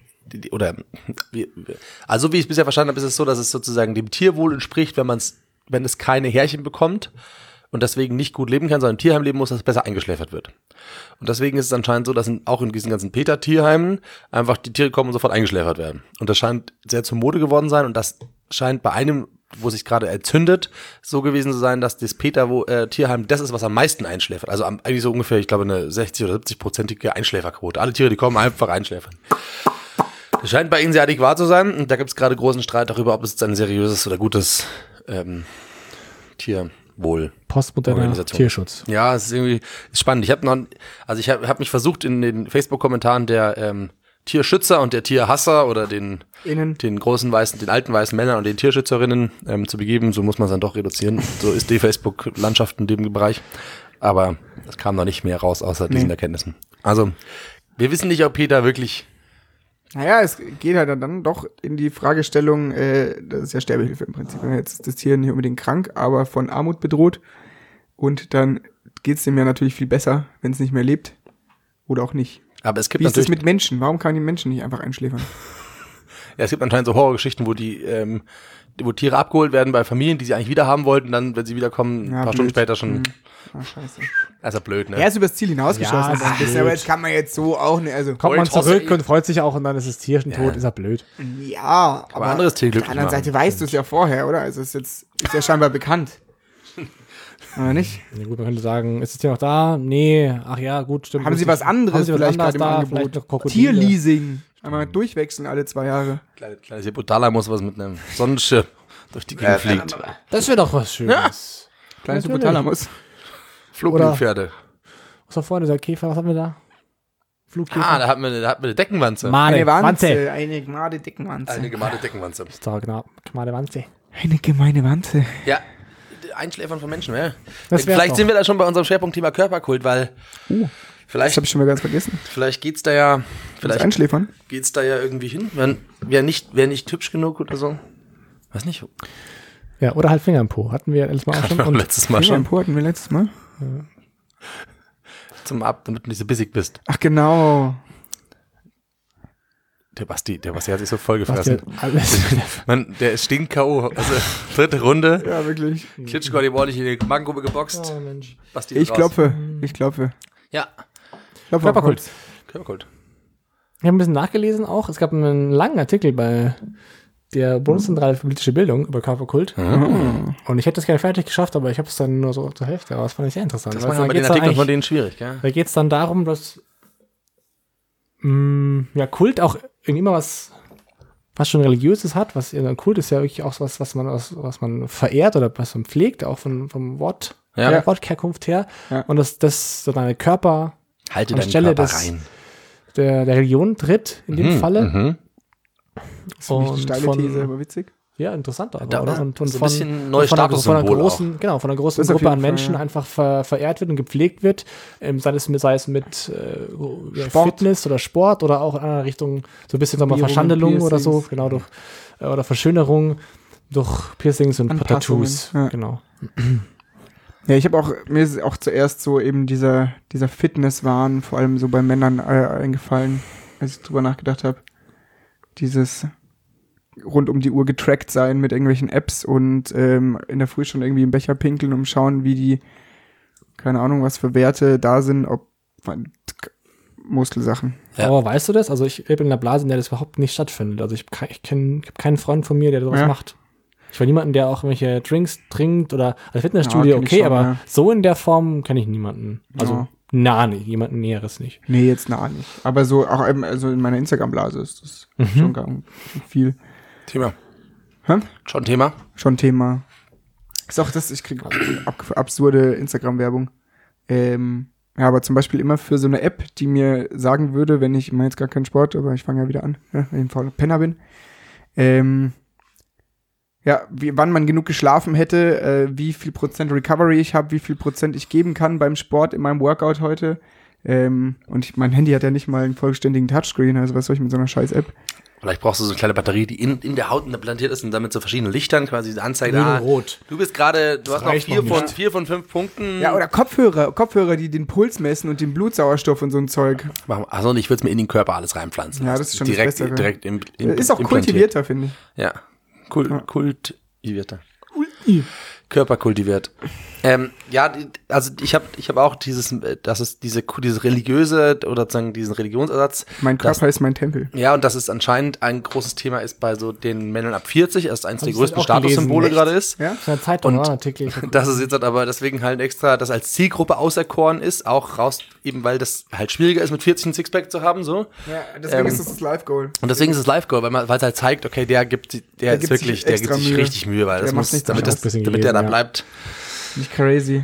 Speaker 3: also wie ich es bisher verstanden habe, ist es so, dass es sozusagen dem Tierwohl entspricht, wenn es keine Härchen bekommt und deswegen nicht gut leben kann, sondern im Tierheim leben muss, dass es besser eingeschläfert wird. Und deswegen ist es anscheinend so, dass auch in diesen ganzen Peter-Tierheimen einfach die Tiere kommen und sofort eingeschläfert werden. Und das scheint sehr zur Mode geworden sein und das scheint bei einem, wo sich gerade entzündet, so gewesen zu sein, dass das Peter-Tierheim das ist, was am meisten einschläfert. Also eigentlich so ungefähr, ich glaube, eine 60- oder 70-prozentige Einschläferquote. Alle Tiere, die kommen, einfach einschläfern. Das scheint bei ihnen sehr adäquat zu sein und da gibt es gerade großen Streit darüber, ob es jetzt ein seriöses oder gutes Tierwohl.
Speaker 2: Postmoderner Tierschutz.
Speaker 3: Ja, es ist spannend. Ich habe mich versucht in den Facebook-Kommentaren der Tierschützer und der Tierhasser oder den großen weißen, den alten weißen Männern und den Tierschützerinnen zu begeben. So muss man es dann doch reduzieren. So ist die Facebook-Landschaft in dem Bereich. Aber es kam noch nicht mehr raus, außer diesen Erkenntnissen. Also, wir wissen nicht, ob Peter wirklich...
Speaker 4: Naja, es geht halt dann doch in die Fragestellung, das ist ja Sterbehilfe im Prinzip. Jetzt ist das Tier nicht unbedingt krank, aber von Armut bedroht. Und dann geht's dem ja natürlich viel besser, wenn es nicht mehr lebt. Oder auch nicht.
Speaker 3: Aber es gibt
Speaker 4: Wie ist das mit Menschen? Warum kann die Menschen nicht einfach einschläfern?
Speaker 3: Ja, es gibt anscheinend so Horrorgeschichten, wo wo Tiere abgeholt werden bei Familien, die sie eigentlich wieder haben wollten, dann, wenn sie wiederkommen, ein paar Stunden später schon.
Speaker 4: Scheiße.
Speaker 3: Also blöd, ne?
Speaker 4: Er ist übers Ziel hinausgeschossen.
Speaker 2: Ja,
Speaker 4: ein bisschen, aber jetzt kann man jetzt so auch nicht. Also
Speaker 2: Kommt man zurück und freut sich auch und dann ist das Tier schon tot, ist er blöd.
Speaker 4: ja, aber
Speaker 3: anderes Tier
Speaker 4: auf der
Speaker 3: glücklich
Speaker 4: anderen Seite weißt du es ja vorher, oder? Also ist ja scheinbar bekannt. Oder nicht?
Speaker 2: Ja, gut, man könnte sagen, ist das Tier noch da? Nee, ach ja, gut, stimmt.
Speaker 4: Haben sie was anderes vielleicht gerade im Angebot?
Speaker 2: Vielleicht noch Krokodile.
Speaker 4: Tierleasing. Einmal durchwechseln alle 2 Jahre.
Speaker 3: Kleines Hypothalamus, was mit einem Sonnenschirm durch die Gegend fliegt.
Speaker 2: Das wäre doch was Schönes. Ja.
Speaker 4: Kleines Hypothalamus.
Speaker 3: Flugbildpferde.
Speaker 2: Was war vorne, dieser Käfer, was haben wir da? Flugkäfer.
Speaker 3: Da hatten wir eine Deckenwanze.
Speaker 2: Eine
Speaker 4: Wanze. Eine gemade Deckenwanze.
Speaker 3: Eine gemade Deckenwanze.
Speaker 2: Ist doch genau, gemade Wanze.
Speaker 4: Eine gemeine Wanze.
Speaker 3: Ja, Einschläfern von Menschen, ja.
Speaker 2: Vielleicht
Speaker 3: sind wir da schon bei unserem Schwerpunktthema Körperkult, weil
Speaker 4: Das
Speaker 3: vielleicht
Speaker 4: habe ich schon mal ganz vergessen.
Speaker 3: geht's da ja
Speaker 4: Einschläfern?
Speaker 3: geht's da ja irgendwie hin. Wer nicht hübsch genug oder so. Weiß nicht.
Speaker 2: Ja, oder halt Finger im Po. Hatten wir letztes Mal auch schon. Und
Speaker 3: letztes Mal
Speaker 4: Finger im
Speaker 3: schon.
Speaker 4: Po hatten wir letztes Mal.
Speaker 3: Damit du nicht so bissig bist.
Speaker 4: Ach genau.
Speaker 3: Der Basti hat sich so voll gefressen.
Speaker 2: alles.
Speaker 3: Mann, der ist stinkt K.O. Also, 3. Runde.
Speaker 4: Ja, wirklich.
Speaker 3: Klitschko hat ihm ordentlich in die Magengrube geboxt.
Speaker 2: Oh, Mensch.
Speaker 3: Basti ist
Speaker 4: Ich
Speaker 3: raus.
Speaker 4: klopfe.
Speaker 3: Ja,
Speaker 4: Klopfe auf
Speaker 2: Körperkult.
Speaker 4: Holz.
Speaker 3: Körperkult.
Speaker 2: Ich habe ein bisschen nachgelesen auch. Es gab einen langen Artikel bei der Bundeszentrale für politische Bildung über Körperkult. Und ich hätte das gerne fertig geschafft, aber ich habe es dann nur so zur Hälfte. Aber das fand ich sehr interessant.
Speaker 3: Das
Speaker 2: Weil
Speaker 3: war ja bei den
Speaker 2: geht's
Speaker 3: Artikeln
Speaker 2: eigentlich-
Speaker 3: von denen schwierig, gell?
Speaker 2: Da geht es dann darum, dass Kult auch irgendwie immer was schon Religiöses hat, was Kult ist ja wirklich auch was, was man verehrt oder was man pflegt, auch vom Wortherkunft her.
Speaker 4: Ja.
Speaker 2: Und dass so deine Körper
Speaker 3: Halte
Speaker 2: an
Speaker 3: deinen
Speaker 2: Stelle
Speaker 3: Körper
Speaker 2: des-
Speaker 3: rein.
Speaker 2: der Religion tritt, in dem Falle.
Speaker 4: Das ist nicht die steile These, aber witzig.
Speaker 2: Ja, interessant aber,
Speaker 3: Da-
Speaker 2: oder? Und
Speaker 3: so ein
Speaker 2: von,
Speaker 3: bisschen neues
Speaker 2: von einer
Speaker 3: Statussymbol
Speaker 2: großen, genau, von einer großen
Speaker 4: Das auf
Speaker 2: Gruppe an
Speaker 4: jeden Fall,
Speaker 2: Menschen
Speaker 4: ja.
Speaker 2: einfach verehrt wird und gepflegt wird, sei es mit
Speaker 4: Sport.
Speaker 2: Fitness oder Sport oder auch in einer Richtung so ein bisschen sagen wir,
Speaker 4: Tätowierungen,
Speaker 2: Verschandelung oder so,
Speaker 4: Piercings.
Speaker 2: genau, durch oder Verschönerung durch Piercings und
Speaker 4: Anpassungen,
Speaker 2: Tattoos,
Speaker 4: ja.
Speaker 2: genau.
Speaker 4: Ja, mir ist auch zuerst so eben dieser Fitnesswahn, vor allem so bei Männern eingefallen, als ich drüber nachgedacht habe. Dieses rund um die Uhr getrackt sein mit irgendwelchen Apps und in der Früh schon irgendwie im Becher pinkeln, um schauen, wie die, keine Ahnung, was für Werte da sind, ob Muskelsachen.
Speaker 3: Ja.
Speaker 2: Aber weißt du das? Also ich lebe in einer Blase, in der das überhaupt nicht stattfindet. Also ich habe keinen Freund von mir, der sowas
Speaker 4: Ja.
Speaker 2: macht. Ich war niemanden, der auch irgendwelche Drinks trinkt oder Fitnessstudio,
Speaker 4: kenn ich
Speaker 2: okay,
Speaker 4: schon,
Speaker 2: aber
Speaker 4: ja.
Speaker 2: so in der Form kenne ich niemanden. Also
Speaker 4: Ja.
Speaker 2: nah nicht, jemanden Näheres nicht.
Speaker 4: Nee, jetzt nah nicht. Aber so auch also in meiner Instagram-Blase ist das schon viel.
Speaker 3: Thema.
Speaker 4: Hä?
Speaker 3: Schon Thema?
Speaker 4: Schon Thema. Ist auch das, ich kriege absurde Instagram-Werbung. Ja, aber zum Beispiel immer für so eine App, die mir sagen würde, wenn ich mache jetzt gar keinen Sport, aber ich fange ja wieder an, wenn ich ein fauler Penner bin. Wann man genug geschlafen hätte, wie viel Prozent Recovery ich habe, wie viel Prozent ich geben kann beim Sport in meinem Workout heute. Und mein Handy hat ja nicht mal einen vollständigen Touchscreen, also was soll ich mit so einer scheiß App?
Speaker 3: Vielleicht brauchst du so eine kleine Batterie, die in der Haut implantiert ist und damit so verschiedenen Lichtern quasi anzeigt,
Speaker 2: Rot.
Speaker 3: du bist gerade, du hast noch 4 von 5 Punkten.
Speaker 4: Ja, oder Kopfhörer, die den Puls messen und den Blutsauerstoff und so ein Zeug.
Speaker 3: Achso, und ich würde es mir in den Körper alles reinpflanzen.
Speaker 4: Ja, das ist schon
Speaker 3: direkt,
Speaker 4: das Bessere.
Speaker 3: direkt
Speaker 4: Ist auch kultivierter, finde ich.
Speaker 3: Ja, kultivierter. Körper kultiviert. Also ich hab auch dieses religiöse oder sozusagen diesen Religionsersatz.
Speaker 4: Mein Körper ist mein Tempel.
Speaker 3: Ja, und dass es anscheinend ein großes Thema ist bei so den Männern ab 40, das eins der größten Statussymbole gerade ist.
Speaker 4: Ja?
Speaker 2: Das ist eine Zeitung,
Speaker 3: Und
Speaker 2: Artikel.
Speaker 3: dass es jetzt halt aber deswegen halt extra, das als Zielgruppe auserkoren ist, auch raus, eben weil das halt schwieriger ist, mit 40 ein Sixpack zu haben, so.
Speaker 4: Ja, deswegen ist das Live-Goal.
Speaker 3: Und deswegen ist es Live-Goal, weil es halt zeigt, okay, der gibt sich richtig Mühe, weil das muss, damit der da bleibt.
Speaker 4: Nicht crazy.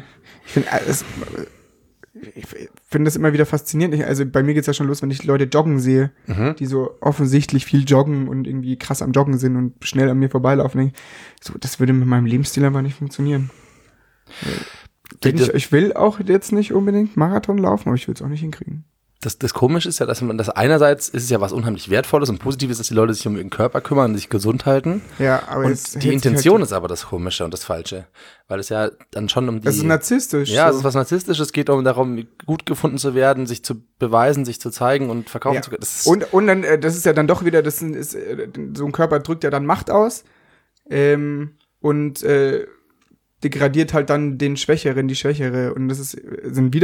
Speaker 4: Ich finde das immer wieder faszinierend. Also bei mir geht's ja schon los, wenn ich Leute joggen sehe, die so offensichtlich viel joggen und irgendwie krass am Joggen sind und schnell an mir vorbeilaufen. So, das würde mit meinem Lebensstil einfach nicht funktionieren. Ich will auch jetzt nicht unbedingt Marathon laufen, aber ich will es auch nicht hinkriegen.
Speaker 3: Das Komische ist ja, dass man das einerseits ist es ja was unheimlich Wertvolles und Positives, dass die Leute sich um ihren Körper kümmern und sich gesund halten.
Speaker 4: Ja, aber
Speaker 3: und die Intention ist aber das Komische und das Falsche. Weil es ja dann schon um die...
Speaker 4: Das ist narzisstisch.
Speaker 3: Ja, es ist was Narzisstisches. Es geht darum, gut gefunden zu werden, sich zu beweisen, sich zu zeigen und verkaufen zu können.
Speaker 4: Und dann, das ist ja dann doch wieder, so ein Körper drückt ja dann Macht aus und degradiert halt dann den Schwächeren, die Schwächere. Und das sind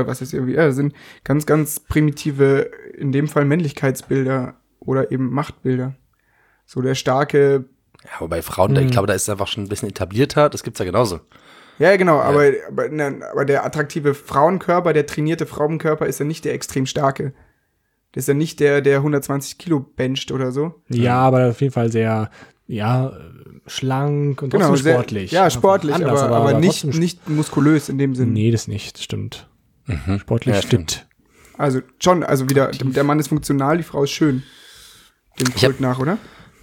Speaker 4: ganz, ganz primitive, in dem Fall Männlichkeitsbilder oder eben Machtbilder. So der starke...
Speaker 3: Ja, aber bei Frauen, ich glaube, da ist es einfach schon ein bisschen etablierter. Das gibt's ja genauso.
Speaker 4: Ja, genau. Ja. Aber der attraktive Frauenkörper, der trainierte Frauenkörper ist ja nicht der extrem starke. Das ist ja nicht der 120 Kilo bencht oder so.
Speaker 2: Ja, aber auf jeden Fall sehr... schlank und trotzdem sportlich.
Speaker 4: Ja, sportlich,
Speaker 2: anders,
Speaker 4: aber nicht muskulös in dem Sinne.
Speaker 2: Nee, das nicht, das stimmt. Sportlich stimmt.
Speaker 4: Also schon, wieder, der Mann ist funktional, die Frau ist schön. Dem Kult nach, oder?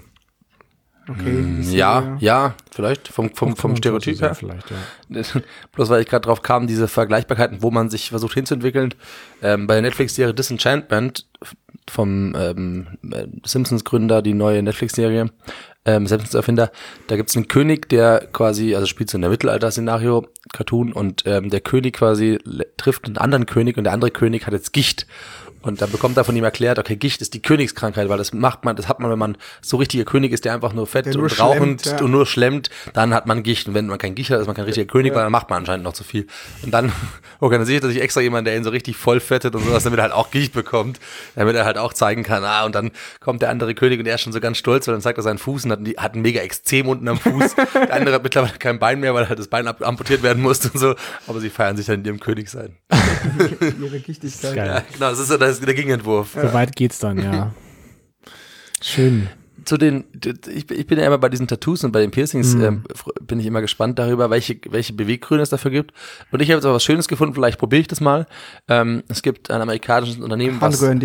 Speaker 4: Okay.
Speaker 3: Ja, vielleicht vom Stereotyp her.
Speaker 2: Vielleicht, ja.
Speaker 3: Bloß weil ich gerade drauf kam, diese Vergleichbarkeiten, wo man sich versucht hinzuentwickeln. Bei der Netflix-Serie Disenchantment vom Simpsons-Gründer, die neue Netflix-Serie, Simpsons-Erfinder, da gibt's einen König, der quasi, also spielt so in der Mittelalter-Szenario, Cartoon, und der König quasi trifft einen anderen König und der andere König hat jetzt Gicht. Und dann bekommt er von ihm erklärt, okay, Gicht ist die Königskrankheit, weil das hat man, wenn man so richtiger König ist, der einfach nur fett und rauchend und nur schlemmt, dann hat man Gicht. Und wenn man kein Gicht hat, ist man kein richtiger König, weil dann macht man anscheinend noch zu viel. Und dann organisiert er sich extra jemanden, der ihn so richtig voll fettet und sowas, damit er halt auch Gicht bekommt, damit er halt auch zeigen kann, und dann kommt der andere König und er ist schon so ganz stolz, weil dann zeigt er seinen Fuß und hat einen mega Extrem unten am Fuß. Der andere hat mittlerweile kein Bein mehr, weil halt das Bein amputiert werden musste und so. Aber sie feiern sich dann in ihrem Königsein.
Speaker 4: Ihre Gichtigkeit.
Speaker 2: Ja,
Speaker 3: genau, das ist so der Gegenentwurf.
Speaker 2: So weit geht's dann, ja. Schön.
Speaker 3: Ich bin ja immer bei diesen Tattoos und bei den Piercings, bin ich immer gespannt darüber, welche Beweggründe es dafür gibt. Und ich habe jetzt auch was Schönes gefunden, vielleicht probiere ich das mal. Es gibt ein amerikanisches Unternehmen,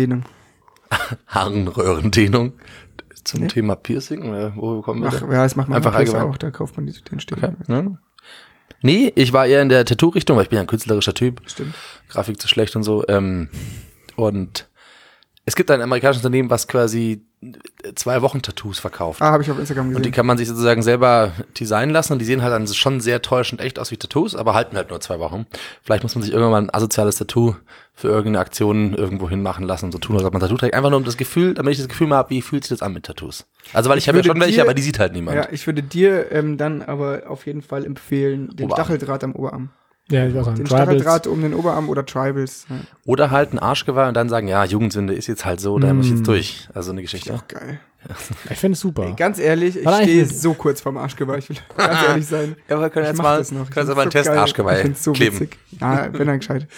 Speaker 3: Harnröhrendehnung. Zum Thema Piercing, oder wo bekommen wir das?
Speaker 4: Ja, das macht man
Speaker 3: einfach allgemein
Speaker 4: auch, da kauft man den Stäbe.
Speaker 3: Okay. Ja. Nee, ich war eher in der Tattoo-Richtung, weil ich bin ja ein künstlerischer Typ.
Speaker 4: Stimmt.
Speaker 3: Grafik zu schlecht und so. Und es gibt ein amerikanisches Unternehmen, was quasi 2 Wochen Tattoos verkauft.
Speaker 4: Habe ich auf Instagram gesehen.
Speaker 3: Und die kann man sich sozusagen selber designen lassen und die sehen halt dann schon sehr täuschend echt aus wie Tattoos, aber halten halt nur 2 Wochen. Vielleicht muss man sich irgendwann mal ein asoziales Tattoo für irgendeine Aktion irgendwo hin machen lassen und so tun, als ob man Tattoo trägt. Einfach nur um das Gefühl, damit ich das Gefühl mal habe, wie fühlt sich das an mit Tattoos? Also weil ich habe ja schon welche, aber die sieht halt niemand.
Speaker 4: Ja, ich würde dir dann aber auf jeden Fall empfehlen, den Stacheldraht am Oberarm.
Speaker 2: Ja, ich weiß auch.
Speaker 4: Den Stacheldraht um den Oberarm oder Tribals. Ja.
Speaker 3: Oder halt ein Arschgeweih und dann sagen, ja, Jugendsünde ist jetzt halt so, da muss ich jetzt durch. Also eine Geschichte.
Speaker 4: Auch geil.
Speaker 2: Ich finde es super.
Speaker 4: Ey, ganz ehrlich, ich stehe so kurz vorm Arschgeweih. Ich will ganz ehrlich sein.
Speaker 3: Ja, wir können jetzt mal einen Test Arschgeweih
Speaker 4: so
Speaker 3: kleben.
Speaker 4: Witzig. Ja, bin dann gescheit.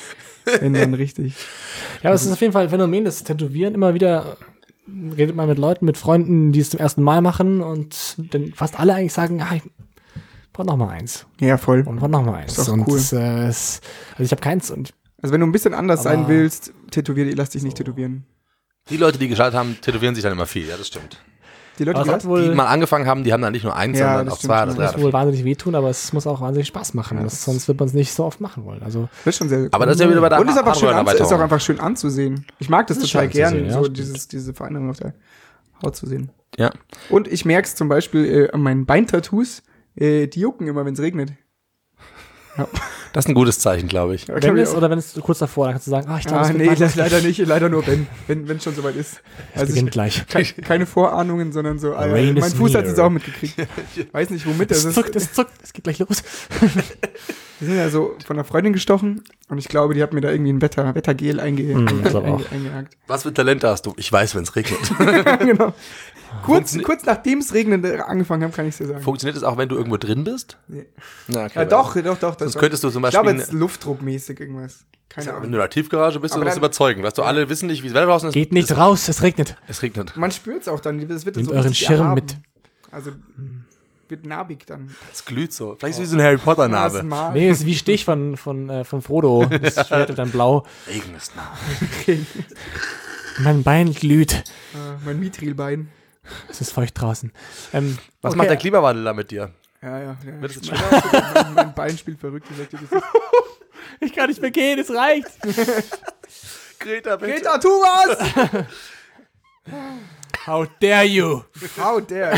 Speaker 4: Wenn dann richtig.
Speaker 2: Ja, aber es ist auf jeden Fall ein Phänomen, das Tätowieren immer wieder redet man mit Leuten, mit Freunden, die es zum ersten Mal machen und dann fast alle eigentlich sagen, ich brauche noch mal eins.
Speaker 4: Ja, voll.
Speaker 2: Und brauche noch mal eins.
Speaker 4: Ist doch
Speaker 2: und
Speaker 4: cool.
Speaker 2: also ich habe keins. Und
Speaker 4: Also wenn du ein bisschen anders sein
Speaker 2: Aber-
Speaker 4: willst, lass dich nicht tätowieren.
Speaker 3: Die Leute, die geschaltet haben, tätowieren sich dann immer viel. Ja, das stimmt.
Speaker 4: Die Leute,
Speaker 2: aber
Speaker 4: die
Speaker 2: es
Speaker 4: das,
Speaker 2: hat
Speaker 3: Die
Speaker 2: wohl,
Speaker 3: mal angefangen haben, die haben dann nicht nur eins,
Speaker 4: Ja,
Speaker 3: sondern
Speaker 4: das
Speaker 3: auch
Speaker 4: stimmt
Speaker 3: zwei
Speaker 4: schon.
Speaker 3: oder drei.
Speaker 2: das muss wohl wahnsinnig wehtun, aber es muss auch wahnsinnig Spaß machen.
Speaker 4: Ja,
Speaker 2: Sonst wird man es nicht so oft machen wollen. Also
Speaker 4: das ist schon sehr cool.
Speaker 3: Aber das ist ja wieder bei der
Speaker 4: Und ist einfach schön
Speaker 3: Hardware-Erweiterung.
Speaker 4: ist auch einfach schön anzusehen. Ich mag das
Speaker 2: Das ist
Speaker 4: total
Speaker 2: schön
Speaker 4: gern,
Speaker 2: anzusehen, ja,
Speaker 4: so
Speaker 2: stimmt.
Speaker 4: diese Veränderung auf der Haut zu sehen.
Speaker 3: Ja.
Speaker 4: Und ich merke es zum Beispiel an meinen Beintattoos, die jucken immer, wenn es regnet. Ja.
Speaker 3: Das ist ein gutes Zeichen, glaube ich.
Speaker 2: wenn es kurz davor, dann kannst du sagen, ich glaube,
Speaker 4: Nee, leider nicht, leider nur wenn es schon soweit ist.
Speaker 2: es beginnt gleich.
Speaker 4: Keine Vorahnungen, sondern so,
Speaker 2: Rain
Speaker 4: mein
Speaker 2: is
Speaker 4: Fuß hat es
Speaker 2: near.
Speaker 4: auch mitgekriegt. Weiß nicht, womit das ist.
Speaker 2: Es zuckt, es geht gleich los.
Speaker 4: Wir sind ja so von einer Freundin gestochen und ich glaube, die hat mir da irgendwie ein Wettergel
Speaker 2: das aber auch.
Speaker 4: eingehakt.
Speaker 3: Was für Talente hast du? Ich weiß, wenn es regnet.
Speaker 4: Genau. Kurz nachdem es regnen angefangen hat, kann ich dir sagen.
Speaker 3: Funktioniert das auch, wenn du irgendwo drin bist?
Speaker 4: Nee.
Speaker 3: Na, okay,
Speaker 4: Ja, doch. Das
Speaker 3: Sonst könntest du zum
Speaker 4: ich
Speaker 3: Beispiel,
Speaker 4: glaube, jetzt luftdruckmäßig irgendwas. Keine
Speaker 3: wenn
Speaker 4: Ahnung.
Speaker 3: du in der Tiefgarage bist,
Speaker 4: Aber
Speaker 3: du musst
Speaker 4: dann-
Speaker 3: überzeugen. Weißt du, alle wissen nicht, wie das Wetter draußen ist.
Speaker 2: Geht nicht raus, es regnet.
Speaker 3: Es regnet.
Speaker 4: Man spürt es auch dann. Es wird
Speaker 2: Nehmt
Speaker 4: so
Speaker 2: euren
Speaker 4: richtig
Speaker 2: Schirm
Speaker 4: erhaben.
Speaker 2: mit.
Speaker 4: Also wird narbig dann.
Speaker 3: Es glüht so. Vielleicht ist es wie so ein Harry Potter
Speaker 4: Das
Speaker 3: Narbe.
Speaker 4: mal.
Speaker 2: Nee, es ist wie Stich von Frodo. Das Schwert wird dann blau.
Speaker 3: Regen ist nah.
Speaker 2: Mein Bein glüht.
Speaker 4: Mein Mitrilbein.
Speaker 2: Es ist feucht draußen.
Speaker 3: Was
Speaker 2: Okay.
Speaker 3: macht der Klimawandel da mit dir?
Speaker 4: Ja.
Speaker 3: Wird es jetzt
Speaker 4: Mein Bein spielt verrückt. Ich sag dir, das ist-
Speaker 2: Ich kann nicht mehr gehen, es reicht.
Speaker 3: Greta, bitte.
Speaker 4: Greta, tu was!
Speaker 2: How dare you?
Speaker 4: How dare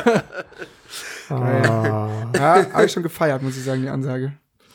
Speaker 4: you. Ja, habe ich schon gefeiert, muss ich sagen, die Ansage.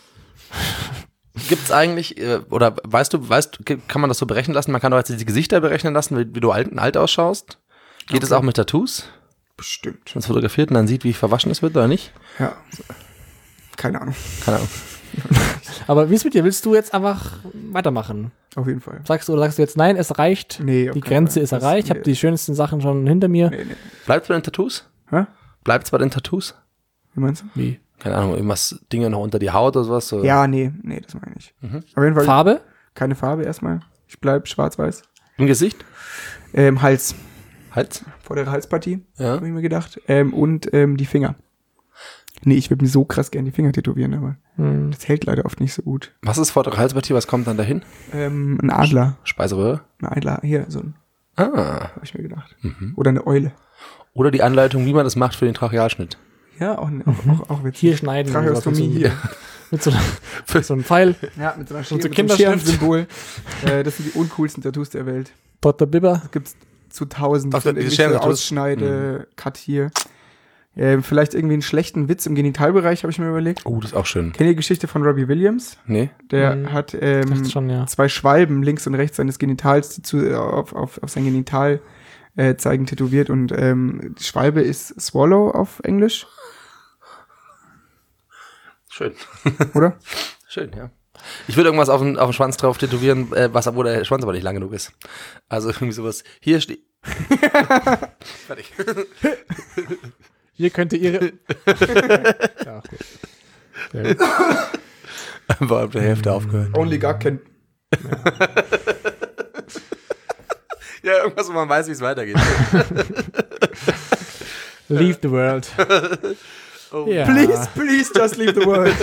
Speaker 3: Gibt's eigentlich, oder weißt du, kann man das so berechnen lassen? Man kann doch jetzt die Gesichter berechnen lassen, wie du alt ausschaust. Geht es auch mit Tattoos?
Speaker 4: Bestimmt.
Speaker 3: Wenn es fotografiert und dann sieht, wie verwaschen es wird oder nicht?
Speaker 4: Ja. Keine Ahnung.
Speaker 3: Keine Ahnung.
Speaker 2: Aber wie ist mit dir? Willst du jetzt einfach weitermachen?
Speaker 4: Auf jeden Fall.
Speaker 2: Sagst du jetzt, nein, es reicht?
Speaker 4: Nee, auf
Speaker 2: Die
Speaker 4: keinen
Speaker 2: Grenze
Speaker 4: Fall.
Speaker 2: ist erreicht. Ich habe
Speaker 4: Nee.
Speaker 2: die schönsten Sachen schon hinter mir.
Speaker 4: Nee.
Speaker 3: Bleibt's bei den Tattoos?
Speaker 4: Hä?
Speaker 3: Bleibt's bei den Tattoos?
Speaker 4: Wie meinst du?
Speaker 2: Wie?
Speaker 3: Keine Ahnung, irgendwas, Dinge noch unter die Haut oder sowas? Oder?
Speaker 4: Ja, nee, das meine ich. Auf jeden Fall
Speaker 2: Farbe?
Speaker 4: keine Farbe erstmal. Ich bleib schwarz-weiß.
Speaker 3: Im Gesicht?
Speaker 4: Hals.
Speaker 3: Hals?
Speaker 4: Vor der Halspartie,
Speaker 3: Ja.
Speaker 4: habe ich mir gedacht. Und die Finger. Nee, ich würde mir so krass gerne die Finger tätowieren, aber das hält leider oft nicht so gut.
Speaker 3: Was ist vor der Halspartie? Was kommt dann dahin?
Speaker 4: Ein Adler.
Speaker 3: Speiseröhre?
Speaker 4: Ein Adler, hier, so ein,
Speaker 3: Ah.
Speaker 4: habe ich mir gedacht. Oder eine Eule.
Speaker 3: Oder die Anleitung, wie man das macht für den Trachealschnitt.
Speaker 4: Ja, auch witzig.
Speaker 2: Hier schneiden.
Speaker 4: Tracheostomie hier.
Speaker 2: Mit so einem Pfeil.
Speaker 4: Ja, mit so einer
Speaker 2: so
Speaker 4: Schere,
Speaker 2: Kinderschrift.
Speaker 4: Symbol. Das sind die uncoolsten Tattoos der Welt.
Speaker 2: Potter Bibber.
Speaker 4: Gibt's zu Tausenden
Speaker 3: Ach, diese
Speaker 4: irgendwelche
Speaker 3: Scherentattoos.
Speaker 4: Ausschneide, Cut hier. Vielleicht irgendwie einen schlechten Witz im Genitalbereich, habe ich mir überlegt.
Speaker 3: Oh, das ist auch schön.
Speaker 4: Kennt ihr die Geschichte von Robbie Williams?
Speaker 3: Nee?
Speaker 4: Der hat
Speaker 2: Dachte schon, ja.
Speaker 4: 2 Schwalben links und rechts seines Genitals auf sein Genital zeigen tätowiert und die Schwalbe ist Swallow auf Englisch,
Speaker 3: Schön.
Speaker 4: oder?
Speaker 3: Schön, ja. Ich würde irgendwas auf den Schwanz drauf tätowieren, wo der Schwanz aber nicht lang genug ist. Also irgendwie sowas. Hier steht. Fertig.
Speaker 2: Hier könnte ihre. Ja, gut. Sehr gut.
Speaker 3: War ab der Hälfte aufgehört.
Speaker 4: Only God can.
Speaker 3: Ja, irgendwas, wo man weiß, wie es weitergeht.
Speaker 2: Leave the world.
Speaker 3: Oh.
Speaker 2: Ja.
Speaker 4: Please just leave the world.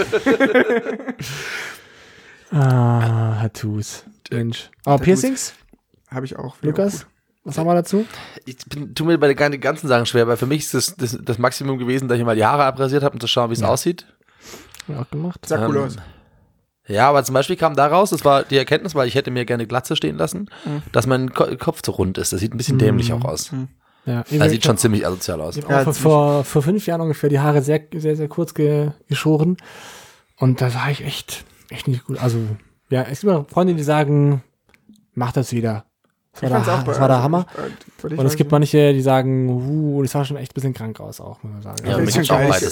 Speaker 2: Tattoos. Mensch. Aber Piercings?
Speaker 4: Habe ich auch.
Speaker 2: Lukas? Was haben wir dazu?
Speaker 3: Ich tu mir bei den ganzen Sachen schwer, weil für mich ist das Maximum gewesen, dass ich mal die Haare abrasiert habe, um zu schauen, wie es aussieht.
Speaker 2: Haben wir auch gemacht.
Speaker 4: Sah cool aus.
Speaker 3: Ja, aber zum Beispiel kam daraus, das war die Erkenntnis, weil ich hätte mir gerne Glatze stehen lassen, dass mein Kopf zu rund ist. Das sieht ein bisschen dämlich auch aus.
Speaker 2: Ja,
Speaker 3: Das sieht schon ziemlich asozial aus.
Speaker 2: Ich habe vor 5 Jahren ungefähr die Haare sehr, sehr, sehr kurz geschoren. Und da war ich echt nicht gut. Also, ja, es gibt immer Freunde, die sagen, mach das wieder. Das war der Hammer. Und es gibt manche, die sagen, das sah schon echt ein bisschen krank aus auch, muss man sagen.
Speaker 3: Ja,
Speaker 2: Also,
Speaker 3: mir
Speaker 4: ist
Speaker 3: gibt's
Speaker 4: schon
Speaker 3: auch
Speaker 4: geil.
Speaker 3: beides.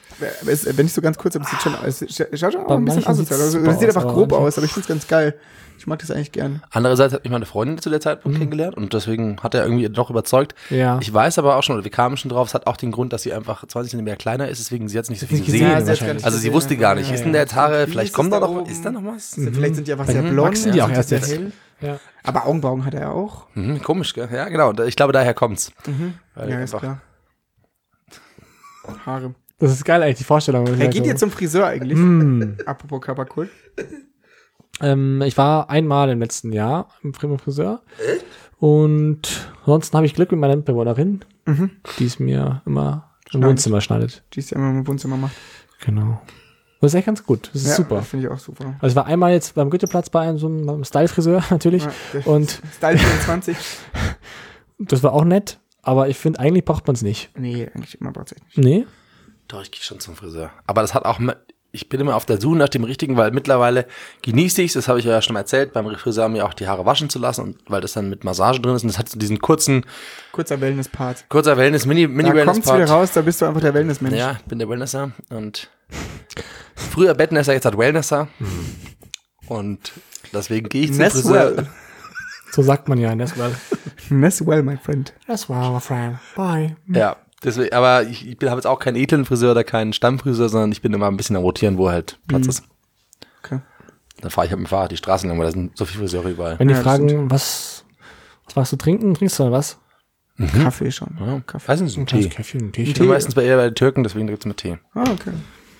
Speaker 4: Wenn ich so ganz kurz, aber es sieht schon aus. Schaut schon auch
Speaker 2: Bei
Speaker 4: ein bisschen
Speaker 2: manchen
Speaker 4: asozial.
Speaker 2: sieht's
Speaker 4: Also,
Speaker 2: super
Speaker 4: es sieht
Speaker 2: aus,
Speaker 4: einfach
Speaker 2: aber
Speaker 4: grob
Speaker 2: manche-
Speaker 4: aus, aber ich finde es ganz geil. Ich mag das eigentlich gern.
Speaker 3: Andererseits hat mich meine Freundin zu der Zeitpunkt kennengelernt und deswegen hat er irgendwie noch überzeugt.
Speaker 2: Ja.
Speaker 3: Ich weiß aber auch schon, oder wir kamen schon drauf, es hat auch den Grund, dass sie einfach 20 cm kleiner ist, deswegen sie hat nicht so viel
Speaker 2: Nicht
Speaker 3: gesehen.
Speaker 2: gesehen,
Speaker 4: sie hat's
Speaker 2: wahrscheinlich.
Speaker 4: gar nicht
Speaker 3: Also sie
Speaker 4: gesehen,
Speaker 3: wusste gar nicht,
Speaker 2: ja,
Speaker 3: ist denn der jetzt Haare,
Speaker 4: Wie
Speaker 3: vielleicht
Speaker 4: ist
Speaker 3: kommt
Speaker 4: es
Speaker 3: da
Speaker 4: da
Speaker 3: noch,
Speaker 4: oben?
Speaker 3: ist da noch was?
Speaker 4: Vielleicht sind die einfach
Speaker 2: Bei
Speaker 4: sehr
Speaker 2: den
Speaker 4: blond.
Speaker 2: wachsen die auch
Speaker 4: sind
Speaker 2: erst
Speaker 4: sehr
Speaker 2: jetzt.
Speaker 4: hell.
Speaker 2: Ja.
Speaker 4: Aber Augenbrauen hat er auch.
Speaker 3: Komisch, gell? Ja, genau, und ich glaube, daher kommt's. Weil
Speaker 4: Ja, ist
Speaker 3: einfach-
Speaker 4: klar. Haare.
Speaker 2: Das ist geil eigentlich, die Vorstellung.
Speaker 4: Er geht jetzt zum Friseur eigentlich. Apropos Körperkult.
Speaker 2: Ich war einmal im letzten Jahr im Friseur. Und ansonsten habe ich Glück mit meiner Mitbewohnerin, die es mir immer im Wohnzimmer schneidet.
Speaker 4: Die es ja immer im Wohnzimmer macht.
Speaker 2: Genau. Das ist echt ganz gut. Das ist super.
Speaker 4: Finde ich auch super.
Speaker 2: Also ich war einmal jetzt beim Goetheplatz bei so einem Style-Friseur natürlich.
Speaker 4: Ja, der
Speaker 2: Und
Speaker 4: Style 24.
Speaker 2: das war auch nett. Aber ich finde, eigentlich braucht man es nicht.
Speaker 4: Nee, eigentlich immer braucht es nicht.
Speaker 2: Nee?
Speaker 3: Doch, ich gehe schon zum Friseur. Aber das hat auch, ich bin immer auf der Suche nach dem Richtigen, weil mittlerweile genieße ich es, das habe ich ja schon mal erzählt, beim Friseur mir auch die Haare waschen zu lassen, und weil das dann mit Massage drin ist und das hat so diesen kurzer
Speaker 4: Wellness-Part.
Speaker 3: Wellness,
Speaker 4: Da kommt's wieder
Speaker 3: Mini-Wellness-Part.
Speaker 4: raus, da bist du einfach der Wellness-Mensch.
Speaker 3: Ja, ich bin der Wellnesser und früher Bettnesser, jetzt hat Wellnesser. Und deswegen gehe ich zum Friseur.
Speaker 4: Nesswell.
Speaker 2: So sagt man ja. Das war
Speaker 4: Nesswell, my friend.
Speaker 2: my friend. Bye.
Speaker 3: Ja, deswegen, aber ich habe jetzt auch keinen edlen Friseur oder keinen Stammfriseur, sondern ich bin immer ein bisschen am Rotieren, wo halt Platz ist.
Speaker 4: Okay.
Speaker 3: Dann fahre ich halt mit dem Fahrrad die Straßen lang, weil da sind so viele Friseure überall.
Speaker 2: Wenn die
Speaker 4: Ja, das
Speaker 2: fragen, was magst du trinken? Trinkst du dann was?
Speaker 4: Kaffee schon.
Speaker 3: Ja,
Speaker 4: Kaffee.
Speaker 3: weiß nicht, so ein
Speaker 2: Ein kleines
Speaker 3: Tee.
Speaker 2: Käffchen, ein
Speaker 3: Ich
Speaker 2: Teechen.
Speaker 3: bin meistens bei den Türken, deswegen gibt's mit Tee.
Speaker 4: Ah, okay.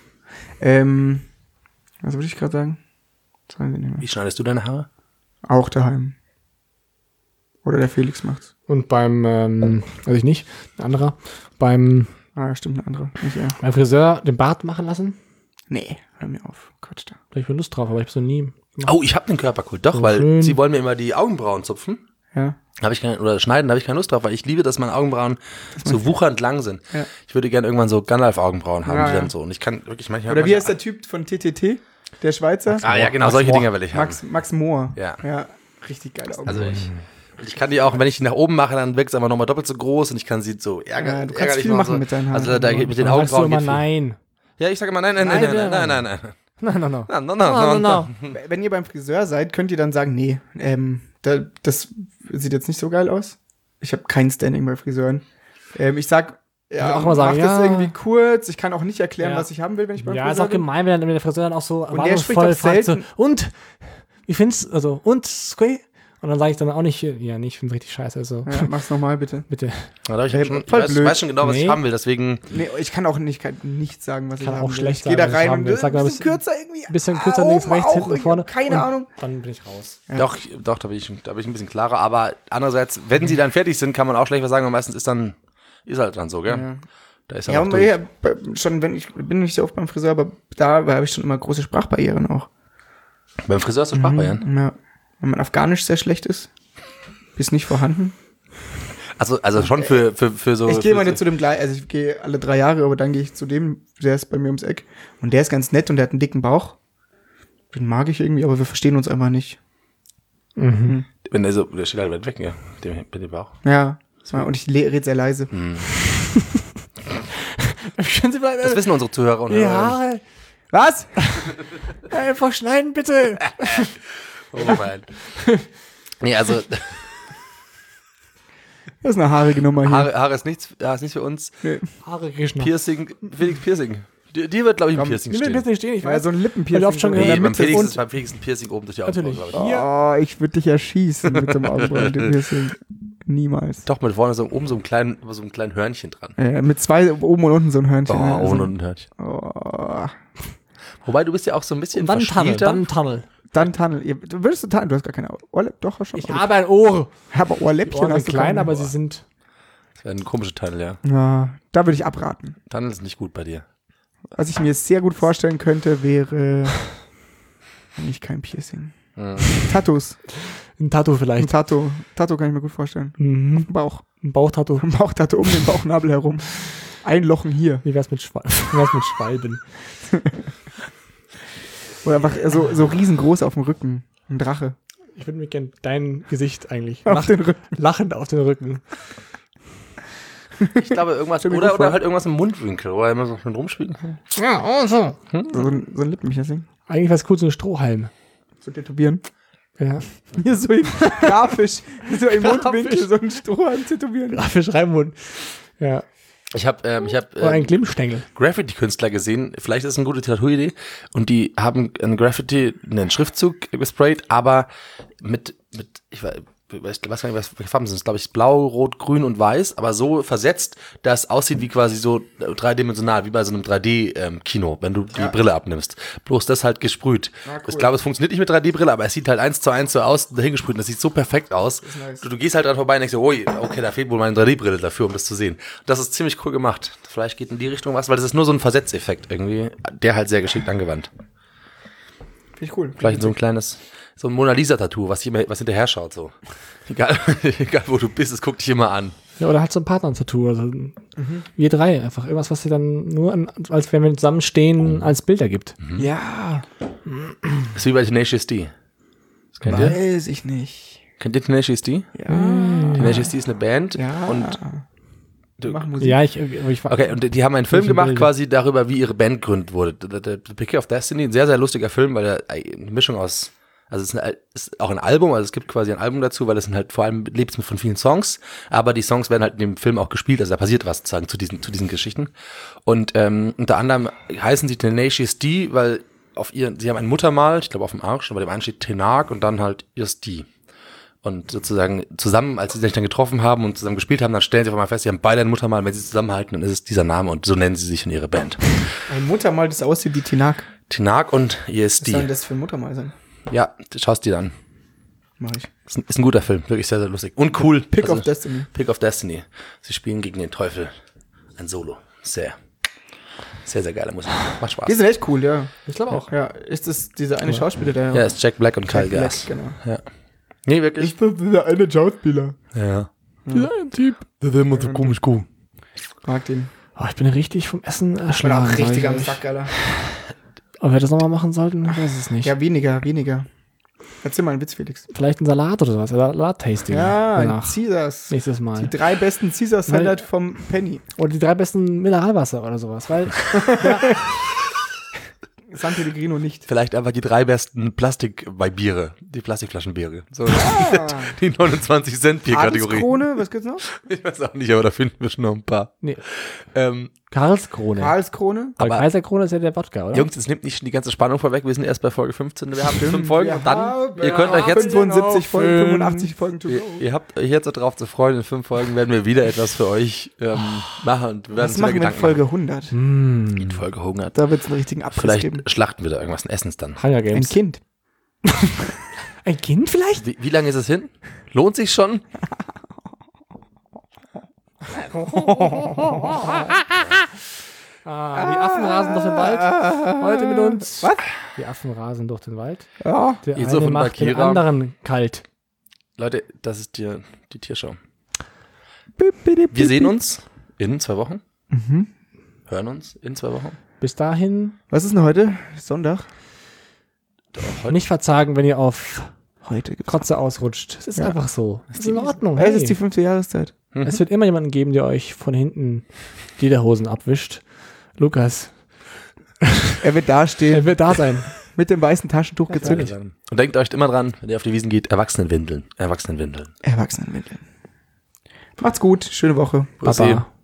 Speaker 4: Was wollte ich gerade sagen? Das weiß ich nicht mehr.
Speaker 3: Wie schneidest du deine Haare?
Speaker 4: Auch daheim. Oder der Felix macht's.
Speaker 2: Und beim, also ich nicht, ein anderer, beim
Speaker 4: Stimmt, ein anderer. Nicht er.
Speaker 2: Friseur den Bart machen lassen.
Speaker 4: Nee, hör mir auf. Quatsch da.
Speaker 2: Da habe ich mir Lust drauf, aber ich habe so nie gemacht.
Speaker 3: Oh, ich habe den Körperkult. Doch,
Speaker 2: So
Speaker 3: weil
Speaker 2: schön.
Speaker 3: sie wollen mir immer die Augenbrauen zupfen.
Speaker 4: Ja.
Speaker 3: Oder schneiden, da habe ich keine Lust drauf, weil ich liebe, dass meine Augenbrauen so wuchernd lang sind.
Speaker 4: Ja.
Speaker 3: Ich würde gerne irgendwann so Gandalf-Augenbrauen haben,
Speaker 4: Ja,
Speaker 3: die
Speaker 4: ja.
Speaker 3: dann so. Und ich kann wirklich manchmal.
Speaker 4: Oder wie heißt der Typ von TTT? Der Schweizer?
Speaker 3: Ah ja, genau, solche Dinger will ich haben.
Speaker 4: Max Mohr.
Speaker 3: Ja.
Speaker 4: Ja, richtig geile Augen.
Speaker 3: Also ich kann die auch, wenn ich die nach oben mache, dann wirkt es einfach nochmal doppelt so groß und ich kann sie so
Speaker 4: Ja,
Speaker 3: ärgerlich.
Speaker 4: du kannst viel machen mit deinen Haaren.
Speaker 3: Also da geht mit den
Speaker 2: Dann sagst du
Speaker 3: Augenbrauen
Speaker 2: immer
Speaker 3: geht viel.
Speaker 2: nein.
Speaker 3: Ja, ich sage immer nein.
Speaker 4: Wenn ihr beim Friseur seid, könnt ihr dann sagen, nee, das sieht jetzt nicht so geil aus. Ich habe kein Standing bei Friseuren. Ich sag, ja,
Speaker 2: auch mal sagen,
Speaker 4: mach das
Speaker 2: ja.
Speaker 4: irgendwie kurz. Ich kann auch nicht erklären,
Speaker 2: Ja.
Speaker 4: was ich haben will, wenn ich beim
Speaker 2: Ja, ist
Speaker 4: Friseur
Speaker 2: auch
Speaker 4: bin.
Speaker 2: gemein, wenn der Friseur dann auch so
Speaker 4: Und der spricht
Speaker 2: erwartungsvoll
Speaker 4: auch
Speaker 2: fragt so,
Speaker 4: selten.
Speaker 2: und? Wie findest du, also, und, Squay? Und dann sage ich dann auch nicht, ja, nee, ich finde richtig scheiße, also,
Speaker 4: Ja, mach's nochmal bitte.
Speaker 2: bitte.
Speaker 3: Ja, ich
Speaker 4: Voll blöd.
Speaker 3: weiß schon genau, was ich
Speaker 2: Nee.
Speaker 3: haben will, deswegen.
Speaker 4: Nee, ich kann auch nicht sagen, was ich
Speaker 2: Kann
Speaker 4: haben
Speaker 2: auch
Speaker 4: will.
Speaker 2: schlecht
Speaker 4: Ich gehe da
Speaker 2: sagen, was ich
Speaker 4: rein
Speaker 2: haben
Speaker 4: und
Speaker 2: will. Sag mal,
Speaker 4: ein
Speaker 2: ein
Speaker 4: bisschen kürzer irgendwie.
Speaker 2: Bisschen kürzer links, rechts, hinten,
Speaker 4: ich
Speaker 2: vorne.
Speaker 4: hab keine
Speaker 2: Und
Speaker 4: Ahnung.
Speaker 2: Dann bin ich raus.
Speaker 4: Ja.
Speaker 3: Doch, da bin ich ein bisschen klarer. Aber andererseits, wenn sie dann fertig sind, kann man auch schlecht was sagen, weil meistens ist halt dann so, gell?
Speaker 4: Ja.
Speaker 3: Da ist
Speaker 4: Ja,
Speaker 3: dann
Speaker 4: und
Speaker 3: auch durch.
Speaker 4: schon, ich bin nicht so oft beim Friseur, aber da habe ich schon immer große Sprachbarrieren auch.
Speaker 3: Beim Friseur hast du Sprachbarrieren?
Speaker 4: Ja. Wenn man Afghanisch sehr schlecht ist nicht vorhanden.
Speaker 3: Also schon für so.
Speaker 4: Ich gehe
Speaker 3: für
Speaker 4: mal
Speaker 3: so-
Speaker 4: nicht zu dem gleichen, also ich gehe alle 3 Jahre, aber dann gehe ich zu dem, der ist bei mir ums Eck. Und der ist ganz nett und der hat einen dicken Bauch. Den mag ich irgendwie, aber wir verstehen uns einfach nicht.
Speaker 3: Wenn der steht halt weit weg, ja. Mit dem Bauch.
Speaker 4: Ja. Und ich rede sehr leise.
Speaker 3: Das wissen unsere Zuhörer und Hörerinnen.
Speaker 2: Ja,
Speaker 4: Was?
Speaker 2: einfach schneiden, bitte.
Speaker 3: Oh Mann. Nee, also
Speaker 4: Das ist eine haarige Nummer hier.
Speaker 3: Haare ist nichts für uns.
Speaker 2: Haare geschnitten.
Speaker 3: Piercing, Felix Piercing. Dir wird, glaube ich, ein Piercing
Speaker 2: Ich will
Speaker 3: stehen.
Speaker 2: nicht stehen, ich
Speaker 4: Ja,
Speaker 2: weiß.
Speaker 4: so ein
Speaker 2: Weil
Speaker 4: Lippenpiercing.
Speaker 2: du oft schon
Speaker 4: so in der
Speaker 3: Nee, beim
Speaker 4: Mitte.
Speaker 3: Felix
Speaker 2: und-
Speaker 3: ist ein Piercing oben durch die Augenbrauen,
Speaker 2: Natürlich.
Speaker 3: glaube ich.
Speaker 2: Hier.
Speaker 4: Oh, ich würde dich erschießen mit dem Augenbrauen-Piercing. Niemals.
Speaker 3: Doch, mit vorne oben so ein kleinen Hörnchen dran.
Speaker 4: Mit 2 oben und unten so ein Hörnchen.
Speaker 3: Oh,
Speaker 4: ne?
Speaker 3: ohne ein Hörnchen.
Speaker 4: Oh.
Speaker 3: Wobei, du bist ja auch so ein bisschen
Speaker 2: Dann Tunnel,
Speaker 3: verspielter.
Speaker 2: dann Tunnel.
Speaker 4: Dann Tunnel. Du würdest du Tunnel? Du hast gar keine Ohrläppchen. Doch, hast schon.
Speaker 2: Ich habe ein Ohr.
Speaker 4: Aber
Speaker 2: Die
Speaker 4: Ohrläppchen
Speaker 2: Ohren
Speaker 4: hast
Speaker 2: sind
Speaker 4: du
Speaker 2: klein,
Speaker 4: keine.
Speaker 2: aber sie sind.
Speaker 3: Das wäre ein komischer Tunnel, ja.
Speaker 4: Ja, da würde ich abraten.
Speaker 3: Tunnel ist nicht gut bei dir.
Speaker 4: Was ich mir sehr gut vorstellen könnte, wäre eigentlich kein Piercing. Tattoos.
Speaker 2: Ein Tattoo
Speaker 4: Ein
Speaker 2: vielleicht.
Speaker 4: Tattoo. Tattoo kann ich mir gut vorstellen.
Speaker 2: Mhm.
Speaker 4: Bauch.
Speaker 2: Ein Bauchtattoo.
Speaker 4: Ein Bauchtattoo um den Bauchnabel herum. Ein Lochen hier.
Speaker 2: Wie wär's mit Schwalben?
Speaker 4: Oder einfach so riesengroß auf dem Rücken. Ein Drache.
Speaker 2: Ich würde mir gerne dein Gesicht eigentlich.
Speaker 4: Auf den Rücken.
Speaker 2: Lachend auf den Rücken.
Speaker 3: Ich glaube irgendwas, oder halt irgendwas im Mundwinkel, wo er immer so schön rumspielen kann.
Speaker 2: Ja, oh, so.
Speaker 4: So ein Lippenmesser.
Speaker 2: Eigentlich wäre es cool, so ein Strohhalm.
Speaker 4: So tätowieren.
Speaker 2: Ja.
Speaker 4: Hier so grafisch, so im Mundwinkel so ein Strohhalm tätowieren.
Speaker 2: Grafisch Reimund. Ja.
Speaker 3: Ich habe
Speaker 2: Oder ein Glimmstängel.
Speaker 3: Graffiti-Künstler gesehen, vielleicht ist es eine gute Literatur-Idee, und die haben ein Graffiti, einen Schriftzug gesprayt, aber mit ich weiß gar nicht, welche Farben sind es, glaube ich, blau, rot, grün und weiß, aber so versetzt, dass es aussieht wie quasi so dreidimensional, wie bei so einem 3D-Kino, wenn du die Brille abnimmst. Bloß das halt gesprüht. Cool. Ich glaube, es funktioniert nicht mit 3D-Brille, aber es sieht halt 1:1 so aus, dahingesprüht, und das sieht so perfekt aus.
Speaker 4: Nice.
Speaker 3: Du gehst halt dran vorbei und denkst dir, okay, da fehlt wohl meine 3D-Brille dafür, um das zu sehen. Das ist ziemlich cool gemacht. Vielleicht geht in die Richtung was, weil das ist nur so ein Versetzeffekt irgendwie, der halt sehr geschickt angewandt.
Speaker 4: Finde ich cool.
Speaker 3: Vielleicht so ein kleines, so ein Mona Lisa-Tattoo, was hinterher schaut, so. Egal wo du bist, es guckt dich immer an.
Speaker 2: Ja, oder halt so ein Partner-Tattoo. Also wir drei. Einfach irgendwas, was dir dann nur, als wenn wir zusammenstehen, als Bild ergibt.
Speaker 4: Ja.
Speaker 3: Das ist wie bei Tenacious D. Das kennt ihr?
Speaker 4: Weiß ich nicht.
Speaker 3: Kennt ihr Tenacious D?
Speaker 4: Ja.
Speaker 3: Tenacious D ist eine Band.
Speaker 4: Ja.
Speaker 3: Und
Speaker 4: Die machen Musik.
Speaker 2: Ja, ich
Speaker 3: okay, und die haben einen Film gemacht quasi darüber, wie ihre Band gegründet wurde. The Pick of Destiny, ein sehr, sehr lustiger Film, weil er eine Mischung aus, also es ist auch ein Album, also es gibt quasi ein Album dazu, weil es sind halt vor allem lebt es von vielen Songs, aber die Songs werden halt in dem Film auch gespielt, also da passiert was sozusagen zu diesen Geschichten. Und unter anderem heißen sie Tenacious D, weil sie haben ein Muttermal, ich glaube auf dem Arsch, aber dem einen steht Tenak und dann halt Just D. Und sozusagen zusammen, als sie sich dann getroffen haben und zusammen gespielt haben, dann stellen sie einfach mal fest, sie haben beide ein Muttermal, wenn sie zusammenhalten, dann ist es dieser Name und so nennen sie sich in ihre Band.
Speaker 4: Ein Muttermal, das aussieht wie Tinak.
Speaker 3: Tinak und
Speaker 4: Was
Speaker 3: ESD.
Speaker 4: soll das für ein Muttermal sein?
Speaker 3: Ja, schaust dir an.
Speaker 4: Mach ich.
Speaker 3: Ist ein guter Film, wirklich sehr, sehr lustig. Und cool.
Speaker 4: Pick of Destiny.
Speaker 3: Pick of Destiny. Sie spielen gegen den Teufel. Ein Solo. Sehr, sehr, sehr geile Musik. Macht Spaß.
Speaker 4: Die sind echt cool, ja.
Speaker 2: Ich glaube auch.
Speaker 4: Ja, ist das dieser eine Schauspieler, der...
Speaker 3: Ja, ist Jack Black und Kyle
Speaker 4: Black,
Speaker 3: Gass.
Speaker 4: genau.
Speaker 3: Ja. Nee, wirklich.
Speaker 4: Ist das dieser eine Schauspieler?
Speaker 3: Ja.
Speaker 2: Dieser Typ.
Speaker 3: Der will immer so komisch cool.
Speaker 4: Mag den.
Speaker 2: Oh, ich bin richtig vom Essen
Speaker 4: Ich bin
Speaker 2: erschlagen.
Speaker 4: auch richtig am
Speaker 2: Ich-
Speaker 4: Sack, Alter.
Speaker 2: Ob wir das nochmal machen sollten, ich weiß es nicht.
Speaker 4: Ja, weniger. Erzähl mal einen Witz, Felix.
Speaker 2: Vielleicht ein Salat oder sowas. Salat-Tasting.
Speaker 4: Ja, ein
Speaker 2: danach.
Speaker 4: Caesars.
Speaker 2: Nächstes Mal.
Speaker 4: Die 3 besten Caesar-Salad vom Penny.
Speaker 2: Oder die 3 besten Mineralwasser oder sowas. Weil
Speaker 4: San Pellegrino nicht.
Speaker 3: Vielleicht einfach die 3 besten Plastikbiere. Die Plastikflaschenbiere. So, die 29 Cent Bierkategorie.
Speaker 4: Adelskrone, was gibt's noch?
Speaker 3: Ich weiß auch nicht, aber da finden wir schon noch ein paar.
Speaker 2: nee.
Speaker 3: Ähm,
Speaker 2: Karlskrone.
Speaker 4: Karlskrone.
Speaker 2: Aber
Speaker 3: aber-
Speaker 2: Kaiserkrone ist ja der Wodka, oder?
Speaker 3: Jungs, es nimmt nicht die ganze Spannung vorweg. Wir sind erst bei Folge 15. Wir haben 5 Folgen und dann, ihr könnt euch jetzt
Speaker 4: 75 Folgen, 85 Folgen to go.
Speaker 3: Ihr habt euch jetzt darauf zu freuen, in 5 Folgen werden wir wieder etwas für euch machen und wir werden
Speaker 4: Was
Speaker 3: uns wieder
Speaker 4: machen wir in
Speaker 3: Gedanken
Speaker 4: Folge 100?
Speaker 3: machen. In Folge 100.
Speaker 4: Da wird's einen richtigen Abriss
Speaker 3: Vielleicht
Speaker 4: geben.
Speaker 3: schlachten wir da irgendwas und essen es dann.
Speaker 2: Hunger
Speaker 4: Ein
Speaker 2: Games.
Speaker 4: Kind.
Speaker 2: Ein Kind vielleicht?
Speaker 3: Wie lange ist es hin? Lohnt sich schon?
Speaker 2: Die Affen rasen durch den Wald. Heute mit uns.
Speaker 4: Was?
Speaker 2: Die Affen rasen durch den Wald.
Speaker 4: Ja.
Speaker 2: Der
Speaker 3: Ihr so
Speaker 2: eine
Speaker 3: von
Speaker 2: macht den
Speaker 3: Bakira.
Speaker 2: anderen kalt.
Speaker 3: Leute, das ist die Tierschau. Wir sehen uns in 2 Wochen. Hören uns in 2 Wochen.
Speaker 2: Bis dahin
Speaker 4: Was ist denn heute? Sonntag?
Speaker 2: nicht verzagen, wenn ihr auf
Speaker 4: Heute gibt's.
Speaker 2: Kotze ausrutscht. Es ist einfach so. Es ist in Ordnung.
Speaker 4: Es
Speaker 2: Hey.
Speaker 4: ist die 5. Jahreszeit.
Speaker 2: Es wird immer jemanden geben, der euch von hinten die Lederhosen abwischt. Lukas,
Speaker 4: Er wird dastehen,
Speaker 2: er wird da sein.
Speaker 4: mit dem weißen Taschentuch gezückt.
Speaker 3: Und denkt euch immer dran, wenn ihr auf die Wiesen geht, Erwachsenenwindeln. Erwachsenenwindeln.
Speaker 4: Erwachsenenmittel. Macht's gut. Schöne Woche.
Speaker 3: Bussi.
Speaker 2: Baba.